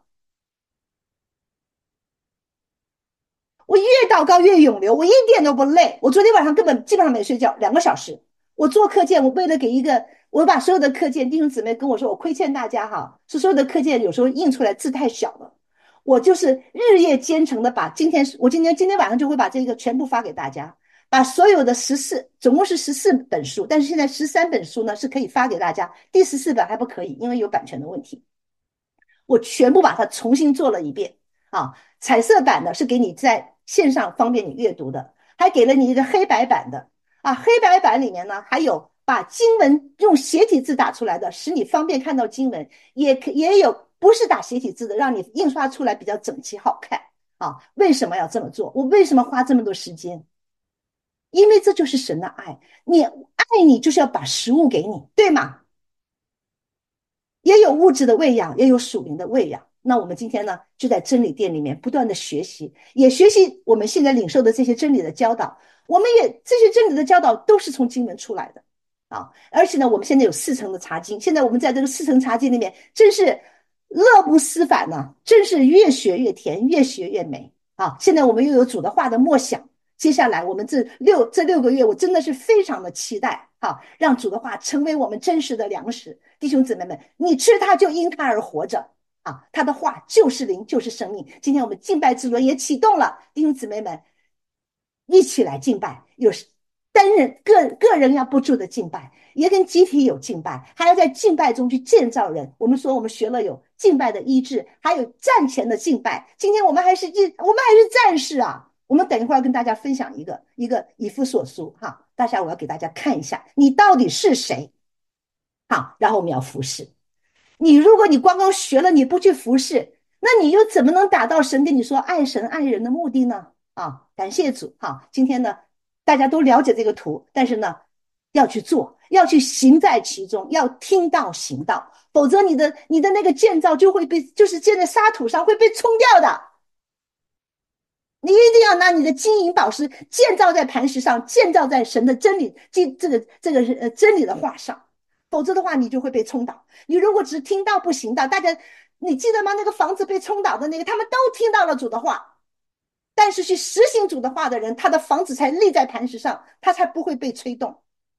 我越祷告越涌流，我一点都不累。我昨天晚上根本基本上没睡觉，两个小时。我做课件，我为了给一个，我把所有的课件，弟兄姊妹跟我说，我亏欠大家哈，是所有的课件有时候印出来字太小了，我就是日夜兼程的把今天我今天今天晚上就会把这个全部发给大家。把所有的十四，总共是十四本书，但是现在十三本书呢是可以发给大家，第十四本还不可以，因为有版权的问题。我全部把它重新做了一遍啊，彩色版的是给你在线上方便你阅读的，还给了你一个黑白版的啊，黑白版里面呢还有把经文用斜体字打出来的，使你方便看到经文，也也有不是打斜体字的，让你印刷出来比较整齐好看啊。为什么要这么做？我为什么花这么多时间？因为这就是神的爱，你爱你就是要把食物给你，对吗？也有物质的喂养，也有属灵的喂养。那我们今天呢，就在真理殿里面不断的学习，也学习我们现在领受的这些真理的教导。我们也这些真理的教导都是从经文出来的啊！而且呢，我们现在有四层的查经，现在我们在这个四层查经里面，真是乐不思返呢，真是越学越甜，越学越美啊！现在我们又有主的话的默想。接下来我们这六这六个月，我真的是非常的期待啊，让主的话成为我们真实的粮食。弟兄姊妹们，你吃它就因它而活着啊，他的话就是灵，就是生命。今天我们敬拜之轮也启动了，弟兄姊妹们一起来敬拜，有单人个个人要不住的敬拜，也跟集体有敬拜，还要在敬拜中去建造人。我们说我们学了有敬拜的医治，还有战前的敬拜。今天我们还是我们还是战士啊。我们等一会儿要跟大家分享一个一个以弗所书哈，大家我要给大家看一下你到底是谁。好，然后我们要服侍你。如果你光光学了你不去服侍，那你又怎么能达到神跟你说爱神爱人的目的呢？啊，感谢主哈！今天呢大家都了解这个图，但是呢要去做，要去行在其中，要听到行道，否则你的你的那个建造就会被就是建在沙土上会被冲掉的。你一定要拿你的金银宝石建造在磐石上，建造在神的真理这个这个呃真理的话上，否则的话你就会被冲倒。你如果只听到不行道，大家你记得吗？那个房子被冲倒的那个，他们都听到了主的话，但是去实行主的话的人，他的房子才立在磐石上，他才不会被吹动。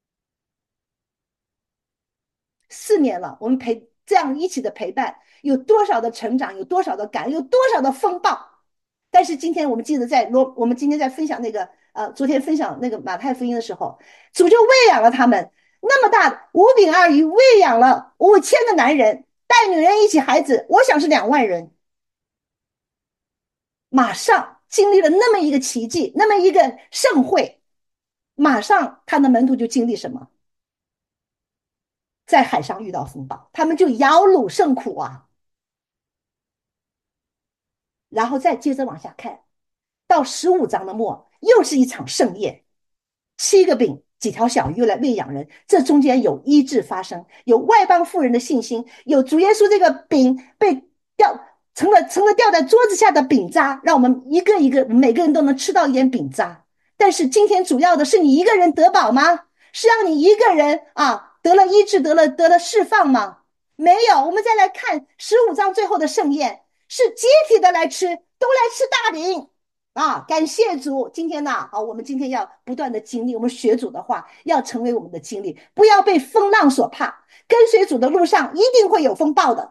四年了，我们陪这样一起的陪伴，有多少的成长，有多少的感恩，有多少的风暴。但是今天我们记得在罗，我们今天在分享那个呃，昨天分享那个马太福音的时候，主就喂养了他们那么大的五饼二鱼，喂养了五千个男人，带女人一起孩子，我想是两万人。 马上经历了那么一个奇迹，那么一个盛会，马上他的门徒就经历什么？在海上遇到风暴，他们就摇橹甚苦啊。然后再接着往下看，到十五章的末，又是一场盛宴，七个饼几条小鱼来喂养人，这中间有医治发生，有外邦妇人的信心，有主耶稣这个饼被掉成了成了掉在桌子下的饼渣，让我们一个一个每个人都能吃到一点饼渣。但是今天主要的是你一个人得饱吗？是让你一个人啊得了医治，得了得了释放吗？没有。我们再来看十五章最后的盛宴，是集体的来吃，都来吃大饼啊！感谢主。今天呢，啊，我们今天要不断的经历，我们学主的话要成为我们的经历，不要被风浪所怕，跟随主的路上一定会有风暴的。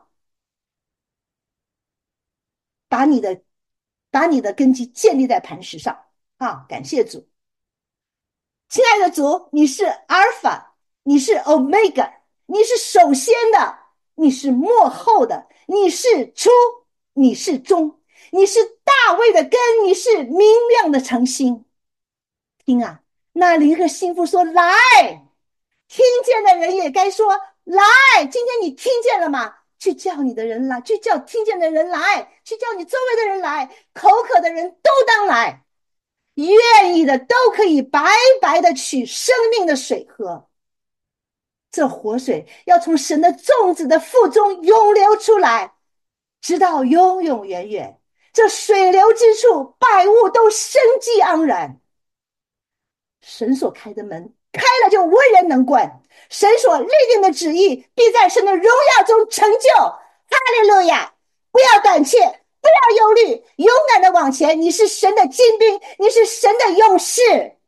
把你的把你的根基建立在磐石上啊！感谢主。亲爱的主，你是阿尔法，你是 Omega， 你是首先的，你是末后的，你是初，你是终，你是大卫的根，你是明亮的晨星。听啊，那灵和心腹说来，听见的人也该说来。今天你听见了吗？去叫你的人来，去叫听见的人来，去叫你周围的人来，口渴的人都当来，愿意的都可以白白的取生命的水喝。这活水要从神的种子的腹中涌流出来，直到永永远远。这水流之处，百物都生机盎然。神所开的门，开了就无人能关。神所立定的旨意，必在神的荣耀中成就。哈利路亚！不要胆怯，不要忧虑，勇敢的往前。你是神的精兵，你是神的勇士。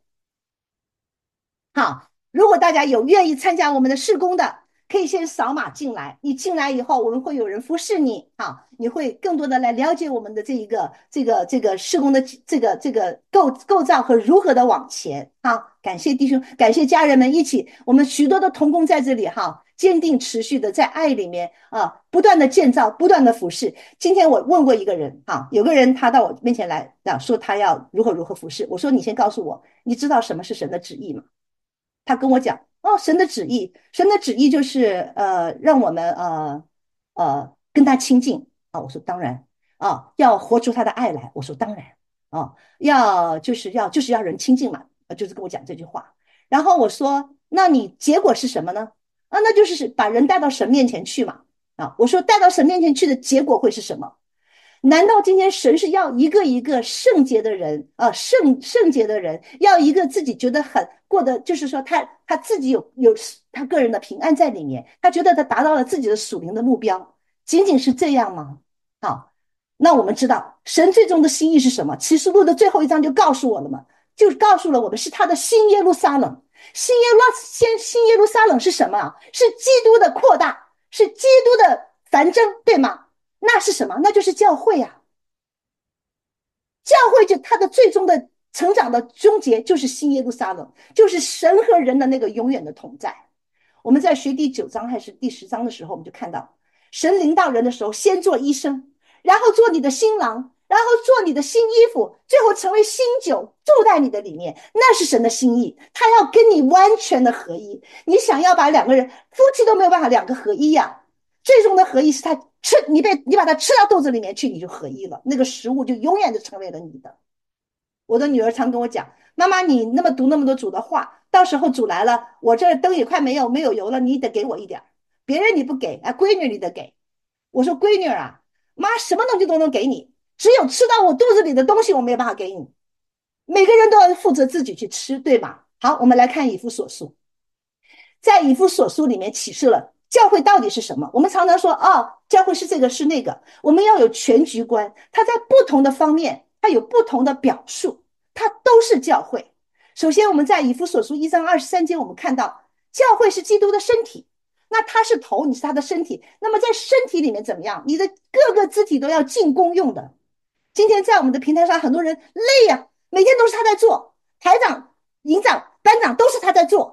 好，如果大家有愿意参加我们的事工的，可以先扫码进来。你进来以后，我们会有人服侍你啊，你会更多的来了解我们的这一个这个这个事工的这个这个构构造和如何的往前啊。感谢弟兄，感谢家人们一起，我们许多的同工在这里哈，坚定持续的在爱里面啊，不断的建造，不断的服侍。今天我问过一个人哈，有个人他到我面前来啊，说他要如何如何服侍。我说你先告诉我，你知道什么是神的旨意吗？他跟我讲，哦，神的旨意，神的旨意就是呃，让我们呃呃跟他亲近啊。我说当然啊，要活出他的爱来。我说当然啊，要就是要就是要人亲近嘛，就是跟我讲这句话。然后我说，那你结果是什么呢？啊，那就是把人带到神面前去嘛。啊，我说带到神面前去的结果会是什么？难道今天神是要一个一个圣洁的人啊，圣圣洁的人，要一个自己觉得很过得，就是说他他自己有有他个人的平安在里面，他觉得他达到了自己的属灵的目标，仅仅是这样吗？好，那我们知道神最终的心意是什么？启示录的最后一章就告诉我了嘛，就告诉了我们是他的新耶路撒冷。新耶路新新耶路撒冷是什么啊？是基督的扩大，是基督的繁增，对吗？那是什么？那就是教会啊。教会就它的最终的成长的终结就是新耶路撒冷，就是神和人的那个永远的同在。我们在学第九章还是第十章的时候，我们就看到神临到人的时候，先做医生，然后做你的新郎，然后做你的新衣服，最后成为新酒住在你的里面。那是神的心意，他要跟你完全的合一。你想要把两个人夫妻都没有办法两个合一呀、啊，最终的合一是他吃你被你把它吃到肚子里面去，你就合一了，那个食物就永远就成为了你的。我的女儿常跟我讲，妈妈你那么读那么多主的话，到时候主来了，我这灯也快没有没有油了，你得给我一点，别人你不给啊，闺女你得给。我说闺女啊，妈什么东西都能给你，只有吃到我肚子里的东西我没有办法给你。每个人都要负责自己去吃，对吧？好，我们来看以弗所书。在以弗所书里面启示了教会到底是什么。我们常常说哦，教会是这个是那个，我们要有全局观，它在不同的方面它有不同的表述，它都是教会。首先我们在以弗所书一章二十三节，我们看到教会是基督的身体，那他是头，你是他的身体，那么在身体里面怎么样？你的各个肢体都要尽功用的。今天在我们的平台上很多人累啊，每天都是他在做，台长、营长、班长都是他在做。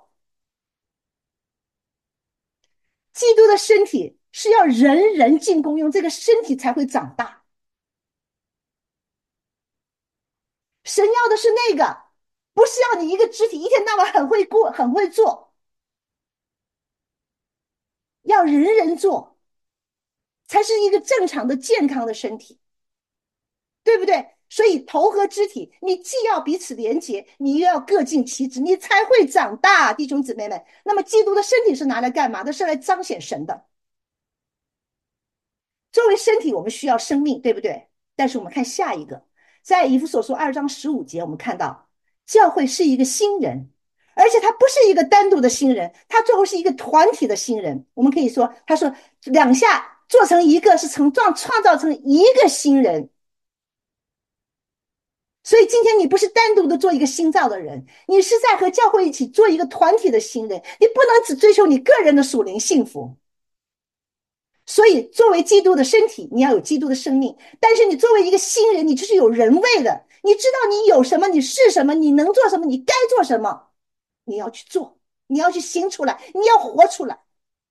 基督的身体是要人人尽功用，这个身体才会长大。 神要的是那个，不是要你一个肢体一天到晚很会过很会做，要人人做，才是一个正常的健康的身体，对不对？所以头和肢体，你既要彼此连结，你又要各尽其职，你才会长大，弟兄姊妹们。那么基督的身体是拿来干嘛的？是来彰显神的。作为身体，我们需要生命，对不对？但是我们看下一个，在以弗所书二章十五节，我们看到教会是一个新人，而且他不是一个单独的新人，他最后是一个团体的新人。我们可以说，他说两下做成一个，是成创创造成一个新人。所以今天你不是单独的做一个新造的人，你是在和教会一起做一个团体的新人，你不能只追求你个人的属灵幸福。所以作为基督的身体，你要有基督的生命，但是你作为一个新人，你就是有人位的，你知道你有什么，你是什么，你能做什么，你该做什么，你要去做，你要去行出来，你要活出来。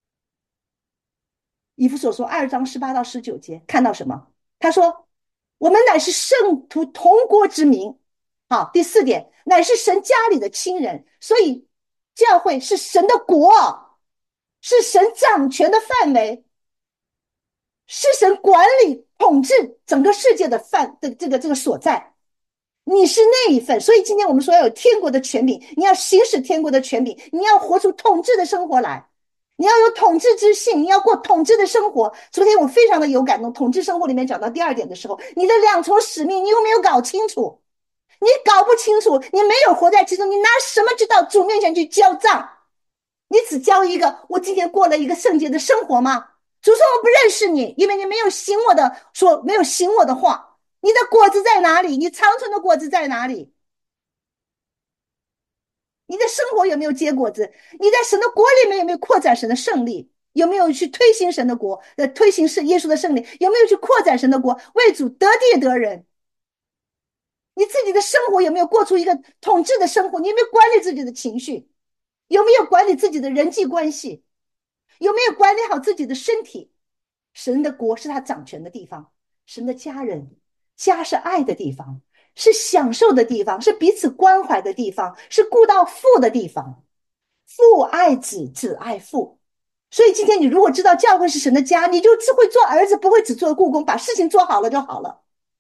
以弗所说二章十八到十九节看到什么？他说我们乃是圣徒同国之民。好，第四点，乃是神家里的亲人。所以教会是神的国，是神掌权的范围，是神管理统治整个世界的范的这个这个所在。你是那一份，所以今天我们说要有天国的权柄，你要行使天国的权柄，你要活出统治的生活来，你要有统治之性，你要过统治的生活。昨天我非常的有感动，统治生活里面讲到第二点的时候，你的两重使命你有没有搞清楚？你搞不清楚，你没有活在其中，你拿什么知道主面前去交账？你只交一个我今天过了一个圣洁的生活吗？主说我不认识你，因为你没有行我的说，没有行我的话。你的果子在哪里？你长存的果子在哪里？你的生活有没有结果子？你在神的国里面有没有扩展神的胜利？有没有去推行神的国，呃，推行是耶稣的胜利？有没有去扩展神的国，为主得地得人？你自己的生活有没有过出一个统治的生活？你有没有管理自己的情绪？有没有管理自己的人际关系？有没有管理好自己的身体？神的国是他掌权的地方，神的家人，家是爱的地方，是享受的地方，是彼此关怀的地方，是顾到父的地方。父爱子，子爱父。所以今天你如果知道教会是神的家，你就只会做儿子，不会只做雇工，把事情做好了就好了。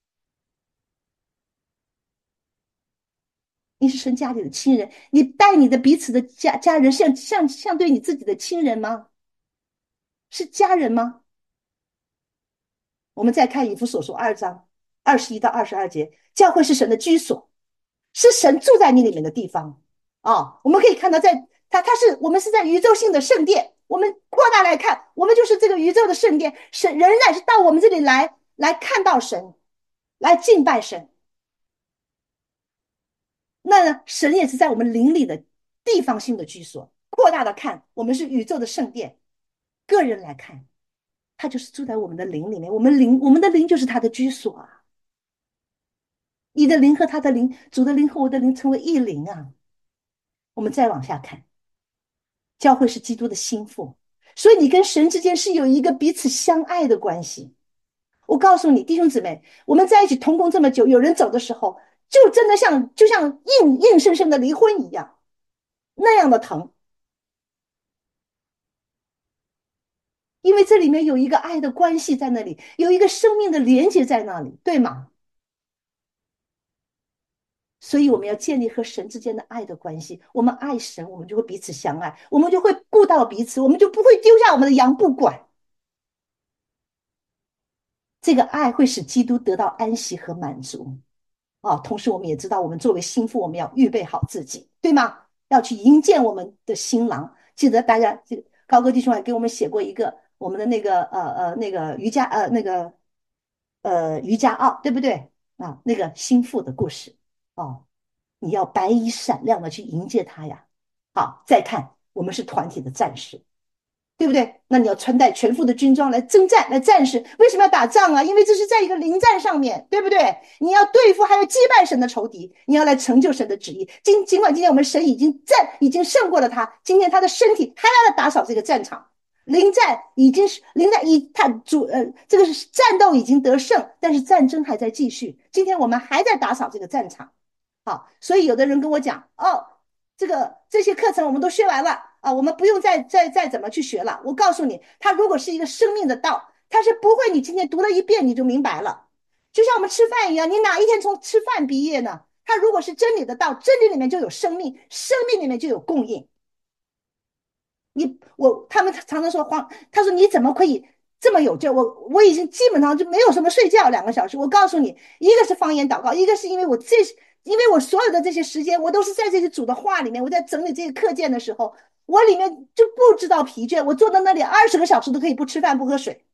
你是神家里的亲人，你带你的彼此的家家人像像像对你自己的亲人吗？是家人吗？我们再看以弗所书二章二十一到二十二节，教会是神的居所，是神住在你里面的地方啊、哦。我们可以看到在，在它它是我们是在宇宙性的圣殿，我们扩大来看，我们就是这个宇宙的圣殿，神人乃是到我们这里来来看到神，来敬拜神。那呢，神也是在我们灵里的地方性的居所。扩大的看，我们是宇宙的圣殿；个人来看，他就是住在我们的灵里面。我们灵，我们的灵就是他的居所啊。你的灵和他的灵，主的灵和我的灵成为一灵啊。我们再往下看，教会是基督的心腹，所以你跟神之间是有一个彼此相爱的关系。我告诉你，弟兄姊妹，我们在一起同工这么久，有人走的时候，就真的像就像硬硬生生的离婚一样，那样的疼。因为这里面有一个爱的关系在那里，有一个生命的连接在那里，对吗？所以我们要建立和神之间的爱的关系。我们爱神，我们就会彼此相爱，我们就会顾到彼此，我们就不会丢下我们的羊不管。这个爱会使基督得到安息和满足啊！同时我们也知道，我们作为心腹，我们要预备好自己，对吗？要去迎接我们的新郎。记得大家，这个高哥弟兄还给我们写过一个我们的那个呃呃那个瑜伽呃那个呃瑜伽奥，对不对啊？那个心腹的故事哦，你要白衣闪亮的去迎接他呀。好，再看我们是团体的战士，对不对？那你要穿戴全副的军装来征战，来战士。为什么要打仗啊？因为这是在一个临战上面，对不对？你要对付还要击败神的仇敌，你要来成就神的旨意。尽尽管今天我们神已经战，已经胜过了他，今天他的身体还要来打扫这个战场。临战已经是临战已他主呃这个是战斗已经得胜，但是战争还在继续。今天我们还在打扫这个战场， 好，所以有的人跟我讲，哦，这个这些课程我们都学完了啊，我们不用再再再怎么去学了。我告诉你，它如果是一个生命的道，它是不会你今天读了一遍你就明白了。就像我们吃饭一样，你哪一天从吃饭毕业呢？它如果是真理的道，真理里面就有生命，生命里面就有供应。你我他们常常说黄，他说你怎么可以这么有劲？我我已经基本上就没有什么睡觉两个小时。我告诉你，一个是方言祷告，一个是因为我这因为我所有的这些时间，我都是在这些主的话里面，我在整理这些课件的时候，我里面就不知道疲倦。我坐在那里二十个小时都可以不吃饭不喝水，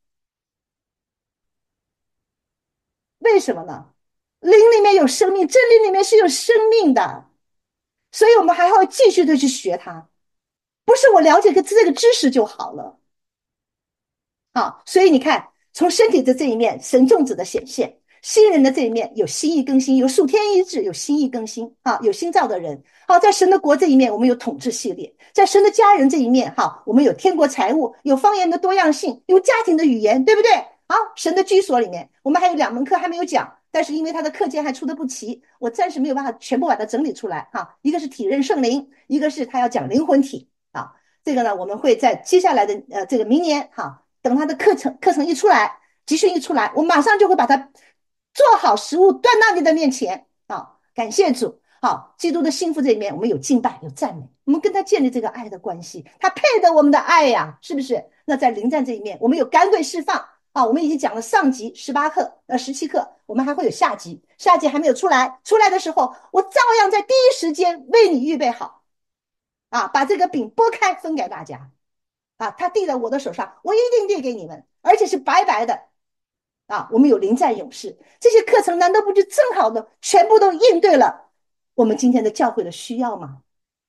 为什么呢？灵里面有生命，真理里面是有生命的，所以我们还要继续的去学它，不是我了解个这个知识就好了。啊，所以你看，从身体的这一面，神众子的显现；新人的这一面，有心意更新，有属天医治，有心意更新啊，有新造的人。好，在神的国这一面，我们有统治系列；在神的家人这一面，哈，我们有天国财务，有方言的多样性，有家庭的语言，对不对？好，神的居所里面，我们还有两门课还没有讲，但是因为它的课件还出的不齐，我暂时没有办法全部把它整理出来哈。一个是体认圣灵，一个是他要讲灵魂体啊。这个呢，我们会在接下来的呃这个明年哈。等他的课程课程一出来，集训一出来，我马上就会把它做好食物端到你的面前啊！感谢主，好，基督的幸福这里面，我们有敬拜，有赞美，我们跟他建立这个爱的关系，他配得我们的爱呀，是不是？那在临战这一面，我们有赶鬼释放啊！我们已经讲了上集十八课，呃十七课，我们还会有下集，下集还没有出来，出来的时候，我照样在第一时间为你预备好啊，把这个饼拨开分给大家。啊，他递在我的手上，我一定递给你们，而且是白白的。啊，我们有临战勇士，这些课程难道不就正好的全部都应对了我们今天的教会的需要吗？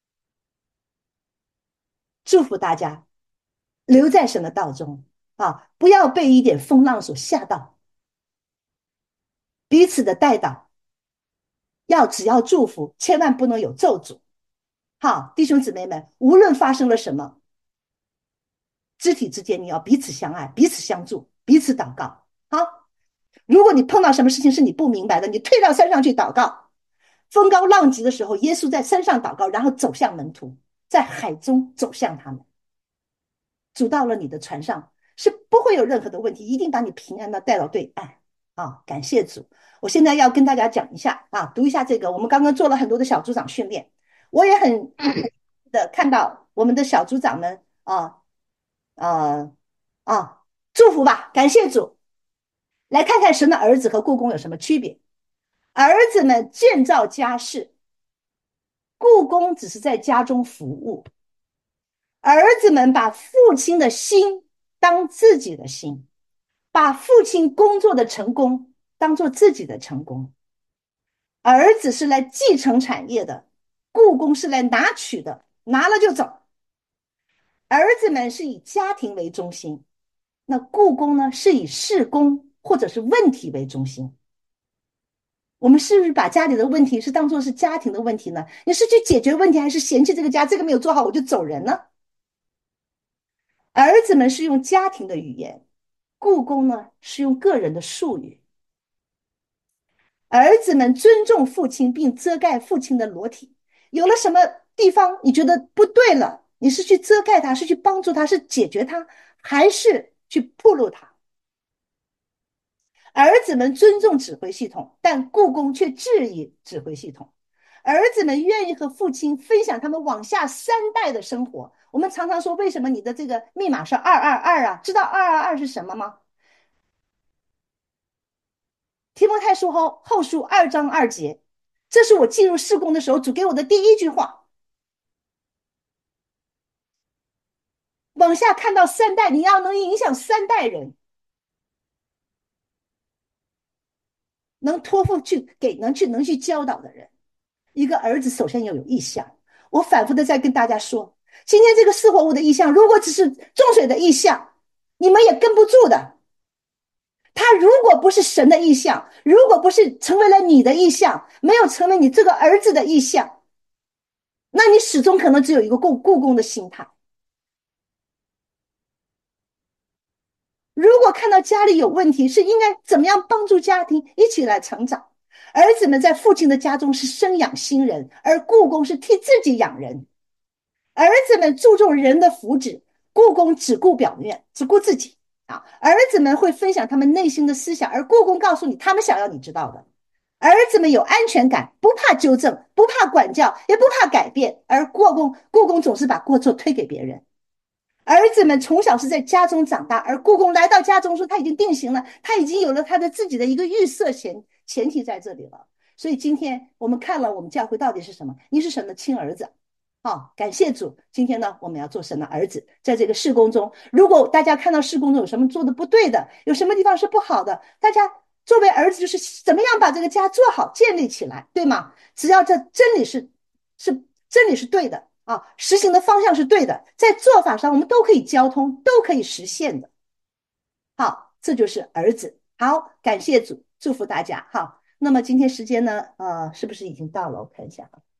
祝福大家留在神的道中啊，不要被一点风浪所吓到，彼此的带导要只要祝福，千万不能有咒诅。好，弟兄姊妹们，无论发生了什么，肢体之间你要彼此相爱，彼此相助，彼此祷告。好，如果你碰到什么事情是你不明白的，你退到山上去祷告。风高浪急的时候，耶稣在山上祷告，然后走向门徒，在海中走向他们。主到了你的船上，是不会有任何的问题，一定把你平安的带到对岸啊！感谢主。我现在要跟大家讲一下啊，读一下这个，我们刚刚做了很多的小组长训练，我也很的看到我们的小组长们啊呃啊祝福吧，感谢主。来看看神的儿子和故宫有什么区别。儿子们建造家室，故宫只是在家中服务。儿子们把父亲的心当自己的心，把父亲工作的成功当做自己的成功。儿子是来继承产业的，故宫是来拿取的，拿了就走。儿子们是以家庭为中心，那故宫呢是以事工或者是问题为中心。我们是不是把家里的问题是当作是家庭的问题呢？你是去解决问题，还是嫌弃这个家，这个没有做好我就走人呢？儿子们是用家庭的语言，故宫呢是用个人的术语。儿子们尊重父亲并遮盖父亲的裸体，有了什么地方你觉得不对了，你是去遮盖他，是去帮助他，是解决他，还是去暴露他？儿子们尊重指挥系统，但故宫却质疑指挥系统。儿子们愿意和父亲分享他们往下三代的生活。我们常常说，为什么你的这个密码是二二二啊？知道二二二是什么吗？提摩太书后后书二章二节，这是我进入事工的时候主给我的第一句话。往下看到三代，你要能影响三代人，能托付去给能去能去教导的人。一个儿子首先要有意向。我反复的在跟大家说，今天这个四活物的意向，如果只是众水的意向，你们也跟不住的。他如果不是神的意向，如果不是成为了你的意向，没有成为你这个儿子的意向，那你始终可能只有一个故故宫的心态。如果看到家里有问题，是应该怎么样帮助家庭一起来成长， 儿子们在父亲的家中是生养新人，而雇工是替自己养人。儿子们注重人的福祉，雇工只顾表面，只顾自己啊。儿子们会分享他们内心的思想，而雇工告诉你他们想要你知道的。儿子们有安全感，不怕纠正，不怕管教，也不怕改变，而雇工雇工总是把过错推给别人。儿子们从小是在家中长大，而雇工来到家中说他已经定型了，他已经有了他的自己的一个预设前前提在这里了。所以今天我们看了我们教会到底是什么，你是神的亲儿子。好，感谢主，今天呢我们要做神的儿子。在这个事工中，如果大家看到事工中有什么做的不对的，有什么地方是不好的，大家作为儿子就是怎么样把这个家做好建立起来，对吗？只要这真理是是真理是对的啊，实行的方向是对的，在做法上我们都可以交通，都可以实现的。好，这就是儿子。好，感谢主，祝福大家。好，那么今天时间呢呃是不是已经到了？我看一下啊。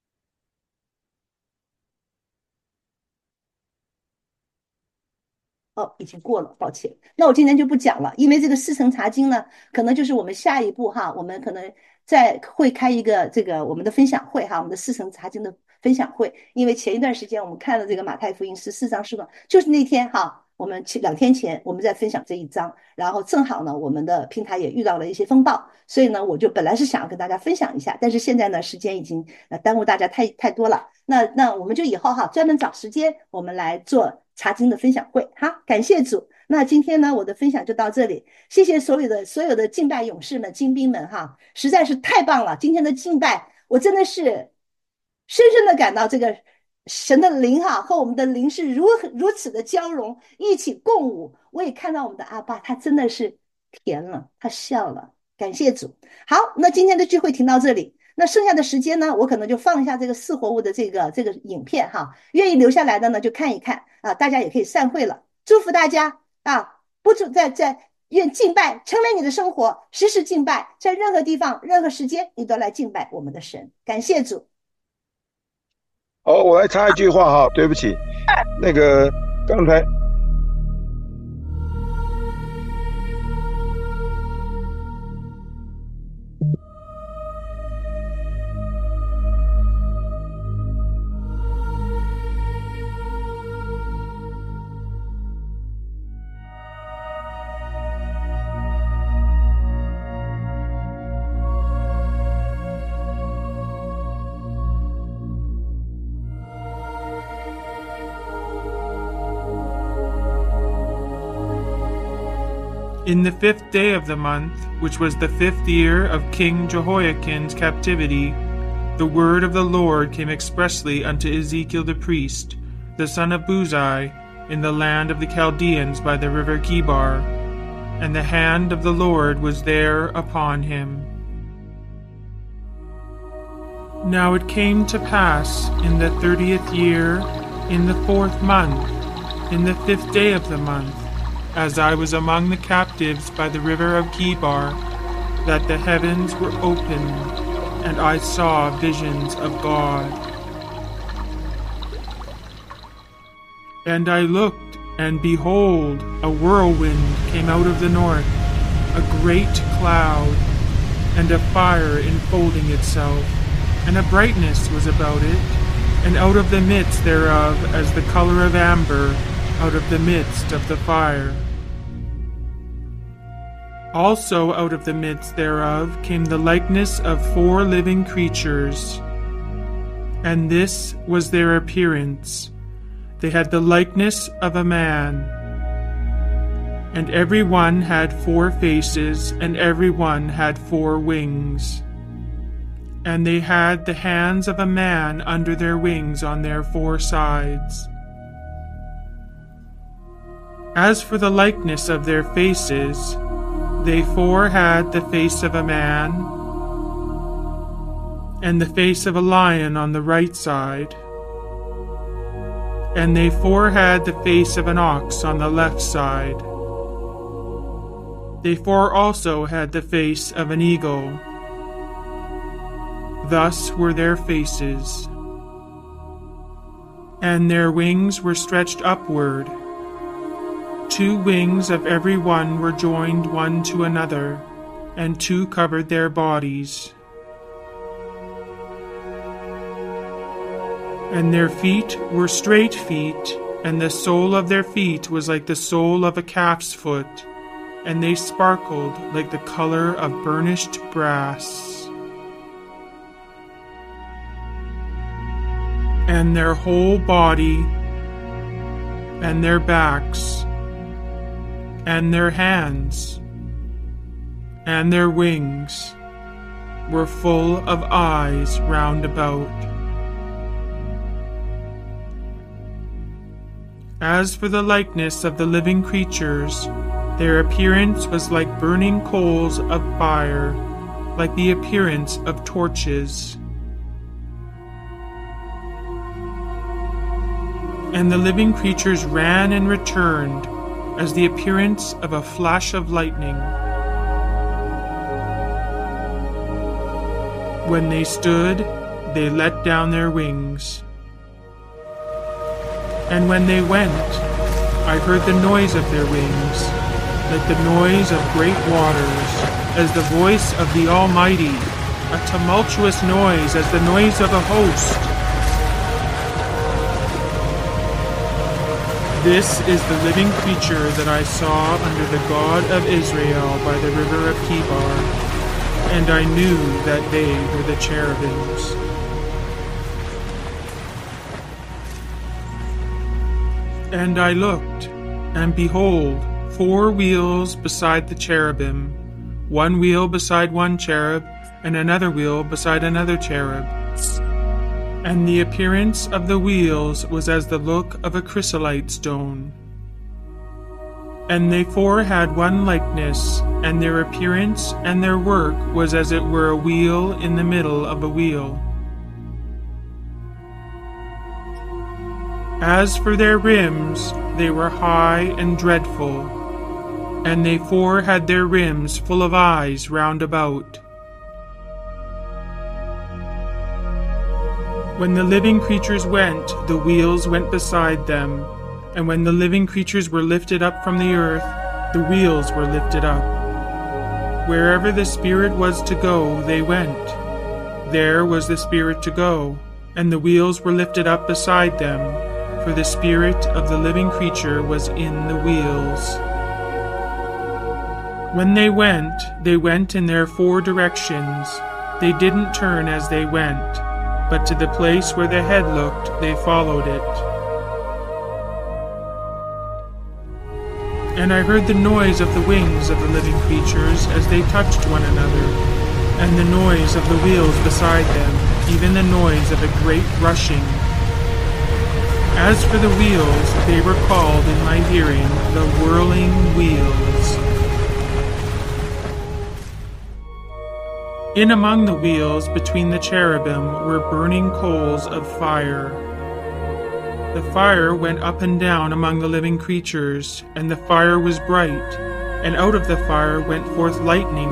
哦，已经过了，抱歉。那我今天就不讲了，因为这个四层查经呢，可能就是我们下一步哈，我们可能再会开一个这个我们的分享会哈，我们的四层查经的分享会。因为前一段时间我们看了这个马太福音十四章十章，就是那天哈，我们两天前我们在分享这一章，然后正好呢，我们的平台也遇到了一些风暴，所以呢，我就本来是想要跟大家分享一下，但是现在呢，时间已经呃耽误大家太太多了。那那我们就以后哈，专门找时间我们来做查经的分享会。好，感谢主。那今天呢，我的分享就到这里，谢谢所有的所有的敬拜勇士们、精兵们哈，实在是太棒了！今天的敬拜，我真的是深深的感到这个神的灵哈和我们的灵是如如此的交融，一起共舞。我也看到我们的阿爸，他真的是甜了，他笑了，感谢主。好，那今天的聚会停到这里。那剩下的时间呢，我可能就放一下这个四活物的这个这个影片哈，愿意留下来的呢就看一看啊，大家也可以散会了。祝福大家啊，不准在在愿敬拜成为你的生活，时时敬拜，在任何地方、任何时间，你都来敬拜我们的神。感谢主。 好，我来插一句话哈，对不起，那个刚才。 In the fifth day of the month, which was the fifth year of King Jehoiachin's captivity, the word of the Lord came expressly unto Ezekiel the priest, the son of Buzi, in the land of the Chaldeans by the river Chebar, and the hand of the Lord was there upon him. Now it came to pass in the thirtieth year, in the fourth month, in the fifth day of the month, as I was among the captives by the river of Chebar, that the heavens were opened, and I saw visions of God. And I looked, and behold, a whirlwind came out of the north, a great cloud, and a fire enfolding itself, and a brightness was about it, and out of the midst thereof as the color of amber, out of the midst of the fire. Also out of the midst thereof came the likeness of four living creatures, and this was their appearance. They had the likeness of a man, and every one had four faces, and every one had four wings. And they had the hands of a man under their wings on their four sides. As for the likeness of their faces, they four had the face of a man, and the face of a lion on the right side, and they four had the face of an ox on the left side. They four also had the face of an eagle. Thus were their faces. And their wings were stretched upward. Two wings of every one were joined one to another, and two covered their bodies. And their feet were straight feet, and the sole of their feet was like the sole of a calf's foot, and they sparkled like the color of burnished brass. And their whole body, and their backs, and their hands, and their wings were full of eyes round about. As for the likeness of the living creatures, their appearance was like burning coals of fire, like the appearance of torches. And the living creatures ran and returned as the appearance of a flash of lightning. When they stood, they let down their wings. And when they went, I heard the noise of their wings, like the noise of great waters, as the voice of the Almighty, a tumultuous noise as the noise of a host. This is the living creature that I saw under the God of Israel by the river of Chebar, and I knew that they were the cherubims. And I looked, and behold, four wheels beside the cherubim, one wheel beside one cherub, and another wheel beside another cherub. And the appearance of the wheels was as the look of a chrysolite stone. And they four had one likeness, and their appearance and their work was as it were a wheel in the middle of a wheel. As for their rims, they were high and dreadful, and they four had their rims full of eyes round about. When the living creatures went, the wheels went beside them, and when the living creatures were lifted up from the earth, the wheels were lifted up. Wherever the Spirit was to go, they went. There was the Spirit to go, and the wheels were lifted up beside them, for the spirit of the living creature was in the wheels. When they went, they went in their four directions. They didn't turn as they went, but to the place where the head looked, they followed it. And I heard the noise of the wings of the living creatures as they touched one another, and the noise of the wheels beside them, even the noise of a great rushing. As for the wheels, they were called in my hearing the whirling wheels. In among the wheels between the cherubim were burning coals of fire. The fire went up and down among the living creatures, and the fire was bright, and out of the fire went forth lightning.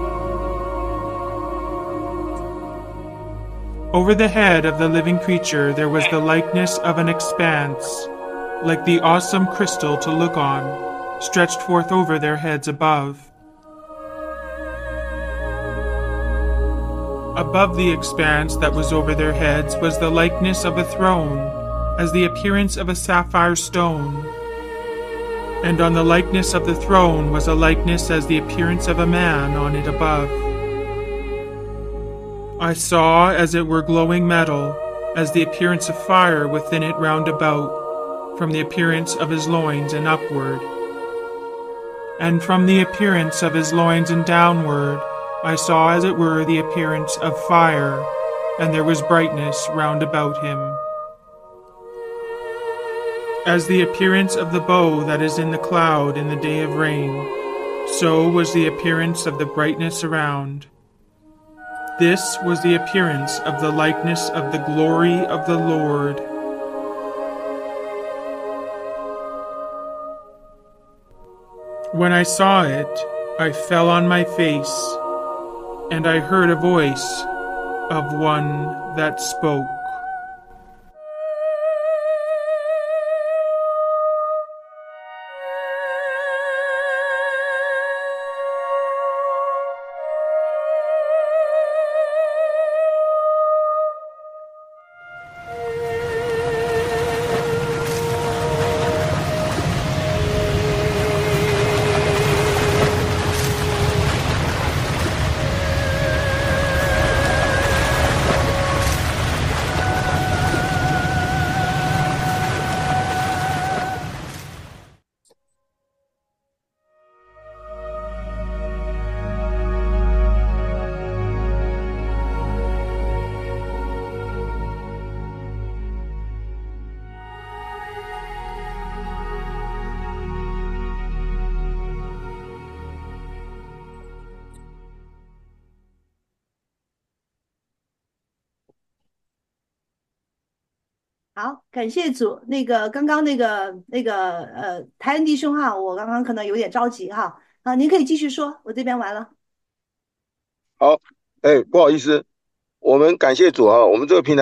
Over the head of the living creature there was the likeness of an expanse, like the awesome crystal to look on, stretched forth over their heads above. Above the expanse that was over their heads was the likeness of a throne, as the appearance of a sapphire stone. And on the likeness of the throne was a likeness as the appearance of a man on it above. I saw as it were glowing metal, as the appearance of fire within it round about, from the appearance of his loins and upward. And from the appearance of his loins and downward, I saw as it were the appearance of fire, and there was brightness round about him. As the appearance of the bow that is in the cloud in the day of rain, so was the appearance of the brightness around. This was the appearance of the likeness of the glory of the Lord. When I saw it, I fell on my face, and I heard a voice of one that spoke. 好，感谢主。那个刚刚那个那个呃，台恩弟兄哈，我刚刚可能有点着急哈，啊，您可以继续说，我这边完了。 好，哎，不好意思，我们感谢主啊，我们这个平台。